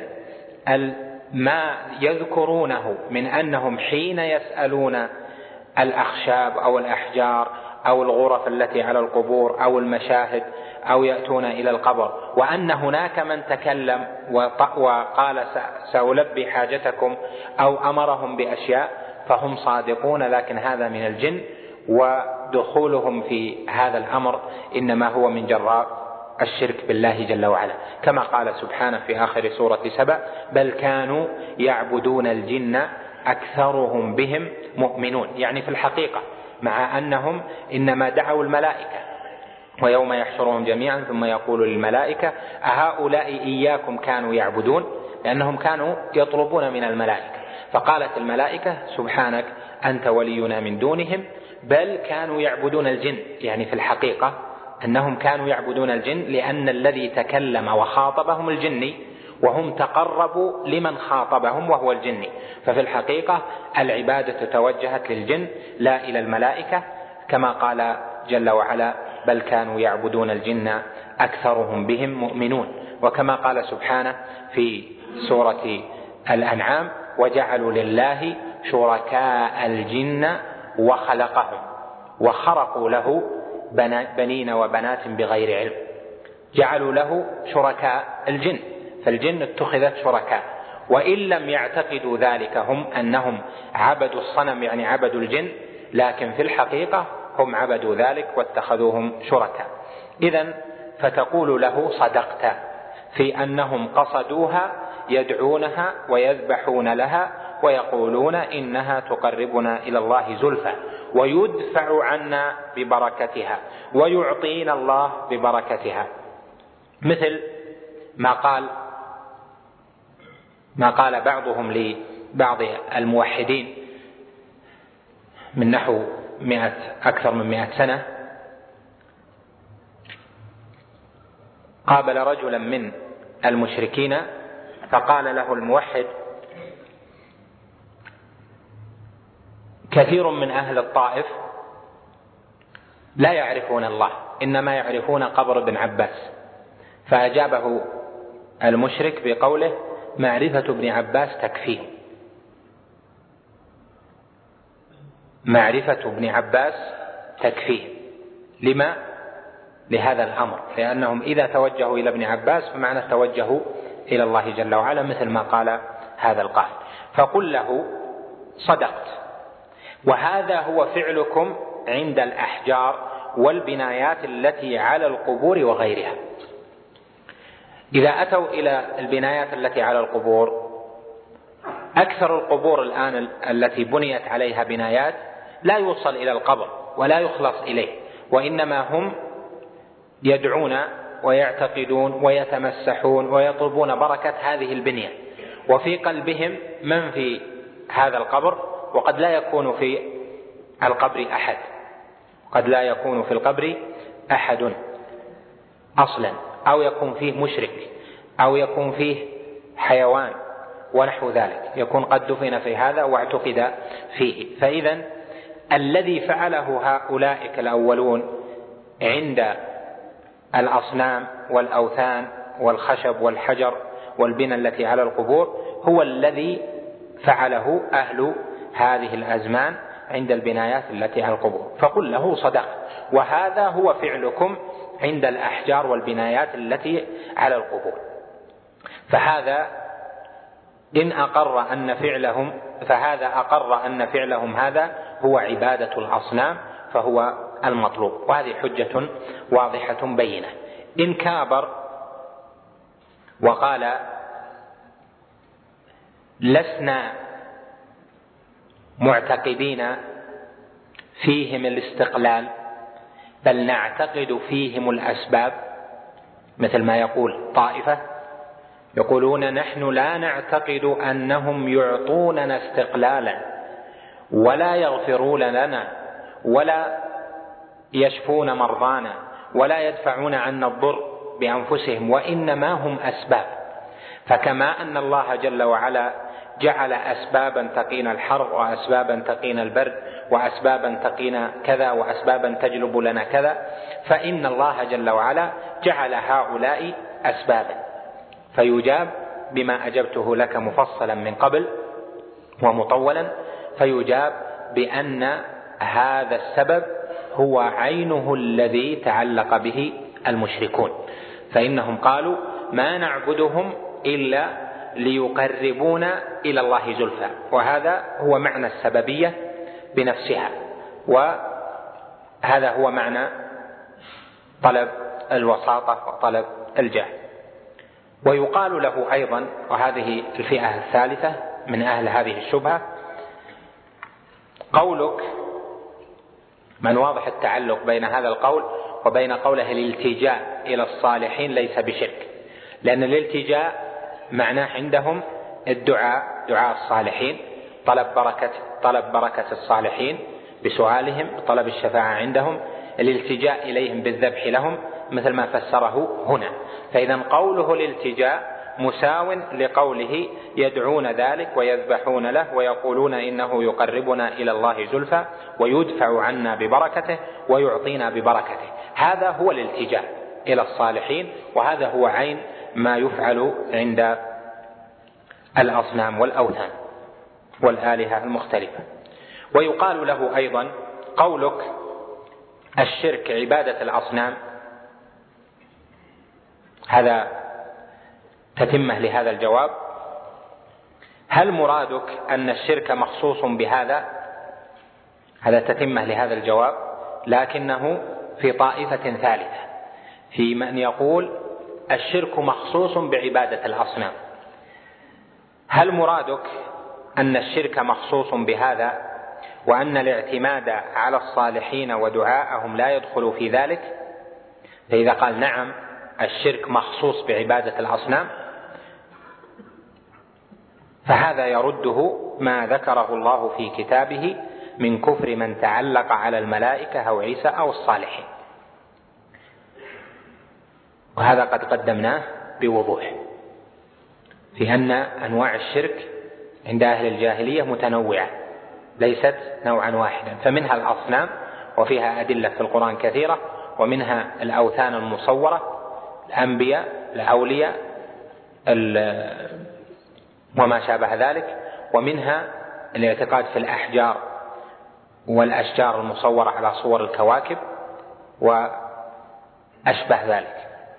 ما يذكرونه من أنهم حين يسألون الأخشاب أو الأحجار أو الغرف التي على القبور أو المشاهد أو يأتون إلى القبر وأن هناك من تكلم وقال سألبي حاجتكم أو أمرهم بأشياء فهم صادقون، لكن هذا من الجن، ودخولهم في هذا الأمر إنما هو من جراء الشرك بالله جل وعلا، كما قال سبحانه في آخر سورة سبأ: بل كانوا يعبدون الجن أكثرهم بهم مؤمنون. يعني في الحقيقة مع أنهم إنما دعوا الملائكة، ويوم يحشرهم جميعا ثم يقول للملائكة أهؤلاء إياكم كانوا يعبدون، لأنهم كانوا يطلبون من الملائكة، فقالت الملائكة سبحانك أنت ولينا من دونهم، بل كانوا يعبدون الجن. يعني في الحقيقة أنهم كانوا يعبدون الجن لأن الذي تكلم وخاطبهم الجني، وهم تقربوا لمن خاطبهم وهو الجني، ففي الحقيقة العبادة توجهت للجن لا إلى الملائكة، كما قال جل وعلا: بل كانوا يعبدون الجن أكثرهم بهم مؤمنون. وكما قال سبحانه في سورة الأنعام: وجعلوا لله شركاء الجن وخلقهم وخرقوا له بنين وبنات بغير علم. جعلوا له شركاء الجن، فالجن اتخذت شركاء، وإن لم يعتقدوا ذلك هم أنهم عبدوا الصنم يعني عبدوا الجن، لكن في الحقيقة هم عبدوا ذلك واتخذوهم شركاء. إذن فتقول له صدقت في أنهم قصدوها يدعونها ويذبحون لها ويقولون إنها تقربنا إلى الله زلفى ويدفع عنا ببركتها ويعطينا الله ببركتها، مثل ما قال ما قال بعضهم لبعض الموحدين من نحو مئة أكثر من مئة سنة: قابل رجلا من المشركين فقال له الموحد: كثير من أهل الطائف لا يعرفون الله، إنما يعرفون قبر ابن عباس. فأجابه المشرك بقوله: معرفة ابن عباس تكفيه. معرفة ابن عباس تكفيه. لما؟ لهذا الأمر، لأنهم إذا توجهوا إلى ابن عباس فمعنى توجهوا إلى الله جل وعلا، مثل ما قال هذا القائل. فقل له صدقت، وهذا هو فعلكم عند الأحجار والبنايات التي على القبور وغيرها. إذا أتوا إلى البنايات التي على القبور، أكثر القبور الآن التي بنيت عليها بنايات لا يوصل إلى القبر ولا يخلص إليه، وإنما هم يدعون ويعتقدون ويتمسحون ويطلبون بركة هذه البنية، وفي قلبهم من في هذا القبر، وقد لا يكون في القبر أحد قد لا يكون في القبر أحد أصلا، أو يكون فيه مشرك، أو يكون فيه حيوان ونحو ذلك، يكون قد دفن في هذا واعتقد فيه. فإذا الذي فعله هؤلاء الأولون عند الأصنام والأوثان والخشب والحجر والبنى التي على القبور هو الذي فعله أهل هذه الأزمان عند البنايات التي على القبور. فقل له صدق، وهذا هو فعلكم عند الأحجار والبنايات التي على القبور. فهذا إن أقر أن فعلهم فهذا أقر أن فعلهم هذا هو عبادة الأصنام، فهو المطلوب، وهذه حجة واضحة بينة. إن كابر وقال لسنا معتقدين فيهم الاستقلال بل نعتقد فيهم الأسباب، مثل ما يقول طائفة يقولون نحن لا نعتقد أنهم يعطوننا استقلالا ولا يغفرون لنا ولا يشفون مرضانا ولا يدفعون عنا الضر بأنفسهم، وإنما هم أسباب. فكما أن الله جل وعلا جعل أسبابا تقينا الحر وأسبابا تقينا البرد وأسبابا تقينا كذا وأسبابا تجلب لنا كذا، فإن الله جل وعلا جعل هؤلاء أسبابا، فيجاب بما أجبته لك مفصلا من قبل ومطولا، فيجاب بأن هذا السبب هو عينه الذي تعلق به المشركون، فإنهم قالوا ما نعبدهم إلا ليقربونا إلى الله زلفى، وهذا هو معنى السببية بنفسها، وهذا هو معنى طلب الوساطة وطلب الجاه. ويقال له أيضا، وهذه الفئة الثالثة من أهل هذه الشبهة، قولك من واضح التعلق بين هذا القول وبين قوله الالتجاء إلى الصالحين ليس بشرك، لأن الالتجاء معناه عندهم الدعاء، دعاء الصالحين، طلب بركة طلب بركة الصالحين بسؤالهم، طلب الشفاعة عندهم، الالتجاء إليهم بالذبح لهم مثل ما فسره هنا. فإذا قوله الالتجاء مساو لقوله يدعون ذلك ويذبحون له ويقولون إنه يقربنا إلى الله زلفى ويدفع عنا ببركته ويعطينا ببركته. هذا هو الالتجاء إلى الصالحين، وهذا هو عين ما يفعل عند الأصنام والأوثان والآلهة المختلفة. ويقال له أيضا قولك الشرك عبادة الأصنام، هذا تتمة لهذا الجواب. هل مرادك أن الشرك مخصوص بهذا؟ هذا تتمة لهذا الجواب، لكنه في طائفة ثالثة، في من يقول الشرك مخصوص بعبادة الأصنام. هل مرادك أن الشرك مخصوص بهذا وأن الاعتماد على الصالحين ودعاءهم لا يدخل في ذلك؟ فإذا قال نعم الشرك مخصوص بعبادة الأصنام فهذا يرده ما ذكره الله في كتابه من كفر من تعلق على الملائكة أو عيسى أو الصالحين، وهذا قد قدمناه بوضوح في أن أنواع الشرك عند أهل الجاهلية متنوعة ليست نوعا واحدا، فمنها الأصنام وفيها أدلة في القرآن كثيرة، ومنها الأوثان المصورة، الأنبياء، الأولياء، وما شابه ذلك، ومنها الاعتقاد في الأحجار والأشجار المصورة على صور الكواكب وأشبه ذلك.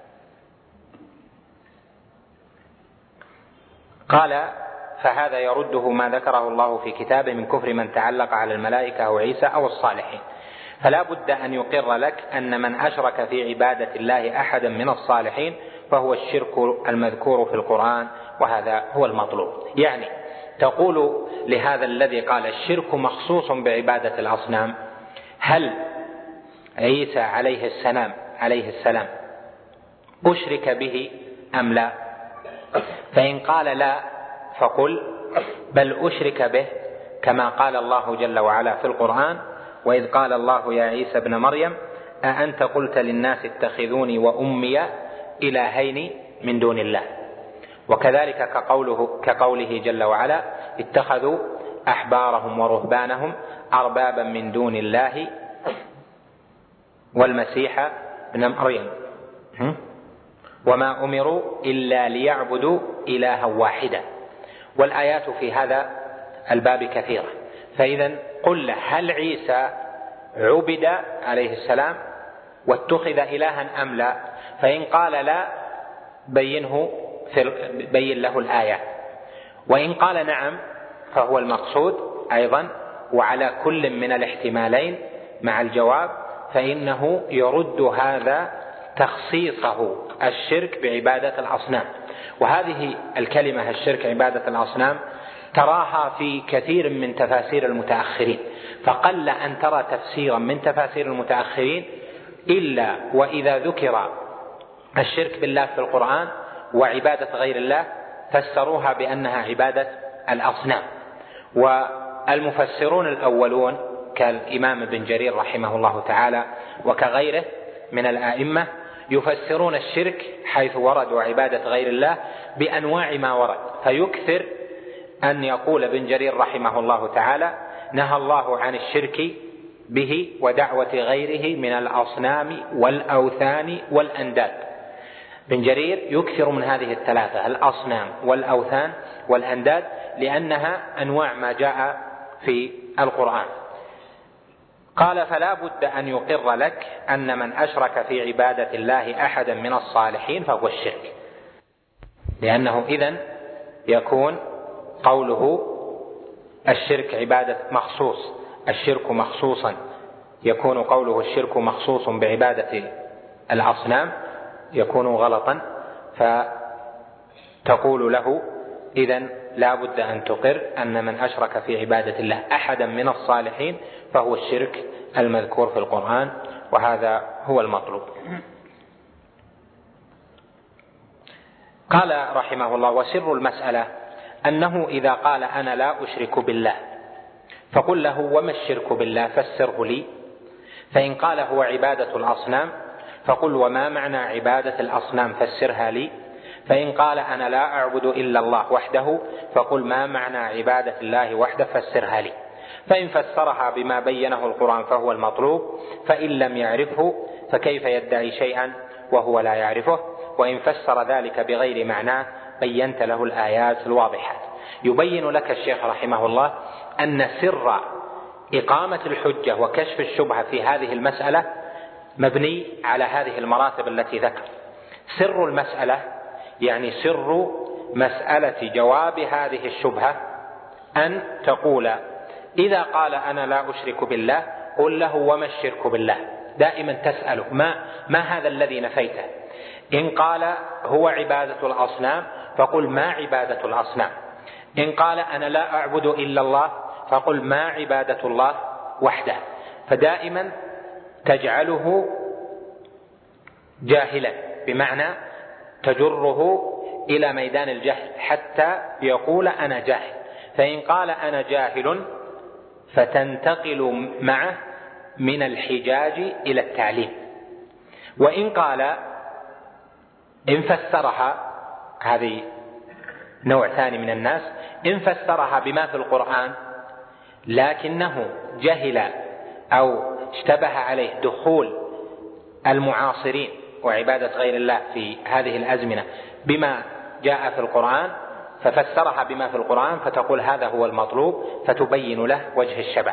قال فهذا يرده ما ذكره الله في كتابه من كفر من تعلق على الملائكة أو عيسى أو الصالحين، فلا بد أن يقر لك أن من أشرك في عبادة الله أحدا من الصالحين فهو الشرك المذكور في القرآن، وهذا هو المطلوب. يعني تقول لهذا الذي قال الشرك مخصوص بعبادة الأصنام، هل عيسى عليه السلام عليه السلام أشرك به أم لا؟ فإن قال لا فقل بل أشرك به، كما قال الله جل وعلا في القرآن وإذ قال الله يا عيسى ابن مريم أأنت قلت للناس اتخذوني وأمي إلهين من دون الله. وكذلك كقوله, كقوله جل وعلا اتخذوا أحبارهم ورهبانهم أربابا من دون الله والمسيح ابن مريم وما أمروا إلا ليعبدوا إلها واحدا. والآيات في هذا الباب كثيرة. فإذا قل له هل عيسى عبد عليه السلام واتخذ إلها أم لا؟ فإن قال لا بينه بين له الآية، وإن قال نعم فهو المقصود أيضا. وعلى كل من الاحتمالين مع الجواب فإنه يرد هذا تخصيصه الشرك بعبادة الأصنام. وهذه الكلمة الشرك عبادة الأصنام تراها في كثير من تفاسير المتأخرين، فقل أن ترى تفسيرا من تفاسير المتأخرين إلا وإذا ذكر الشرك بالله في القرآن وعبادة غير الله فسروها بأنها عبادة الأصنام. والمفسرون الأولون كالإمام ابن جرير رحمه الله تعالى وكغيره من الآئمة يفسرون الشرك حيث ورد وعبادة غير الله بأنواع ما ورد، فيكثر أن يقول ابن جرير رحمه الله تعالى: نهى الله عن الشرك به ودعوة غيره من الأصنام والأوثان والأنداد. ابن جرير يكثر من هذه الثلاثة: الأصنام والأوثان والأنداد، لأنها أنواع ما جاء في القرآن. قال: فلا بد أن يقر لك أن من أشرك في عبادة الله أحدا من الصالحين فهو الشرك، لأنه إذن يكون قوله الشرك عبادة مخصوص، الشرك مخصوصا، يكون قوله الشرك مخصوص بعبادة الأصنام يكون غلطا، فتقول له إذن لا بد أن تقر أن من أشرك في عبادة الله أحدا من الصالحين فهو الشرك المذكور في القرآن، وهذا هو المطلوب. قال رحمه الله: وسر المسألة أنه إذا قال أنا لا أشرك بالله فقل له: وما الشرك بالله؟ فسره لي. فإن قال هو عبادة الأصنام فقل: وما معنى عبادة الأصنام؟ فسرها لي. فإن قال أنا لا أعبد إلا الله وحده فقل: ما معنى عبادة الله وحده؟ فسرها لي. فإن فسرها بما بينه القرآن فهو المطلوب، فإن لم يعرفه فكيف يدعي شيئا وهو لا يعرفه؟ وإن فسر ذلك بغير معناه بينت له الآيات الواضحات. يبين لك الشيخ رحمه الله أن سر إقامة الحجة وكشف الشبهة في هذه المسألة مبني على هذه المراتب التي ذكر. سر المسألة يعني سر مسألة جواب هذه الشبهة أن تقول: إذا قال أنا لا أشرك بالله قل له: وما الشرك بالله؟ دائما تسأله: ما, ما هذا الذي نفيته؟ إن قال هو عبادة الأصنام فقل: ما عبادة الأصنام؟ إن قال أنا لا أعبد إلا الله فقل: ما عبادة الله وحده؟ فدائما تجعله جاهلا، بمعنى تجره إلى ميدان الجهل حتى يقول أنا جاهل. فإن قال أنا جاهل فتنتقل معه من الحجاج إلى التعليم. وإن قال إن فسرها، هذه نوع ثاني من الناس، إن فسرها بما في القرآن لكنه جهل أو اشتبه عليه دخول المعاصرين وعبادة غير الله في هذه الأزمنة بما جاء في القرآن ففسرها بما في القرآن، فتقول هذا هو المطلوب، فتبين له وجه الشبه.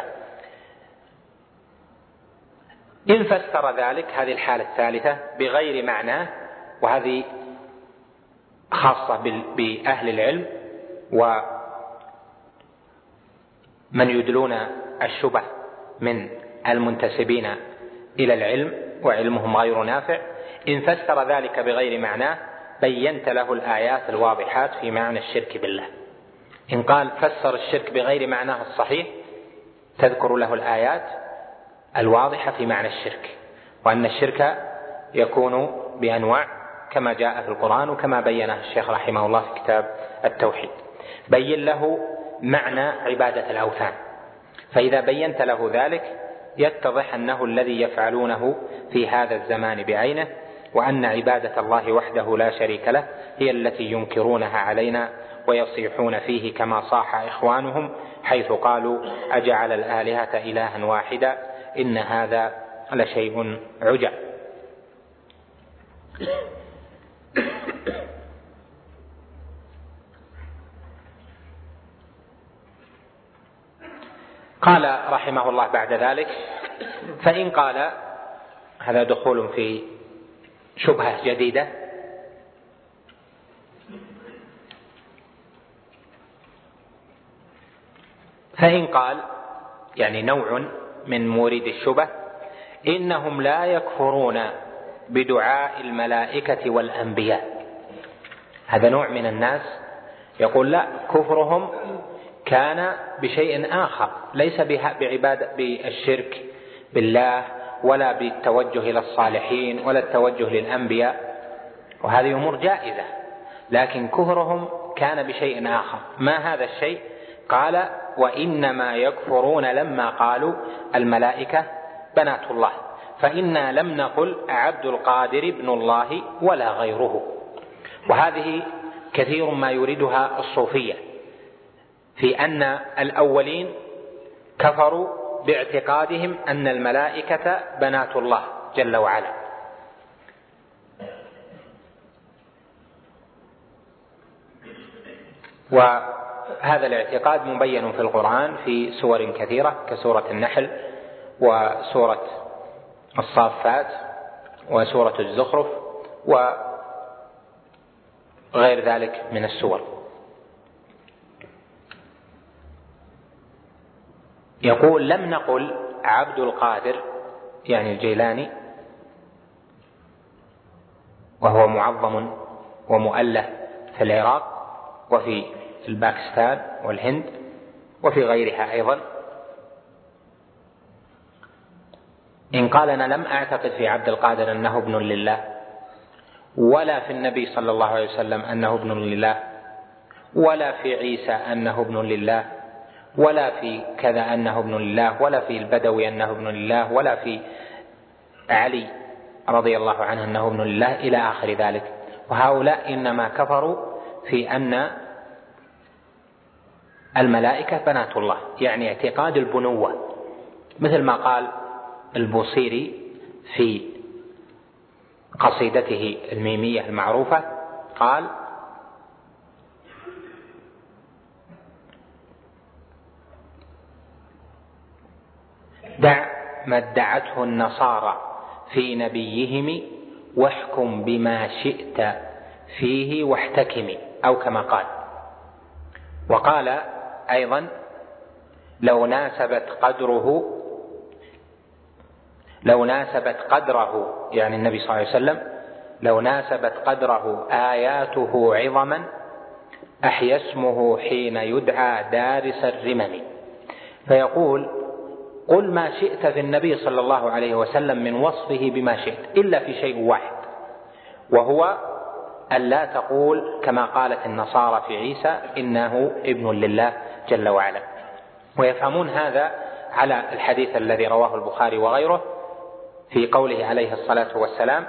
إن فسر ذلك، هذه الحالة الثالثة، بغير معناه، وهذه خاصة بأهل العلم ومن يدلون الشبه من المنتسبين إلى العلم وعلمهم غير نافع. إن فسر ذلك بغير معناه بينت له الآيات الواضحات في معنى الشرك بالله. إن قال فسر الشرك بغير معناه الصحيح تذكر له الآيات الواضحة في معنى الشرك، وأن الشرك يكون بأنواع كما جاء في القرآن وكما بينه الشيخ رحمه الله في كتاب التوحيد. بين له معنى عبادة الأوثان، فإذا بينت له ذلك يتضح أنه الذي يفعلونه في هذا الزمان بعينه، وأن عبادة الله وحده لا شريك له هي التي ينكرونها علينا ويصيحون فيه كما صاح إخوانهم حيث قالوا أجعل الآلهة إلها واحدا إن هذا لشيء عجب. قال رحمه الله بعد ذلك: فإن قال، هذا دخول في شبهة جديدة، فإن قال يعني نوع من مورد الشبه: إنهم لا يكفرون بدعاء الملائكة والأنبياء. هذا نوع من الناس يقول لا، كفرهم كان بشيء آخر، ليس بعبادة بالشرك بالله ولا بالتوجه إلى الصالحين ولا التوجه للأنبياء، وهذه أمور جائزة، لكن كفرهم كان بشيء آخر. ما هذا الشيء؟ قال: وإنما يكفرون لما قالوا الملائكة بنات الله، فإنا لم نقل عبد القادر ابن الله ولا غيره. وهذه كثير ما يريدها الصوفية، في أن الأولين كفروا باعتقادهم أن الملائكة بنات الله جل وعلا، وهذا الاعتقاد مبين في القرآن في سور كثيرة كسورة النحل وسورة الصافات وسورة الزخرف وغير ذلك من السور. يقول: لم نقل عبد القادر يعني الجيلاني، وهو معظم ومؤله في العراق وفي الباكستان والهند وفي غيرها أيضا، إن قال أنا لم أعتقد في عبد القادر أنه ابن لله، ولا في النبي صلى الله عليه وسلم أنه ابن لله، ولا في عيسى أنه ابن لله، ولا في كذا أنه ابن لله، ولا في البدوي أنه ابن لله، ولا في علي رضي الله عنه أنه ابن لله إلى آخر ذلك. وهؤلاء إنما كفروا في أن الملائكة بنات الله، يعني اعتقاد البنوة، مثل ما قال البوصيري في قصيدته الميمية المعروفة، قال: دع ما ادعته النصارى في نبيهم واحكم بما شئت فيه واحتكم، أو كما قال. وقال أيضا: لو ناسبت قدره لو ناسبت قدره يعني النبي صلى الله عليه وسلم لو ناسبت قدره آياته عظما أحيا اسمه حين يدعى دارس الرمم. فيقول: قل ما شئت في النبي صلى الله عليه وسلم من وصفه بما شئت، إلا في شيء واحد، وهو أن لا تقول كما قالت النصارى في عيسى إنه ابن لله جل وعلا. ويفهمون هذا على الحديث الذي رواه البخاري وغيره في قوله عليه الصلاة والسلام: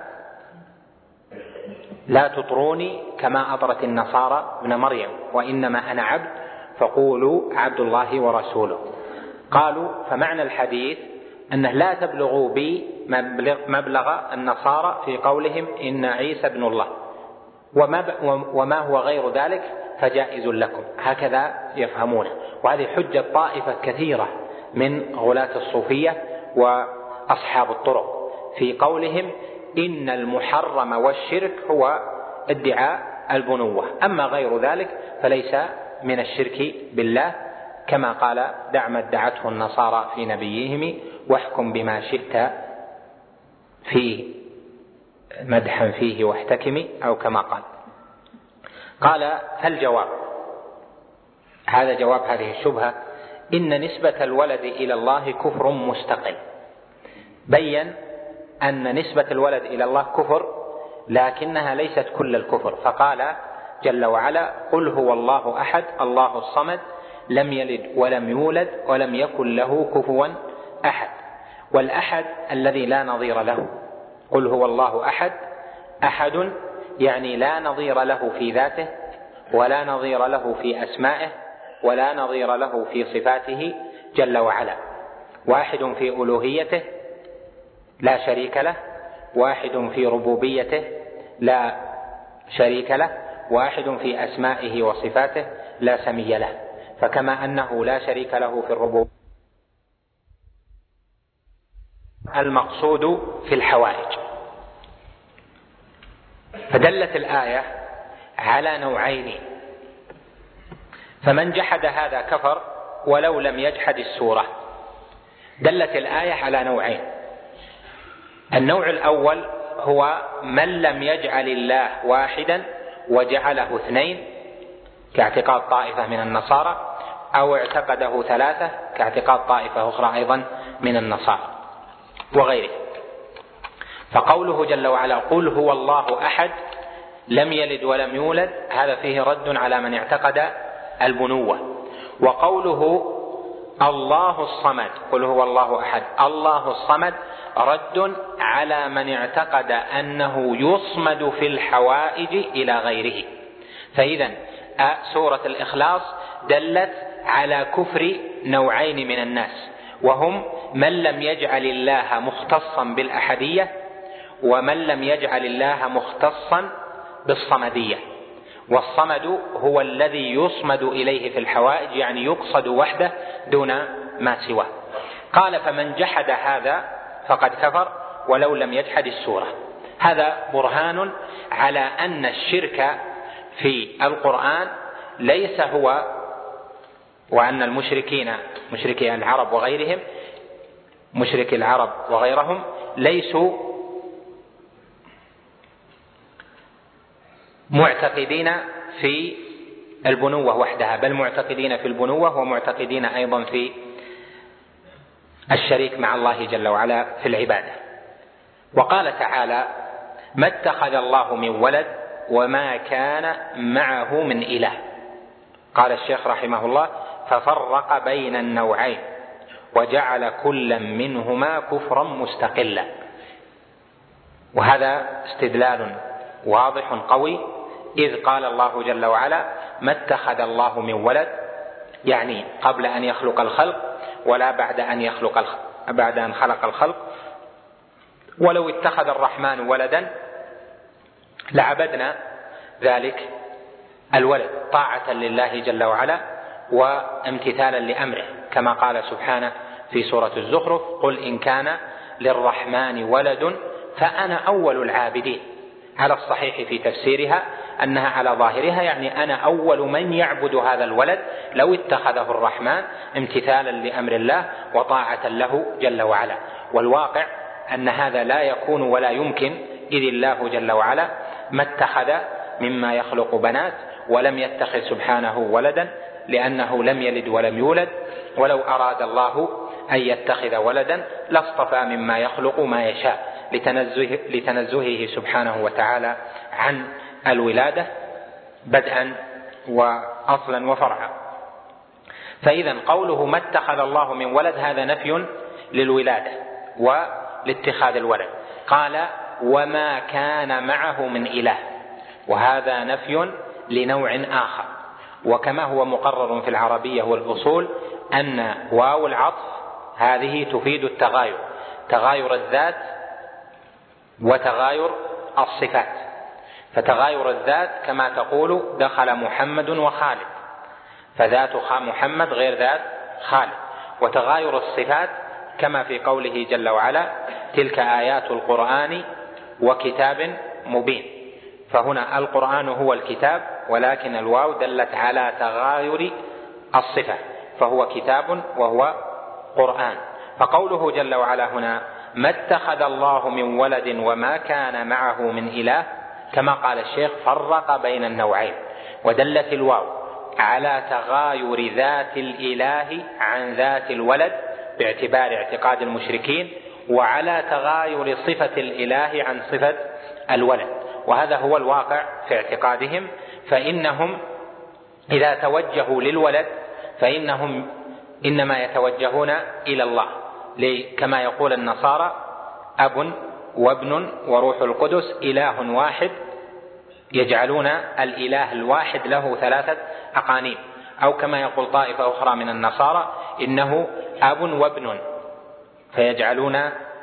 لا تطروني كما أطرت النصارى ابن مريم، وإنما أنا عبد فقولوا عبد الله ورسوله. قالوا: فمعنى الحديث أنه لا تبلغوا بي مبلغ النصارى في قولهم إن عيسى ابن الله، وما هو غير ذلك فجائز لكم. هكذا يفهمونه، وهذه حجة طائفة كثيرة من غلاة الصوفية وأصحاب الطرق في قولهم إن المحرم والشرك هو ادعاء البنوة، أما غير ذلك فليس من الشرك بالله، كما قال: دع ما ادعته النصارى في نبيهم واحكم بما شئت فيه مدحا فيه واحتكم، أو كما قال. قال: فالجواب، هذا جواب هذه الشبهة: إن نسبة الولد إلى الله كفر مستقل. بين أن نسبة الولد إلى الله كفر، لكنها ليست كل الكفر، فقال جل وعلا: قل هو الله أحد الله الصمد لم يلد ولم يولد ولم يكن له كفوا أحد. والأحد الذي لا نظير له، قل هو الله أحد، أحد يعني لا نظير له في ذاته، ولا نظير له في أسمائه، ولا نظير له في صفاته جل وعلا. واحد في ألوهيته لا شريك له، واحد في ربوبيته لا شريك له، واحد في أسمائه وصفاته لا سمي له. فكما أنه لا شريك له في الربوبية، المقصود في الحوائج. فدلت الآية على نوعين، فمن جحد هذا كفر ولو لم يجحد السورة. دلت الآية على نوعين: النوع الأول هو من لم يجعل الله واحدا وجعله اثنين كاعتقاد طائفة من النصارى، أو اعتقده ثلاثة كاعتقاد طائفة أخرى أيضا من النصارى وغيره. فقوله جل وعلا: قل هو الله أحد لم يلد ولم يولد، هذا فيه رد على من اعتقد البنوة. وقوله الله الصمد، قل هو الله أحد الله الصمد، رد على من اعتقد أنه يصمد في الحوائج إلى غيره. فإذا سورة الإخلاص دلت على كفر نوعين من الناس، وهم من لم يجعل الله مختصا بالأحدية، ومن لم يجعل الله مختصا بالصمدية. والصمد هو الذي يصمد إليه في الحوائج، يعني يقصد وحده دون ما سواه. قال: فمن جحد هذا فقد كفر ولو لم يجحد السورة. هذا برهان على أن الشرك في القرآن ليس هو، وأن المشركين مشركي العرب وغيرهم مشركي العرب وغيرهم ليسوا معتقدين في البنوة وحدها، بل معتقدين في البنوة ومعتقدين أيضا في الشريك مع الله جل وعلا في العبادة. وقال تعالى: ما اتخذ الله من ولد وما كان معه من إله. قال الشيخ رحمه الله: ففرق بين النوعين وجعل كلا منهما كفرا مستقلا. وهذا استدلال واضح قوي، إذ قال الله جل وعلا: ما اتخذ الله من ولد، يعني قبل أن يخلق الخلق ولا بعد أن يخلق الخلق بعد أن خلق الخلق. ولو اتخذ الرحمن ولدا لعبدنا ذلك الولد طاعة لله جل وعلا وامتثالا لأمره، كما قال سبحانه في سورة الزخرف: قل إن كان للرحمن ولد فأنا أول العابدين. على الصحيح في تفسيرها أنها على ظاهرها يعني أنا أول من يعبد هذا الولد لو اتخذه الرحمن امتثالا لأمر الله وطاعة له جل وعلا. والواقع أن هذا لا يكون ولا يمكن، إذ الله جل وعلا ما اتخذ مما يخلق بنات ولم يتخذ سبحانه ولدا، لأنه لم يلد ولم يولد. ولو أراد الله أن يتخذ ولدا لاصطفى مما يخلق ما يشاء لتنزه لتنزهه سبحانه وتعالى عن الولادة بدءا وأصلا وفرعا. فإذا قوله ما اتخذ الله من ولد هذا نفي للولادة ولاتخاذ الولد. قال: وما كان معه من إله، وهذا نفي لنوع آخر. وكما هو مقرر في العربية والأصول أن واو العطف هذه تفيد التغاير، تغاير الذات وتغاير الصفات. فتغاير الذات كما تقول دخل محمد وخالد، فذات محمد غير ذات خالد. وتغاير الصفات كما في قوله جل وعلا: تلك آيات القرآن وكتاب مبين. فهنا القرآن هو الكتاب، ولكن الواو دلت على تغاير الصفة، فهو كتاب وهو قرآن. فقوله جل وعلا هنا: ما اتخذ الله من ولد وما كان معه من إله، كما قال الشيخ فرق بين النوعين، ودلت الواو على تغاير ذات الإله عن ذات الولد باعتبار اعتقاد المشركين، وعلى تغاير صفة الإله عن صفة الولد. وهذا هو الواقع في اعتقادهم. فإنهم إذا توجهوا للولد فإنهم إنما يتوجهون إلى الله، كما يقول النصارى: أب وابن وروح القدس إله واحد، يجعلون الإله الواحد له ثلاثة أقانيم. أو كما يقول طائفة أخرى من النصارى: إنه أب وابن، فيجعلون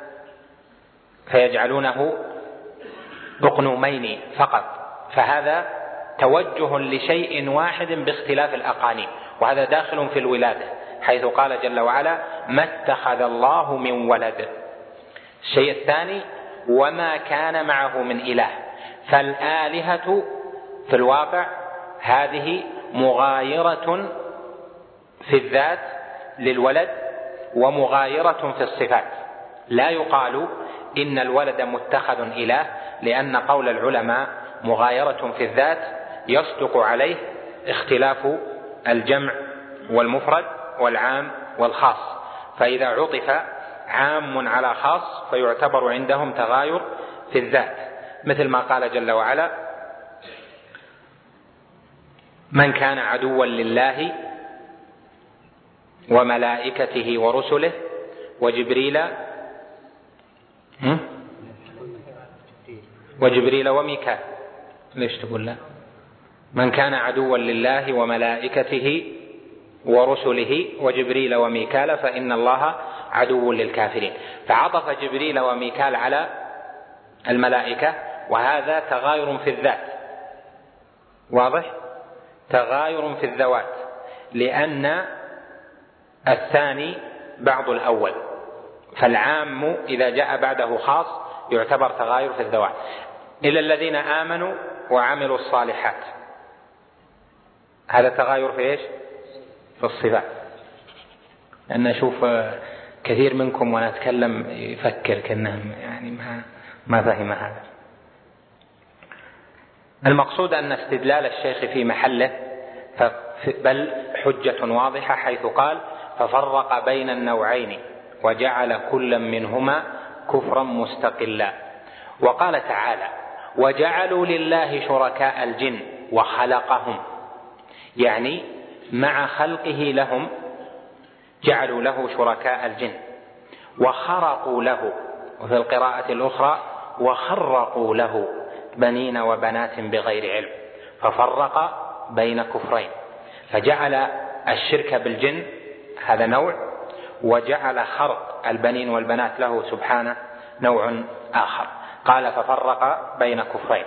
فيجعلونه بقنومين فقط. فهذا توجه لشيء واحد باختلاف الأقانيم، وهذا داخل في الولادة، حيث قال جل وعلا: ما اتخذ الله من ولد. الشيء الثاني: وما كان معه من إله. فالآلهة في الواقع هذه مغايرة في الذات للولد ومغايرة في الصفات. لا يقال إن الولد متخذ إله، لأن قول العلماء مغايرة في الذات يصدق عليه اختلاف الجمع والمفرد والعام والخاص. فإذا عطف عام على خاص فيعتبر عندهم تغاير في الذات، مثل ما قال جل وعلا: من كان عدوا لله وملائكته ورسله وجبريل وجبريل وميكال. ليش تقول لا؟ من كان عدوا لله وملائكته ورسله وجبريل وميكال فإن الله عدو للكافرين. فعطف جبريل وميكال على الملائكة، وهذا تغاير في الذات، واضح؟ تغاير في الذوات، لأن الثاني بعض الأول، فالعام إذا جاء بعده خاص يعتبر تغاير في الذوات. إلا الذين آمنوا وعملوا الصالحات، هذا تغاير في إيش؟ في الصفات. لأن أشوف كثير منكم وأنا أتكلم يفكر كأنه يعني ما, ما فهم هذا. المقصود أن استدلال الشيخ في محله، بل حجة واضحة، حيث قال ففرق بين النوعين وجعل كلا منهما كفرا مستقلا. وقال تعالى وجعلوا لله شركاء الجن وخلقهم، يعني مع خلقه لهم جعلوا له شركاء الجن وخرقوا له، وفي القراءة الأخرى وخرقوا له بنين وبنات بغير علم، ففرق بين كفرين، فجعل الشرك بالجن هذا نوع، وجعل خرق البنين والبنات له سبحانه نوع آخر. قال ففرق بين كفرين.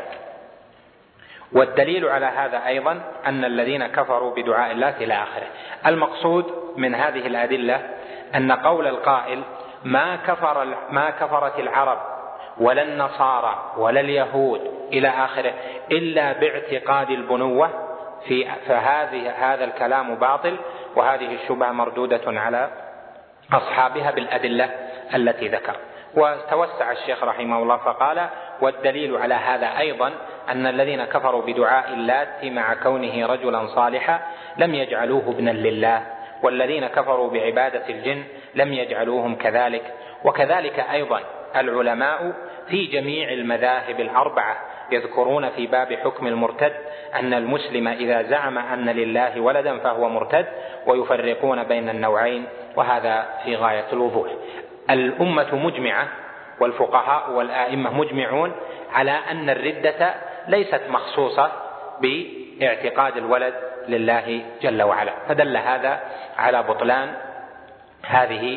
والدليل على هذا أيضا أن الذين كفروا بدعاء الله إلى آخره. المقصود من هذه الأدلة أن قول القائل ما كفر ما كفرت العرب ولا النصارى ولا اليهود إلى آخره إلا باعتقاد البنوة، في فهذه هذا الكلام باطل، وهذه الشبهة مردودة على أصحابها بالأدلة التي ذكر. وتوسع الشيخ رحمه الله فقال والدليل على هذا أيضا أن الذين كفروا بدعاء اللات مع كونه رجلا صالحا لم يجعلوه ابنا لله، والذين كفروا بعبادة الجن لم يجعلوهم كذلك. وكذلك أيضا العلماء في جميع المذاهب الأربعة يذكرون في باب حكم المرتد أن المسلم إذا زعم أن لله ولدا فهو مرتد، ويفرقون بين النوعين، وهذا في غاية الوضوح. الأمة مجمعة والفقهاء والآئمة مجمعون على أن الردة ليست مخصوصة باعتقاد الولد لله جل وعلا، فدل هذا على بطلان هذه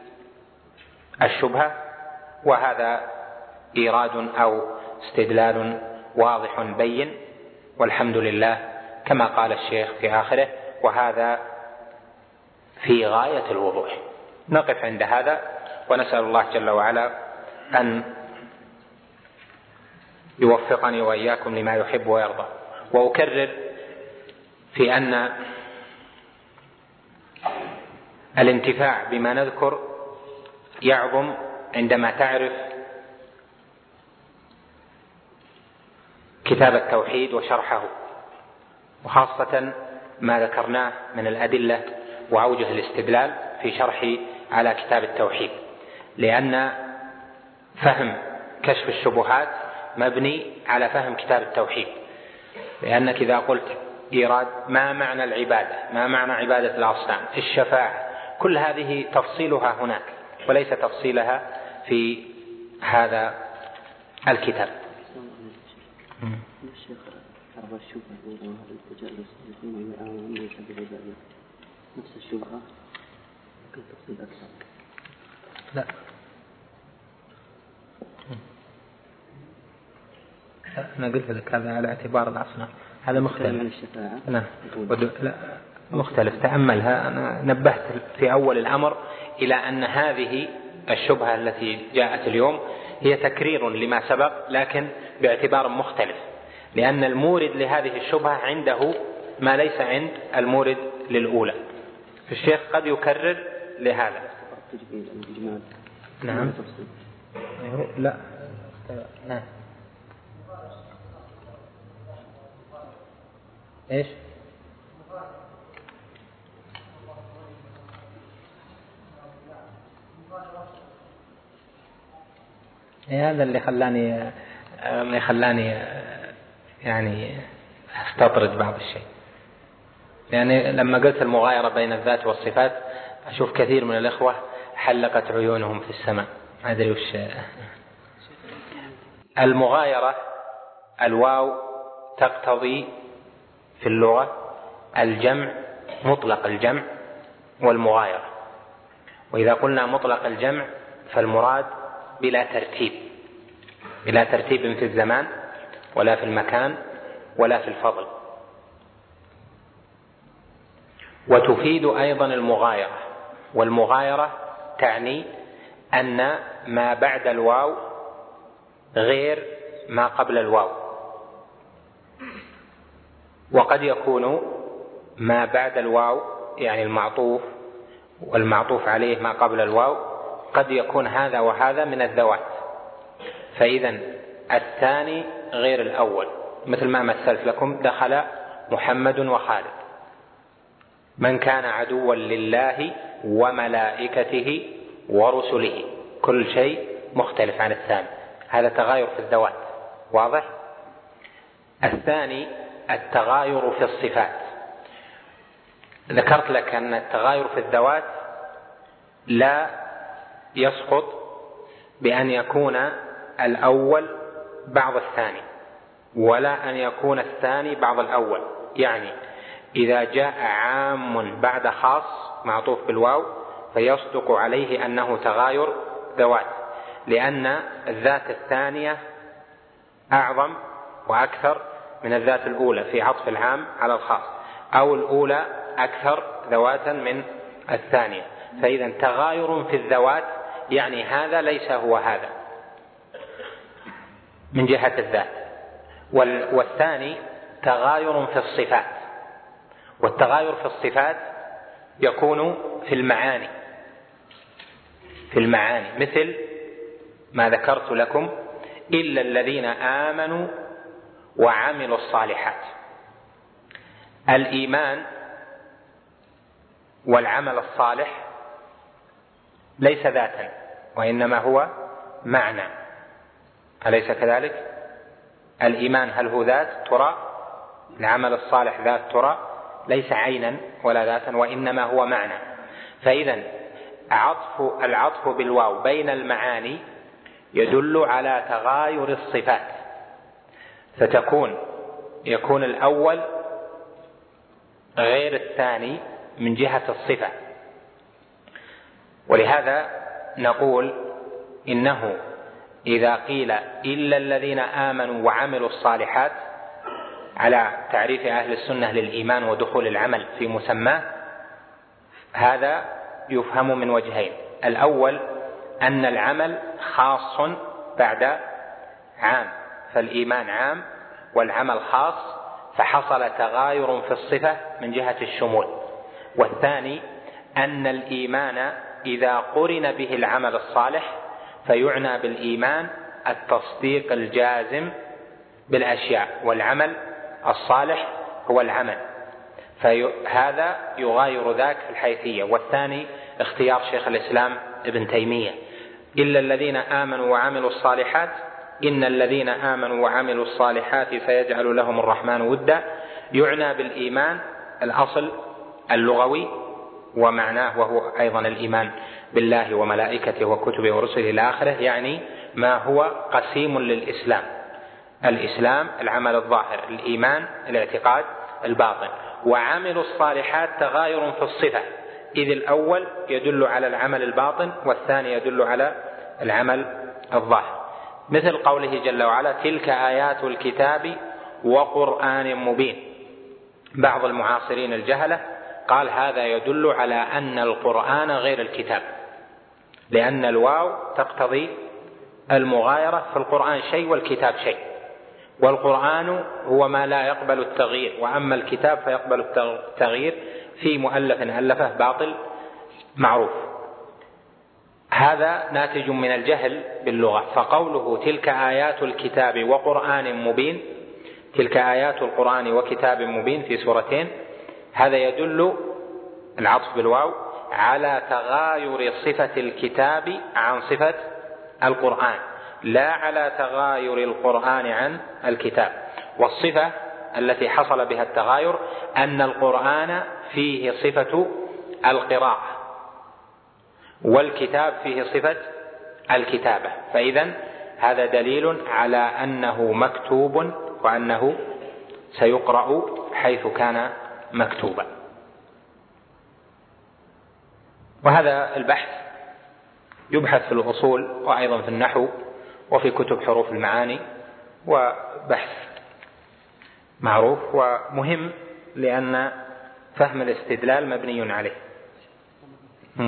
الشبهة. وهذا إيراد أو استدلال واضح بين، والحمد لله كما قال الشيخ في آخره وهذا في غاية الوضوح. نقف عند هذا ونسأل الله جل وعلا أن يوفقني وإياكم لما يحب ويرضى. وأكرر في أن الانتفاع بما نذكر يعظم عندما تعرف كتاب التوحيد وشرحه، وخاصة ما ذكرناه من الأدلة وأوجه الاستدلال في شرح على كتاب التوحيد، لأن فهم كشف الشبهات مبني على فهم كتاب التوحيد. لأنك إذا قلت إيراد ما معنى العبادة، ما معنى عبادة الأصنام، الشفاعة، كل هذه تفصيلها هناك وليس تفصيلها في هذا الكتاب. الشيخ عرض الشبهة الأولى وهذا التجلس يكون إلى آمن ليس بعبادة، نفس الشبهة لكن تفصيل أكثر. لا أنا قلت لك هذا على اعتبار الأصنام، هذا مختلف. نعم لا مختلف، تأملها. أنا نبهت في أول الأمر إلى أن هذه الشبهة التي جاءت اليوم هي تكرير لما سبق لكن باعتبار مختلف، لأن المورد لهذه الشبهة عنده ما ليس عند المورد للأولى. الشيخ قد يكرر لهذا. نعم لا نعم ايش هذا اللي خلاني اللي خلاني يعني استطرد بعض الشيء. يعني لما قلت المغايرة بين الذات والصفات أشوف كثير من الإخوة حلقت عيونهم في السماء، ما أدري وش المغايرة. الواو تقتضي في اللغة الجمع مطلق الجمع والمغايرة. وإذا قلنا مطلق الجمع فالمراد بلا ترتيب، بلا ترتيب في الزمان ولا في المكان ولا في الفضل. وتفيد أيضا المغايرة، والمغايرة تعني أن ما بعد الواو غير ما قبل الواو، وقد يكون ما بعد الواو يعني المعطوف والمعطوف عليه ما قبل الواو قد يكون هذا وهذا من الذوات، فإذا الثاني غير الأول، مثل ما مثلت لكم دخل محمد وخالد. من كان عدوا لله وملائكته ورسله، كل شيء مختلف عن الثاني، هذا تغاير في الذوات، واضح؟ الثاني التغاير في الصفات. ذكرت لك أن التغاير في الذوات لا يسقط بأن يكون الأول بعض الثاني، ولا أن يكون الثاني بعض الأول. يعني إذا جاء عام بعد خاص معطوف بالواو فيصدق عليه أنه تغاير ذوات، لأن الذات الثانية أعظم وأكثر من الذات الأولى في عطف العام على الخاص، أو الأولى أكثر ذواتا من الثانية. فإذا تغاير في الذوات يعني هذا ليس هو هذا من جهة الذات. والثاني تغاير في الصفات، والتغاير في الصفات يكون في المعاني، في المعاني مثل ما ذكرت لكم إلا الذين آمنوا وعملوا الصالحات. الإيمان والعمل الصالح ليس ذاتا وإنما هو معنى، أليس كذلك؟ الإيمان هل هو ذات ترى؟ العمل الصالح ذات ترى؟ ليس عينا ولا ذاتا وإنما هو معنى. فإذا عطف العطف بالواو بين المعاني يدل على تغاير الصفات، فتكون يكون الأول غير الثاني من جهة الصفة. ولهذا نقول إنه إذا قيل إلا الذين آمنوا وعملوا الصالحات على تعريف أهل السنة للإيمان ودخول العمل في مسماه، هذا يفهم من وجهين. الأول أن العمل خاص بعد عام، فالإيمان عام والعمل خاص، فحصل تغاير في الصفة من جهة الشمول. والثاني أن الإيمان إذا قرن به العمل الصالح فيعنى بالإيمان التصديق الجازم بالأشياء، والعمل الصالح هو العمل، فهذا يغاير ذاك الحيثية. والثاني اختيار شيخ الإسلام ابن تيمية، إلا الذين آمنوا وعملوا الصالحات إن الذين آمنوا وعملوا الصالحات سيجعل لهم الرحمن ودا، يعنى بالإيمان الأصل اللغوي ومعناه وهو أيضا الإيمان بالله وملائكته وكتبه ورسله إلى آخره، يعني ما هو قسيم للإسلام. الإسلام العمل الظاهر، الإيمان الاعتقاد الباطن. وعمل الصالحات تغاير في الصفة، إذ الأول يدل على العمل الباطن والثاني يدل على العمل الظاهر، مثل قوله جل وعلا تلك آيات الكتاب وقرآن مبين. بعض المعاصرين الجهلة قال هذا يدل على أن القرآن غير الكتاب، لأن الواو تقتضي المغايرة، في القرآن شيء والكتاب شيء، والقرآن هو ما لا يقبل التغيير، وأما الكتاب فيقبل التغيير في مؤلف ألفه باطل معروف. هذا ناتج من الجهل باللغة. فقوله تلك آيات الكتاب وقرآن مبين، تلك آيات القرآن وكتاب مبين في سورتين، هذا يدل العطف بالواو على تغاير صفة الكتاب عن صفة القرآن، لا على تغاير القرآن عن الكتاب. والصفة التي حصل بها التغاير أن القرآن فيه صفة القراءة والكتاب فيه صفة الكتابة، فإذن هذا دليل على أنه مكتوب وأنه سيقرأ حيث كان مكتوبا. وهذا البحث يبحث في الأصول وأيضا في النحو وفي كتب حروف المعاني، وبحث معروف ومهم لأن فهم الاستدلال مبني عليه. م.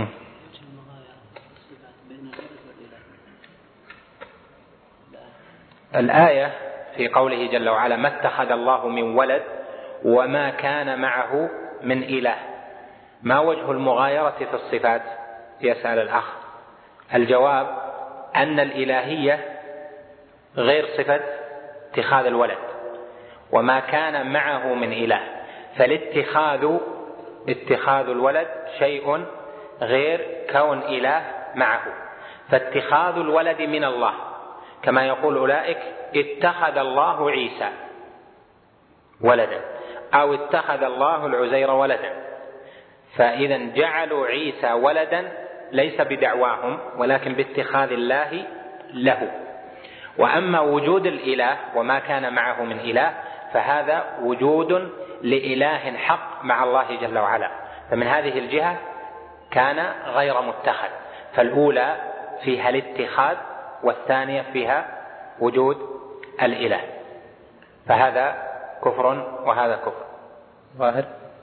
الآية في قوله جل وعلا ما اتخذ الله من ولد وما كان معه من إله، ما وجه المغايرة في الصفات؟ يسأل الأخ. الجواب أن الإلهية غير صفة اتخاذ الولد، وما كان معه من إله، فالاتخاذ اتخاذ الولد شيء غير كون إله معه. فاتخاذ الولد من الله، كما يقول أولئك اتخذ الله عيسى ولدا أو اتخذ الله العزير ولدا، فإذا جعلوا عيسى ولدا ليس بدعواهم ولكن باتخاذ الله له. وأما وجود الإله وما كان معه من إله فهذا وجود لإله حق مع الله جل وعلا، فمن هذه الجهة كان غير متخذ. فالأولى فيها الاتخاذ والثانية فيها وجود الإله، فهذا كفر وهذا كفر ظاهر.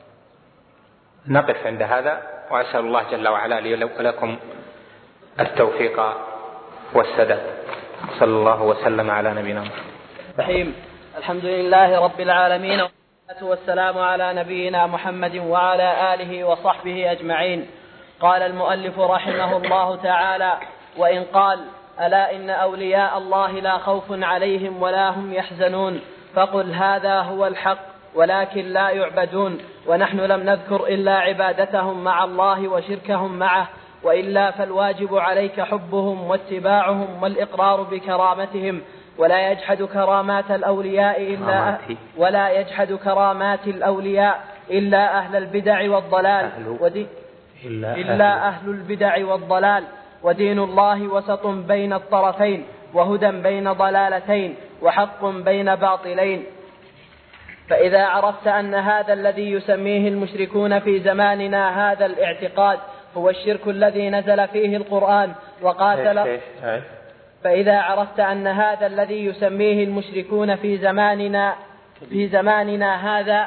نقف عند هذا، وأسأل الله جل وعلا لي ولكم التوفيق والسداد. صلى الله وسلم على نبينا محمد. الحمد لله رب العالمين، والصلاة والسلام على نبينا محمد وعلى آله وصحبه أجمعين. قال المؤلف رحمه الله تعالى: وإن قال ألا إن أولياء الله لا خوف عليهم ولا هم يحزنون، فقل هذا هو الحق ولكن لا يعبدون، ونحن لم نذكر إلا عبادتهم مع الله وشركهم معه، وإلا فالواجب عليك حبهم واتباعهم والإقرار بكرامتهم، ولا يجحد كرامات الأولياء إلا ولا يجحد كرامات الأولياء إلا أهل البدع والضلال ودي إلا, إلا أهل البدع والضلال ودين الله وسط بين الطرفين، وهدى بين ضلالتين، وحق بين باطلين. فإذا عرفت أن هذا الذي يسميه المشركون في زماننا هذا الاعتقاد هو الشرك الذي نزل فيه القرآن وقاتل فإذا عرفت أن هذا الذي يسميه المشركون في زماننا في زماننا هذا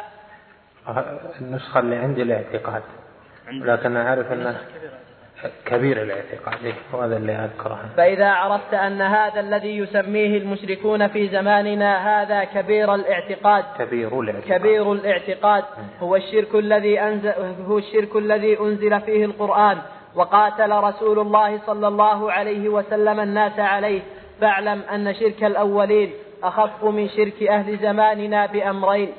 النسخة اللي عندي الاعتقاد، لكن أعرف أنه كبير الاعتقاد، وهذا اللي أذكره. فإذا عرفت أن هذا الذي يسميه المشركون في زماننا هذا كبير الاعتقاد كبير الاعتقاد, كبير الاعتقاد هو الشرك الذي أنزل هو الشرك الذي أنزل فيه القرآن وقاتل رسول الله صلى الله عليه وسلم الناس عليه، فاعلم أن شرك الأولين أخف من شرك أهل زماننا بأمرين: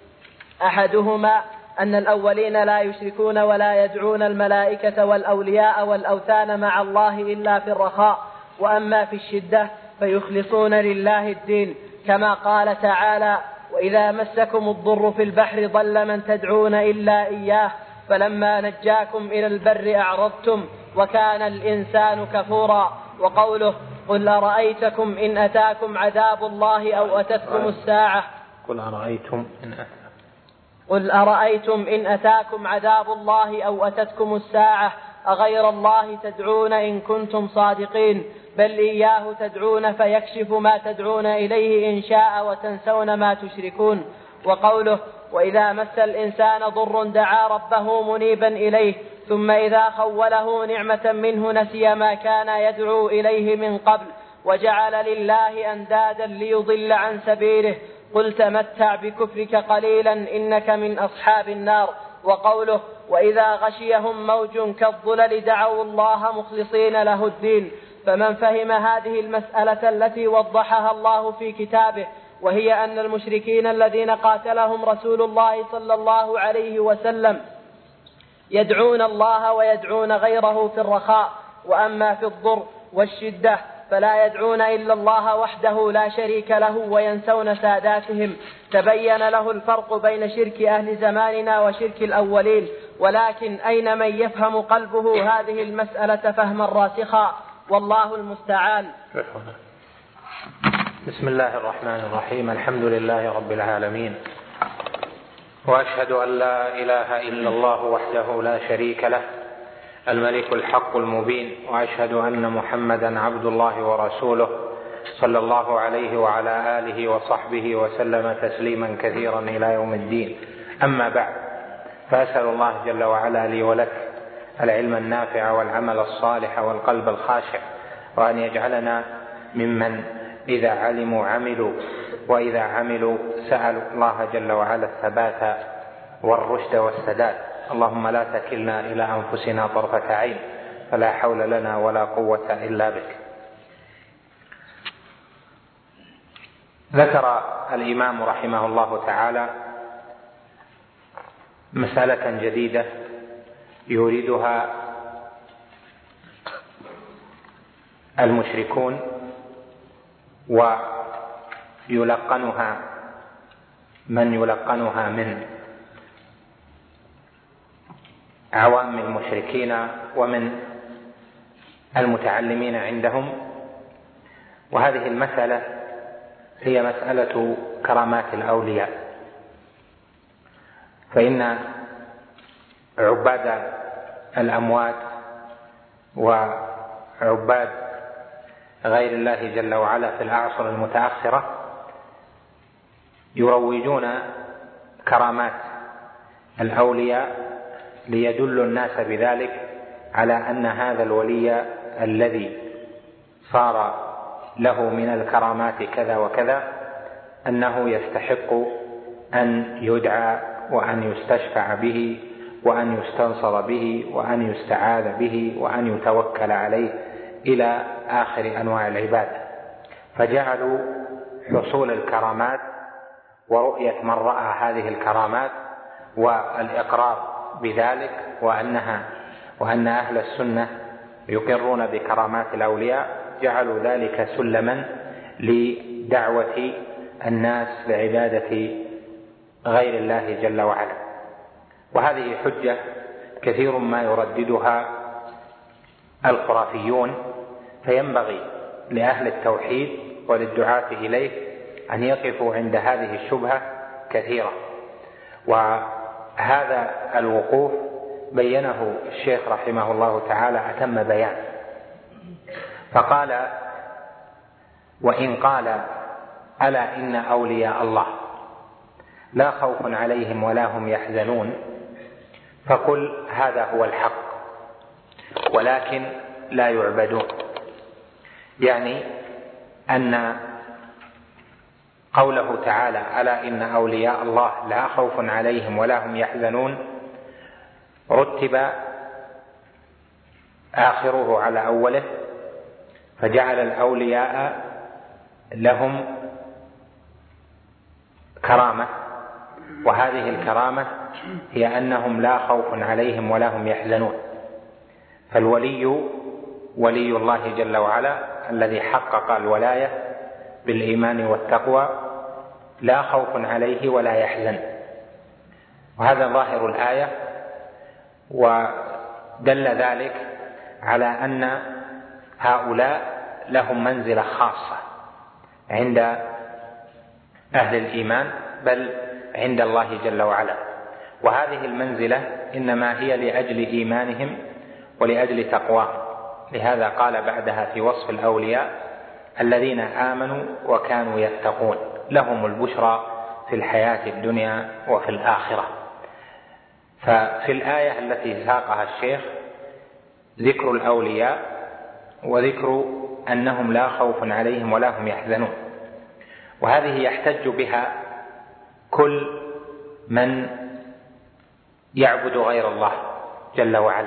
أحدهما أن الأولين لا يشركون ولا يدعون الملائكة والأولياء والأوثان مع الله إلا في الرخاء، وأما في الشدة فيخلصون لله الدين، كما قال تعالى: وإذا مسكم الضر في البحر ضل من تدعون إلا إياه فلما نجاكم إلى البر أعرضتم وكان الإنسان كفورا. وقوله: قل أرأيتكم إن أتاكم عذاب الله أو أتتكم الساعة قل أرأيتم إن أتاكم قل أرأيتم إن أتاكم عذاب الله أو أتتكم الساعة أغير الله تدعون إن كنتم صادقين، بل إياه تدعون فيكشف ما تدعون إليه إن شاء وتنسون ما تشركون. وقوله: وإذا مس الإنسان ضر دعا ربه منيبا إليه ثم إذا خوله نعمة منه نسي ما كان يدعو إليه من قبل وجعل لله أندادا ليضل عن سبيله، قل تمتع بكفرك قليلا إنك من أصحاب النار. وقوله: وإذا غشيهم موج كالظلل دعوا الله مخلصين له الدين. فمن فهم هذه المسألة التي وضحها الله في كتابه، وهي أن المشركين الذين قاتلهم رسول الله صلى الله عليه وسلم يدعون الله ويدعون غيره في الرخاء، وأما في الضر والشدة فلا يدعون إلا الله وحده لا شريك له وينسون ساداتهم، تبين له الفرق بين شرك أهل زماننا وشرك الأولين. ولكن أين من يفهم قلبه هذه المسألة فهما راسخا، والله المستعان. بسم الله الرحمن الرحيم. الحمد لله رب العالمين، وأشهد أن لا إله إلا الله وحده لا شريك له، الملك الحق المبين، وأشهد أن محمدا عبد الله ورسوله صلى الله عليه وعلى آله وصحبه وسلم تسليما كثيرا إلى يوم الدين. أما بعد، فأسأل الله جل وعلا لي ولك العلم النافع والعمل الصالح والقلب الخاشع، وأن يجعلنا ممن إذا علموا عملوا، وإذا عملوا سألوا الله جل وعلا الثبات والرشد والسداد. اللهم لا تكلنا إلى أنفسنا طرفة عين، فلا حول لنا ولا قوة إلا بك. ذكر الإمام رحمه الله تعالى مسألة جديدة يريدها المشركون ويلقنها من يلقنها من عوام المشركين ومن المتعلمين عندهم. وهذه المسألة هي مسألة كرامات الأولياء، فإن عباد الأموات وعباد غير الله جل وعلا في الأعصر المتأخرة يروجون كرامات الأولياء ليدلوا الناس بذلك على أن هذا الولي الذي صار له من الكرامات كذا وكذا أنه يستحق أن يدعى وأن يستشفع به وأن يستنصر به وأن يستعاذ به وأن يتوكل عليه إلى آخر أنواع العبادة. فجعلوا حصول الكرامات ورؤية من رأى هذه الكرامات والإقرار بذلك وأنها وأن أهل السنة يقرون بكرامات الأولياء، جعلوا ذلك سلما لدعوة الناس لعبادة غير الله جل وعلا. وهذه حجة كثير ما يرددها الخرافيون، فينبغي لأهل التوحيد وللدعاة إليه أن يقفوا عند هذه الشبهة كثيرا. وهذا الوقوف بينه الشيخ رحمه الله تعالى أتم بيان، فقال: وإن قال ألا إن أولياء الله لا خوف عليهم ولا هم يحزنون، فقل هذا هو الحق ولكن لا يعبدون. يعني أن قوله تعالى ألا إن أولياء الله لا خوف عليهم ولا هم يحزنون رتب آخره على أوله، فجعل الأولياء لهم كرامة، وهذه الكرامة هي أنهم لا خوف عليهم ولا هم يحزنون. فالولي ولي الله جل وعلا الذي حقق الولاية بالإيمان والتقوى لا خوف عليه ولا يحزن، وهذا ظاهر الآية. ودل ذلك على أن هؤلاء لهم منزلة خاصة عند أهل الإيمان، بل عند الله جل وعلا. وهذه المنزلة إنما هي لأجل إيمانهم ولأجل تقواهم. لهذا قال بعدها في وصف الأولياء: الذين آمنوا وكانوا يتقون لهم البشرى في الحياة الدنيا وفي الآخرة. ففي الآية التي ساقها الشيخ ذكر الأولياء وذكر أنهم لا خوف عليهم ولا هم يحزنون، وهذه يحتج بها كل من يعبد غير الله جل وعلا،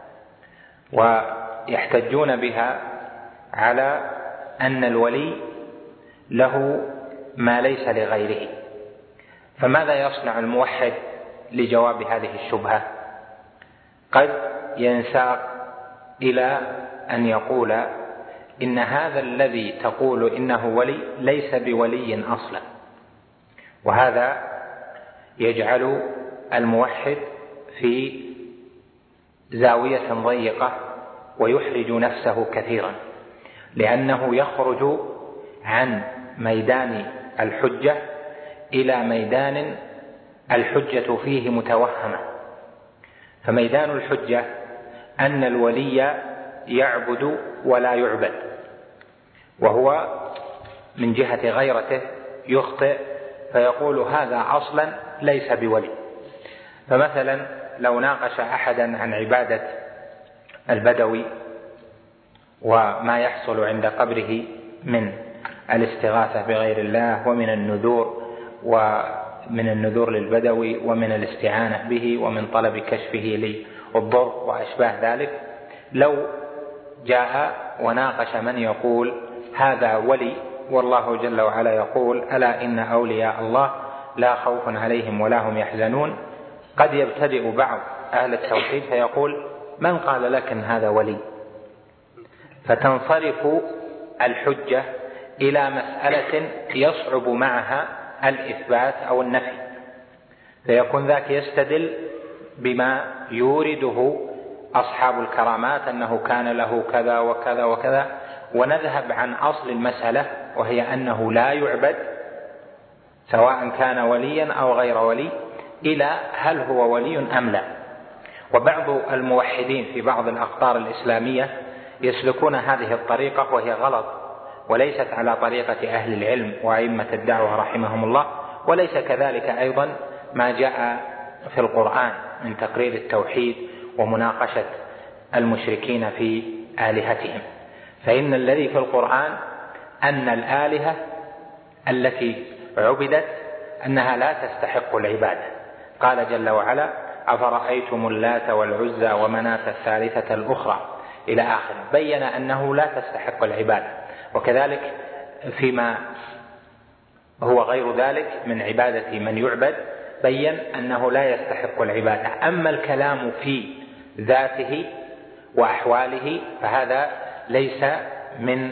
ويحتجون بها على أن الولي له ما ليس لغيره. فماذا يصنع الموحد لجواب هذه الشبهة؟ قد ينساق إلى أن يقول إن هذا الذي تقول إنه ولي ليس بولي أصلا، وهذا يجعل الموحد في زاوية ضيقة ويحرج نفسه كثيرا، لأنه يخرج عن ميدان الحجة إلى ميدان الحجة فيه متوهمة. فميدان الحجة أن الولي يعبد ولا يعبد، وهو من جهة غيرته يخطئ فيقول هذا أصلا ليس بولي. فمثلا لو ناقش أحدا عن عبادة البدوي وما يحصل عند قبره من الاستغاثة بغير الله ومن النذور ومن النذور للبدوي ومن الاستعانة به ومن طلب كشفه للضر وأشباه ذلك، لو جاء وناقش من يقول هذا ولي والله جل وعلا يقول ألا إن أولياء الله لا خوف عليهم ولا هم يحزنون، قد يبتدئ بعض أهل التوحيد فيقول من قال لك إن هذا ولي؟ فتنصرف الحجة إلى مسألة يصعب معها الإثبات أو النفي، فيكون ذاك يستدل بما يورده أصحاب الكرامات أنه كان له كذا وكذا وكذا، ونذهب عن أصل المسألة وهي أنه لا يعبد سواء كان وليا أو غير ولي، إلى هل هو ولي أم لا. وبعض الموحدين في بعض الأقطار الإسلامية يسلكون هذه الطريقة وهي غلط، وليست على طريقة أهل العلم وأئمة الدعوة رحمهم الله، وليس كذلك أيضا ما جاء في القرآن من تقرير التوحيد ومناقشة المشركين في آلهتهم. فإن الذي في القرآن أن الآلهة التي عبدت أنها لا تستحق العبادة، قال جل وعلا أفرأيتم اللات والعزى ومناة الثالثة الأخرى إلى آخر، بين أنه لا تستحق العبادة. وكذلك فيما هو غير ذلك من عبادة من يعبد بين أنه لا يستحق العبادة. أما الكلام في ذاته وأحواله فهذا ليس من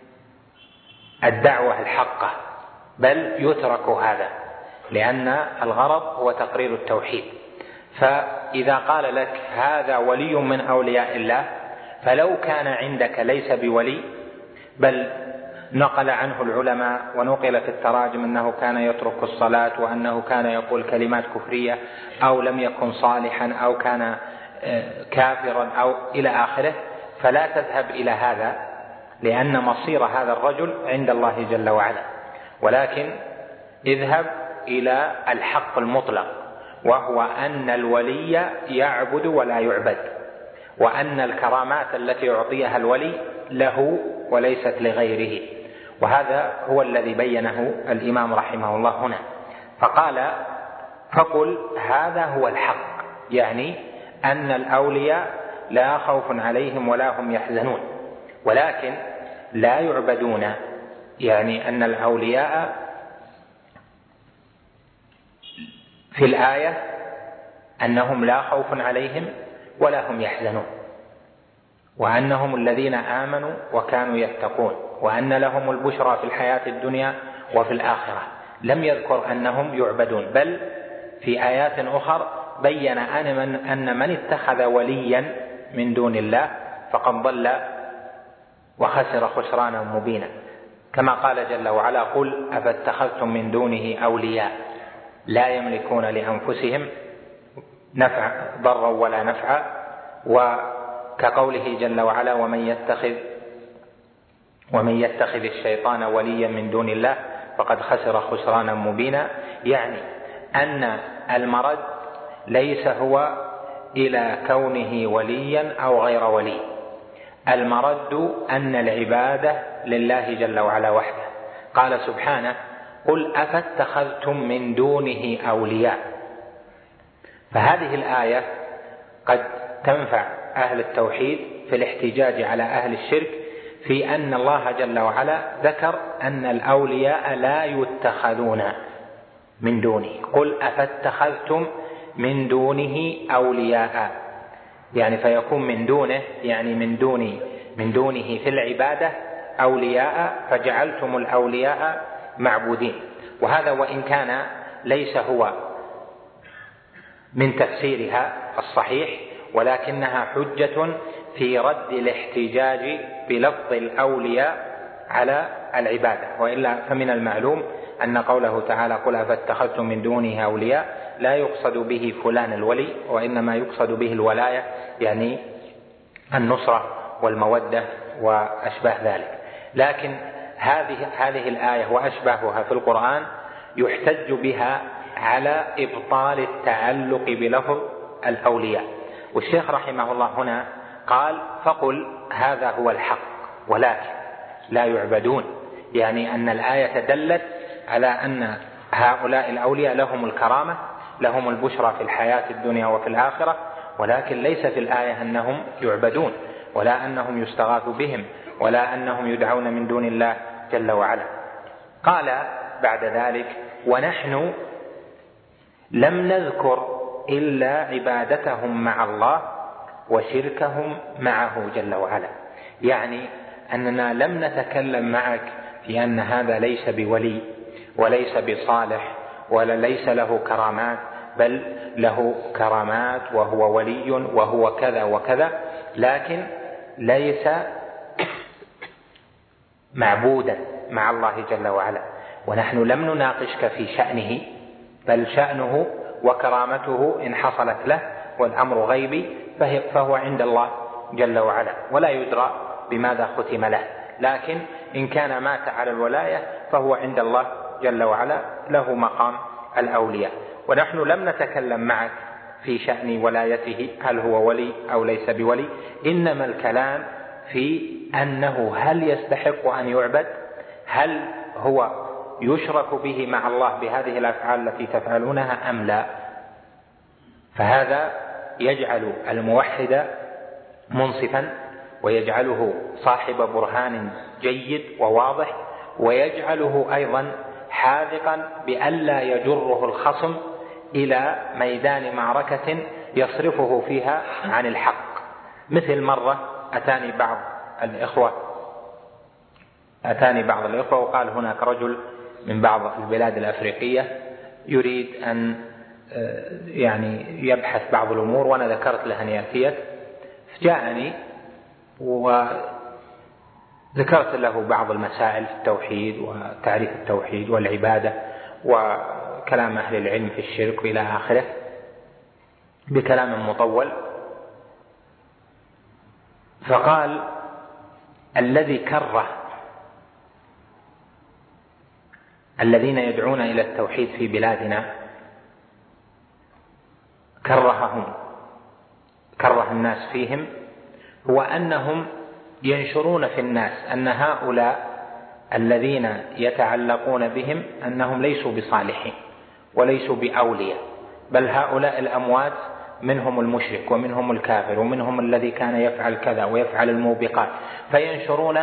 الدعوة الحقة، بل يترك هذا، لأن الغرض هو تقرير التوحيد. فإذا قال لك هذا ولي من أولياء الله، فلو كان عندك ليس بولي، بل نقل عنه العلماء ونقل في التراجم أنه كان يترك الصلاة وأنه كان يقول كلمات كفرية أو لم يكن صالحا أو كان كافرا أو إلى آخره، فلا تذهب إلى هذا، لأن مصير هذا الرجل عند الله جل وعلا، ولكن اذهب إلى الحق المطلق، وهو أن الولي يعبد ولا يعبد، وأن الكرامات التي يعطيها الولي له وليست لغيره. وهذا هو الذي بينه الإمام رحمه الله هنا، فقال فقل هذا هو الحق، يعني أن الأولياء لا خوف عليهم ولا هم يحزنون، ولكن لا يعبدون، يعني أن الأولياء في الآية أنهم لا خوف عليهم ولا هم يحزنون، وأنهم الذين آمنوا وكانوا يتقون، وأن لهم البشرى في الحياة الدنيا وفي الآخرة. لم يذكر أنهم يعبدون، بل في آيات أخرى بين أن من, أن من اتخذ وليا من دون الله فقد ضل وخسر خسرانا مبينا، كما قال جل وعلا قل أفاتخذتم من دونه أولياء لا يملكون لأنفسهم نفع ضرا ولا نفعا، وكقوله جل وعلا ومن يتخذ ومن يتخذ الشيطان وليا من دون الله فقد خسر خسرانا مبينا. يعني أن المرد ليس هو إلى كونه وليا أو غير ولي، المرد أن العبادة لله جل وعلا وحده. قال سبحانه قل أفاتخذتم من دونه أولياء، فهذه الآية قد تنفع أهل التوحيد في الاحتجاج على أهل الشرك في أن الله جل وعلا ذكر أن الأولياء لا يتخذون من دونه. قل أفاتخذتم من دونه أولياء، يعني فيكون من دونه يعني من دون من دونه في العبادة أولياء، فجعلتم الأولياء معبودين. وهذا وإن كان ليس هو من تفسيرها الصحيح، ولكنها حجة في رد الاحتجاج بلفظ الأولياء على العبادة. وإلا فمن المعلوم أن قوله تعالى قل أفاتخذتم من دونه أولياء لا يقصد به فلان الولي، وإنما يقصد به الولاية، يعني النصرة والمودة وأشباه ذلك. لكن هذه هذه الآية وأشباهها في القرآن يحتج بها على إبطال التعلق بلفظ الأولياء. والشيخ رحمه الله هنا قال فقل هذا هو الحق ولكن لا يعبدون، يعني أن الآية دلت على أن هؤلاء الأولياء لهم الكرامة، لهم البشرى في الحياة الدنيا وفي الآخرة، ولكن ليس في الآية أنهم يعبدون ولا أنهم يستغاث بهم ولا أنهم يدعون من دون الله جل وعلا. قال بعد ذلك ونحن لم نذكر إلا عبادتهم مع الله وشركهم معه جل وعلا، يعني أننا لم نتكلم معك في أن هذا ليس بولي وليس بصالح ولا ليس له كرامات، بل له كرامات وهو ولي وهو كذا وكذا، لكن ليس معبودا مع الله جل وعلا. ونحن لم نناقشك في شأنه، بل شأنه وكرامته إن حصلت له والأمر غيبي فهو عند الله جل وعلا ولا يدرى بماذا ختم له، لكن إن كان مات على الولاية فهو عند الله جل وعلا له مقام الأولياء. ونحن لم نتكلم معك في شأن ولايته هل هو ولي أو ليس بولي، إنما الكلام في أنه هل يستحق أن يعبد، هل هو يشرك به مع الله بهذه الأفعال التي تفعلونها أم لا. فهذا يجعل الموحد منصفا ويجعله صاحب برهان جيد وواضح، ويجعله أيضا حاذقا بألا يجره الخصم إلى ميدان معركة يصرفه فيها عن الحق. مثل مرة أتاني بعض الإخوة أتاني بعض الإخوة وقال هناك رجل من بعض البلاد الأفريقية يريد أن يعني يبحث بعض الأمور، وأنا ذكرت له أن يأتي، فجاءني وذكرت له بعض المسائل في التوحيد وتعريف التوحيد والعبادة وكلام أهل العلم في الشرك إلى آخره بكلام مطول. فقال الذي كره الذين يدعون إلى التوحيد في بلادنا كرههم كره الناس فيهم هو أنهم ينشرون في الناس أن هؤلاء الذين يتعلقون بهم أنهم ليسوا بصالحين وليسوا بأولياء، بل هؤلاء الأموات منهم المشرك ومنهم الكافر ومنهم الذي كان يفعل كذا ويفعل الموبقات، فينشرون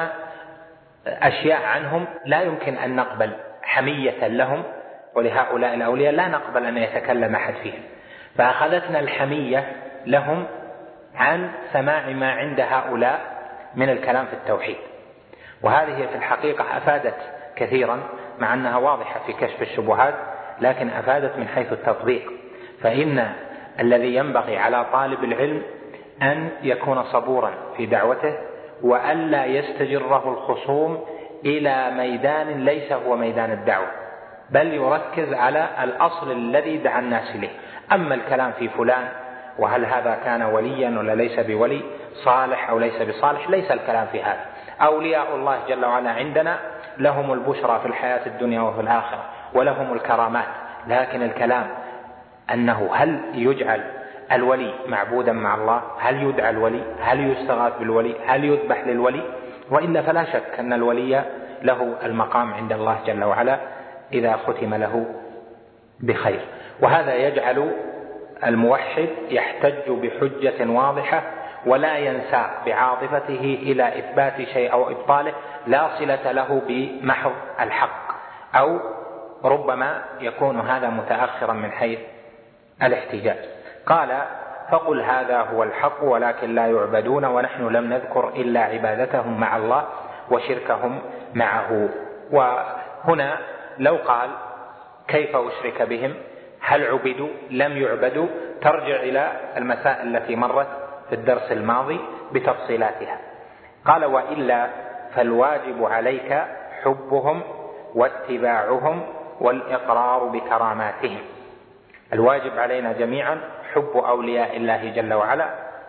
أشياء عنهم لا يمكن أن نقبل حمية لهم، ولهؤلاء الأولياء لا نقبل أن يتكلم أحد فيهم، فأخذتنا الحمية لهم عن سماع ما عند هؤلاء من الكلام في التوحيد. وهذه في الحقيقة أفادت كثيرا مع أنها واضحة في كشف الشبهات، لكن أفادت من حيث التطبيق. فإن الذي ينبغي على طالب العلم أن يكون صبورا في دعوته وألا يستجره الخصوم إلى ميدان ليس هو ميدان الدعوة، بل يركز على الأصل الذي دعا الناس إليه. أما الكلام في فلان وهل هذا كان وليا ولا ليس بولي، صالح أو ليس بصالح، ليس الكلام في هذا. أولياء الله جل وعلا عندنا لهم البشرى في الحياة الدنيا وفي الآخرة ولهم الكرامات، لكن الكلام أنه هل يجعل الولي معبودا مع الله، هل يدعى الولي، هل يستغاث بالولي، هل يذبح للولي، وإلا فلا شك أن الولي له المقام عند الله جل وعلا إذا ختم له بخير. وهذا يجعل الموحد يحتج بحجة واضحة ولا ينسى بعاطفته إلى إثبات شيء أو إبطاله لا صلة له بمحض الحق، أو ربما يكون هذا متأخرا من حيث الاحتجاج. قال فقل هذا هو الحق ولكن لا يعبدون ونحن لم نذكر إلا عبادتهم مع الله وشركهم معه. وهنا لو قال كيف أشرك بهم، هل عبدوا لم يعبدوا، ترجع إلى المسائل التي مرت في الدرس الماضي بتفصيلاتها. قال وإلا فالواجب عليك حبهم واتباعهم والإقرار بكراماتهم. الواجب علينا جميعا حب أولياء الله جل وعلا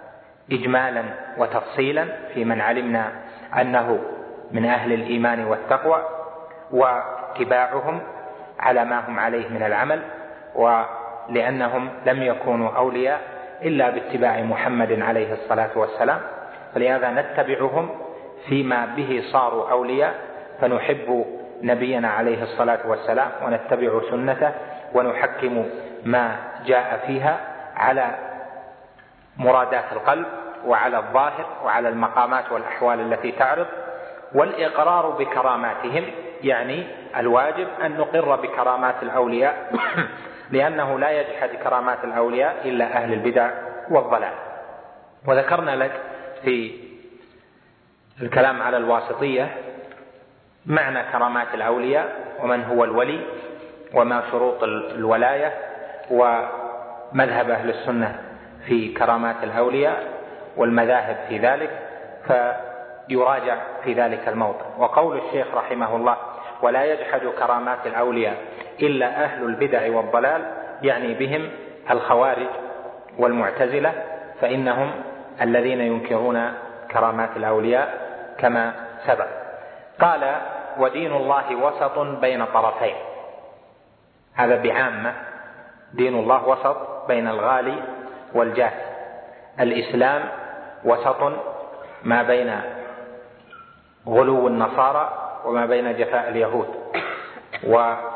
إجمالا وتفصيلا في من علمنا أنه من أهل الإيمان والتقوى، واتباعهم على ما هم عليه من العمل، ولأنهم لم يكونوا أولياء إلا باتباع محمد عليه الصلاة والسلام، فلهذا نتبعهم فيما به صاروا أولياء، فنحب نبينا عليه الصلاة والسلام ونتبع سنته ونحكم ما جاء فيها على مرادات القلب وعلى الظاهر وعلى المقامات والأحوال التي تعرض. والإقرار بكراماتهم يعني الواجب أن نقر بكرامات الأولياء لأنه لا يجحد كرامات الأولياء إلا أهل البدع والضلال. وذكرنا لك في الكلام على الواسطية معنى كرامات الأولياء ومن هو الولي وما شروط الولاية ومذهب أهل السنة في كرامات الأولياء والمذاهب في ذلك، فيراجع في ذلك الموضع. وقول الشيخ رحمه الله ولا يجحد كرامات الأولياء إلا أهل البدع والضلال يعني بهم الخوارج والمعتزلة، فإنهم الذين ينكرون كرامات الأولياء كما سبق. قال ودين الله وسط بين طرفين، هذا بعامة، دين الله وسط بين الغالي والجاف. الإسلام وسط ما بين غلو النصارى وما بين جفاء اليهود، وأهل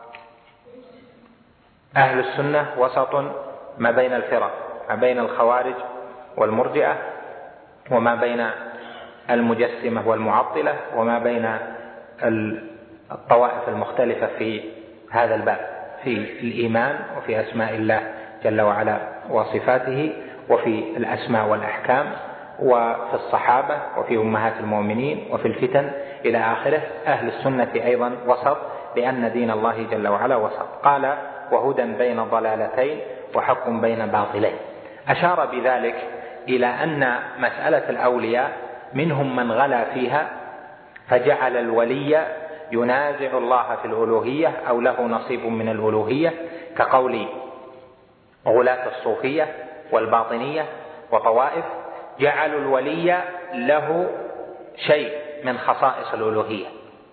السنة وسط ما بين الفرق، ما بين الخوارج والمرجئة وما بين المجسمة والمعطلة وما بين الطوائف المختلفة في هذا الباب، في الإيمان وفي أسماء الله جل وعلا وصفاته، وفي الأسماء والأحكام، وفي الصحابة، وفي أمهات المؤمنين، وفي الفتن إلى آخره. أهل السنة أيضا وسط لأن دين الله جل وعلا وسط. قال وهدى بين ضلالتين وحق بين باطلين. أشار بذلك إلى أن مسألة الأولياء منهم من غلا فيها فجعل الولي ينازع الله في الألوهية أو له نصيب من الألوهية، كقول غلاة الصوفية والباطنية وطوائف، جعلوا الولي له شيء من خصائص الألوهية،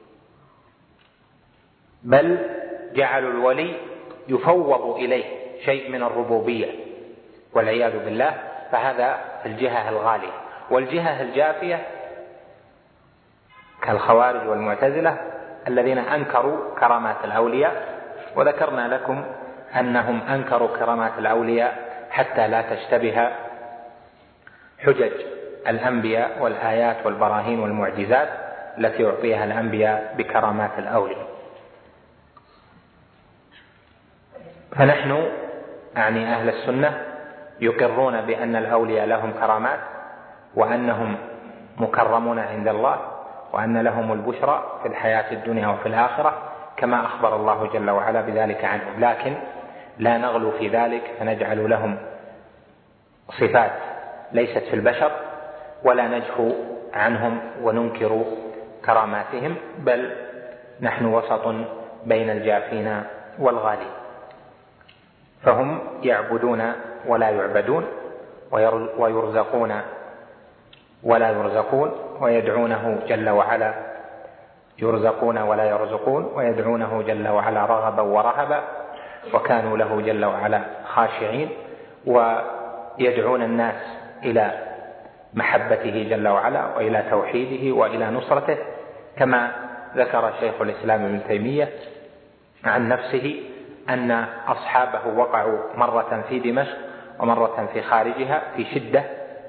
بل جعلوا الولي يفوض إليه شيء من الربوبية والعياذ بالله. فهذا الجهة الغالية. والجهة الجافية كالخوارج والمعتزلة الذين أنكروا كرامات الأولياء، وذكرنا لكم أنهم أنكروا كرامات الأولياء حتى لا تشتبه حجج الأنبياء والآيات والبراهين والمعجزات التي يعطيها الأنبياء بكرامات الأولياء. فنحن يعني أهل السنة يقرون بأن الأولياء لهم كرامات وأنهم مكرمون عند الله وأن لهم البشرى في الحياة الدنيا وفي الآخرة كما أخبر الله جل وعلا بذلك عنهم، لكن لا نغلو في ذلك فنجعل لهم صفات ليست في البشر ولا نجفو عنهم وننكر كراماتهم، بل نحن وسط بين الجافين والغالين. فهم يعبدون ولا يعبدون، ويرزقون ولا يرزقون، ويدعونه جل وعلا يرزقون ولا يرزقون، ويدعونه جل وعلا رغبا ورهبا، وكانوا له جل وعلا خاشعين، ويدعون الناس إلى محبته جل وعلا وإلى توحيده وإلى نصرته، كما ذكر شيخ الإسلام ابن تيمية عن نفسه أن أصحابه وقعوا مرة في دمشق ومرة في خارجها في شدة،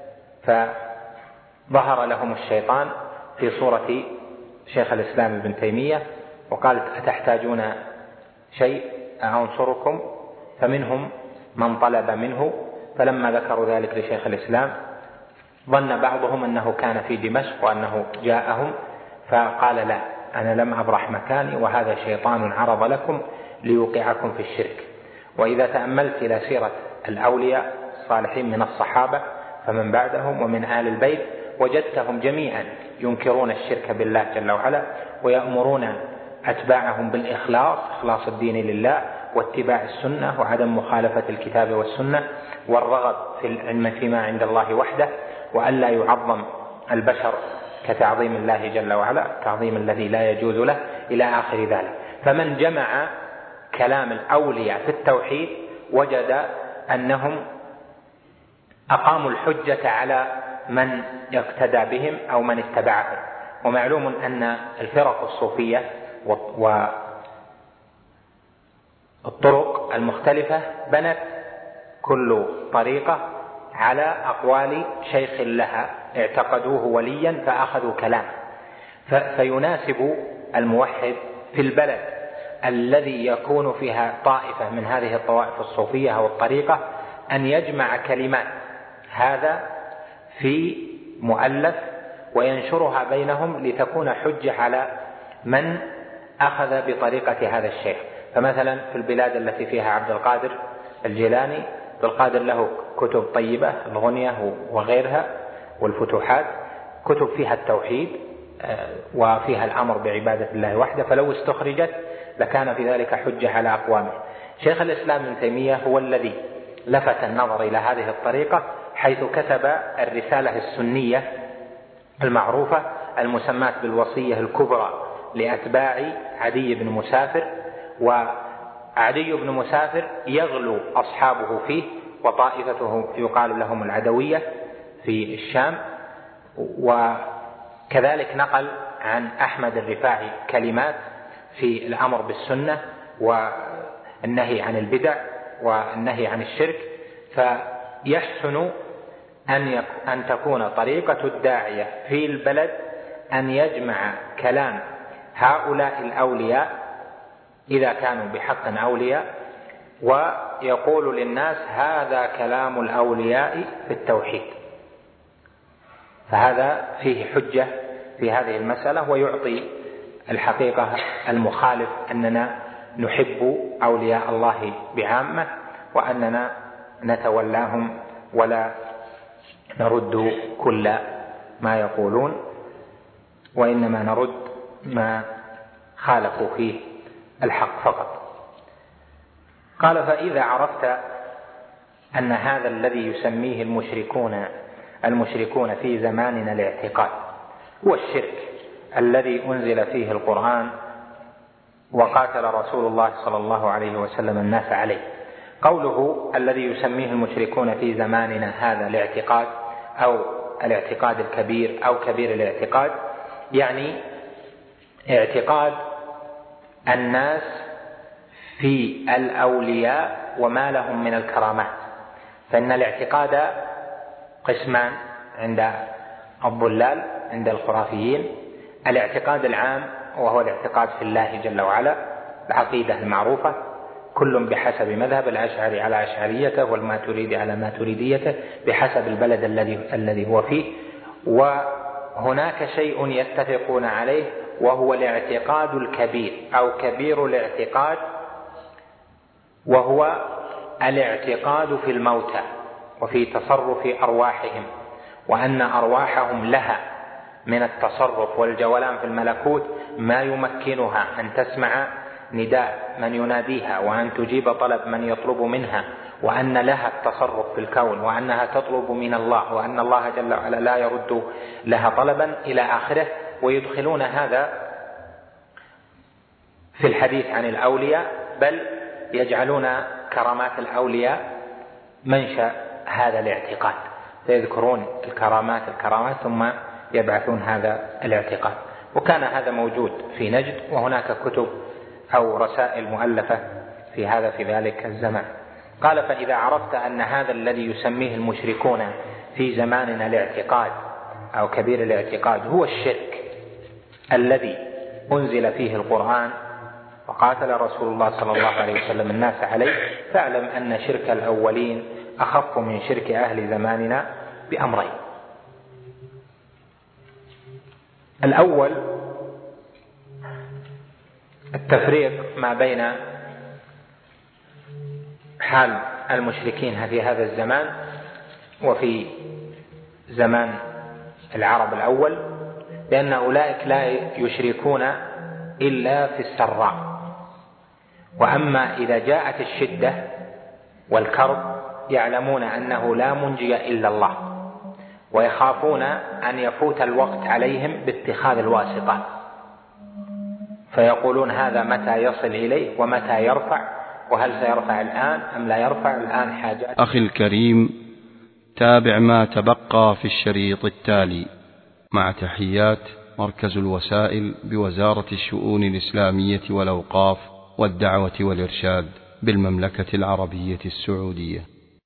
فظهر لهم الشيطان في صورة شيخ الإسلام ابن تيمية وقال أتحتاجون شيء أنصركم؟ فمنهم من طلب منه، فلما ذكروا ذلك لشيخ الإسلام ظن بعضهم أنه كان في دمشق وأنه جاءهم، فقال لا، أنا لم أبرح مكاني وهذا شيطان عرض لكم ليوقعكم في الشرك. وإذا تأملت إلى سيرة الأولياء الصالحين من الصحابة فمن بعدهم ومن آل البيت وجدتهم جميعا ينكرون الشرك بالله جل وعلا، ويأمرون أتباعهم بالإخلاص، إخلاص الدين لله، واتباع السنة وعدم مخالفة الكتاب والسنة، والرغب في العلم فيما عند الله وحده، وألا يعظم البشر كتعظيم الله جل وعلا، التعظيم الذي لا يجوز له، إلى آخر ذلك. فمن جمع كلام الأولياء في التوحيد وجد أنهم أقاموا الحجة على من اقتدى بهم أو من اتبعهم. ومعلوم أن الفرق الصوفية والطرق المختلفة بنت كل طريقة على أقوال شيخ لها اعتقدوه وليا فأخذوا كلامه. فيناسب الموحد في البلد الذي يكون فيها طائفة من هذه الطوائف الصوفية أو الطريقة أن يجمع كلمات هذا في مؤلف وينشرها بينهم لتكون حجة على من أخذ بطريقة هذا الشيخ. فمثلا في البلاد التي فيها عبد القادر الجيلاني، عبد القادر له كتب طيبة، الغنية وغيرها والفتوحات، كتب فيها التوحيد وفيها الأمر بعبادة الله وحده، فلو استخرجت لكان في ذلك حجة على أقوامه. شيخ الإسلام ابن تيمية هو الذي لفت النظر إلى هذه الطريقة، حيث كتب الرسالة السنية المعروفة المسماة بالوصية الكبرى لأتباع عدي بن مسافر. وعدي بن مسافر يغلو أصحابه فيه، وطائفته يقال لهم العدوية في الشام. وكذلك نقل عن أحمد الرفاعي كلمات في الأمر بالسنة والنهي عن البدع والنهي عن الشرك. فيحسن أن, أن تكون طريقة الداعية في البلد أن يجمع كلام هؤلاء الأولياء إذا كانوا بحق أولياء، ويقول للناس هذا كلام الأولياء في التوحيد. فهذا فيه حجة في هذه المسألة، ويعطي الحقيقة المخالف أننا نحب أولياء الله بعامة، وأننا نتولاهم ولا نرد كل ما يقولون، وإنما نرد ما خالفوا فيه الحق فقط. قال: فإذا عرفت أن هذا الذي يسميه المشركون المشركون في زماننا الاعتقاد هو الشرك الذي أنزل فيه القرآن وقاتل رسول الله صلى الله عليه وسلم الناس عليه. قوله الذي يسميه المشركون في زماننا هذا الاعتقاد أو الاعتقاد الكبير أو كبير الاعتقاد، يعني اعتقاد الناس في الأولياء وما لهم من الكرامات. فإن الاعتقاد قسمان عند الضلال، عند الخرافيين: الاعتقاد العام وهو الاعتقاد في الله جل وعلا، العقيدة المعروفة، كل بحسب مذهب، الأشعري على أشعريته والماتريدي على ماتريديته بحسب البلد الذي الذي هو فيه. وهناك شيء يتفقون عليه وهو الاعتقاد الكبير أو كبير الاعتقاد، وهو الاعتقاد في الموتى وفي تصرف أرواحهم، وأن أرواحهم لها من التصرف والجولان في الملكوت ما يمكنها أن تسمع نداء من يناديها، وأن تجيب طلب من يطلب منها، وأن لها التصرف في الكون، وأنها تطلب من الله، وأن الله جل وعلا لا يرد لها طلبا إلى آخره. ويدخلون هذا في الحديث عن الأولياء، بل يجعلون كرامات الأولياء منشأ هذا الاعتقاد، فيذكرون الكرامات الكرامات ثم يبعثون هذا الاعتقاد. وكان هذا موجود في نجد، وهناك كتب أو رسائل مؤلفة في هذا في ذلك الزمان. قال: فإذا عرفت أن هذا الذي يسميه المشركون في زماننا الاعتقاد أو كبير الاعتقاد هو الشرك الذي أنزل فيه القرآن وقاتل رسول الله صلى الله عليه وسلم الناس عليه، فاعلم أن شرك الأولين أخف من شرك أهل زماننا بأمرين. الأول التفريق ما بين حال المشركين في هذا الزمان وفي زمان العرب الأول، لأن أولئك لا يشركون إلا في السراء، وأما إذا جاءت الشدة والكرب يعلمون أنه لا منجي إلا الله، ويخافون أن يفوت الوقت عليهم باتخاذ الواسطة، فيقولون هذا متى يصل إليه ومتى يرفع، وهل سيرفع الآن أم لا يرفع الآن حاجات. أخي الكريم، تابع ما تبقى في الشريط التالي مع تحيات مركز الوسائل بوزارة الشؤون الإسلامية والأوقاف والدعوة والإرشاد بالمملكة العربية السعودية.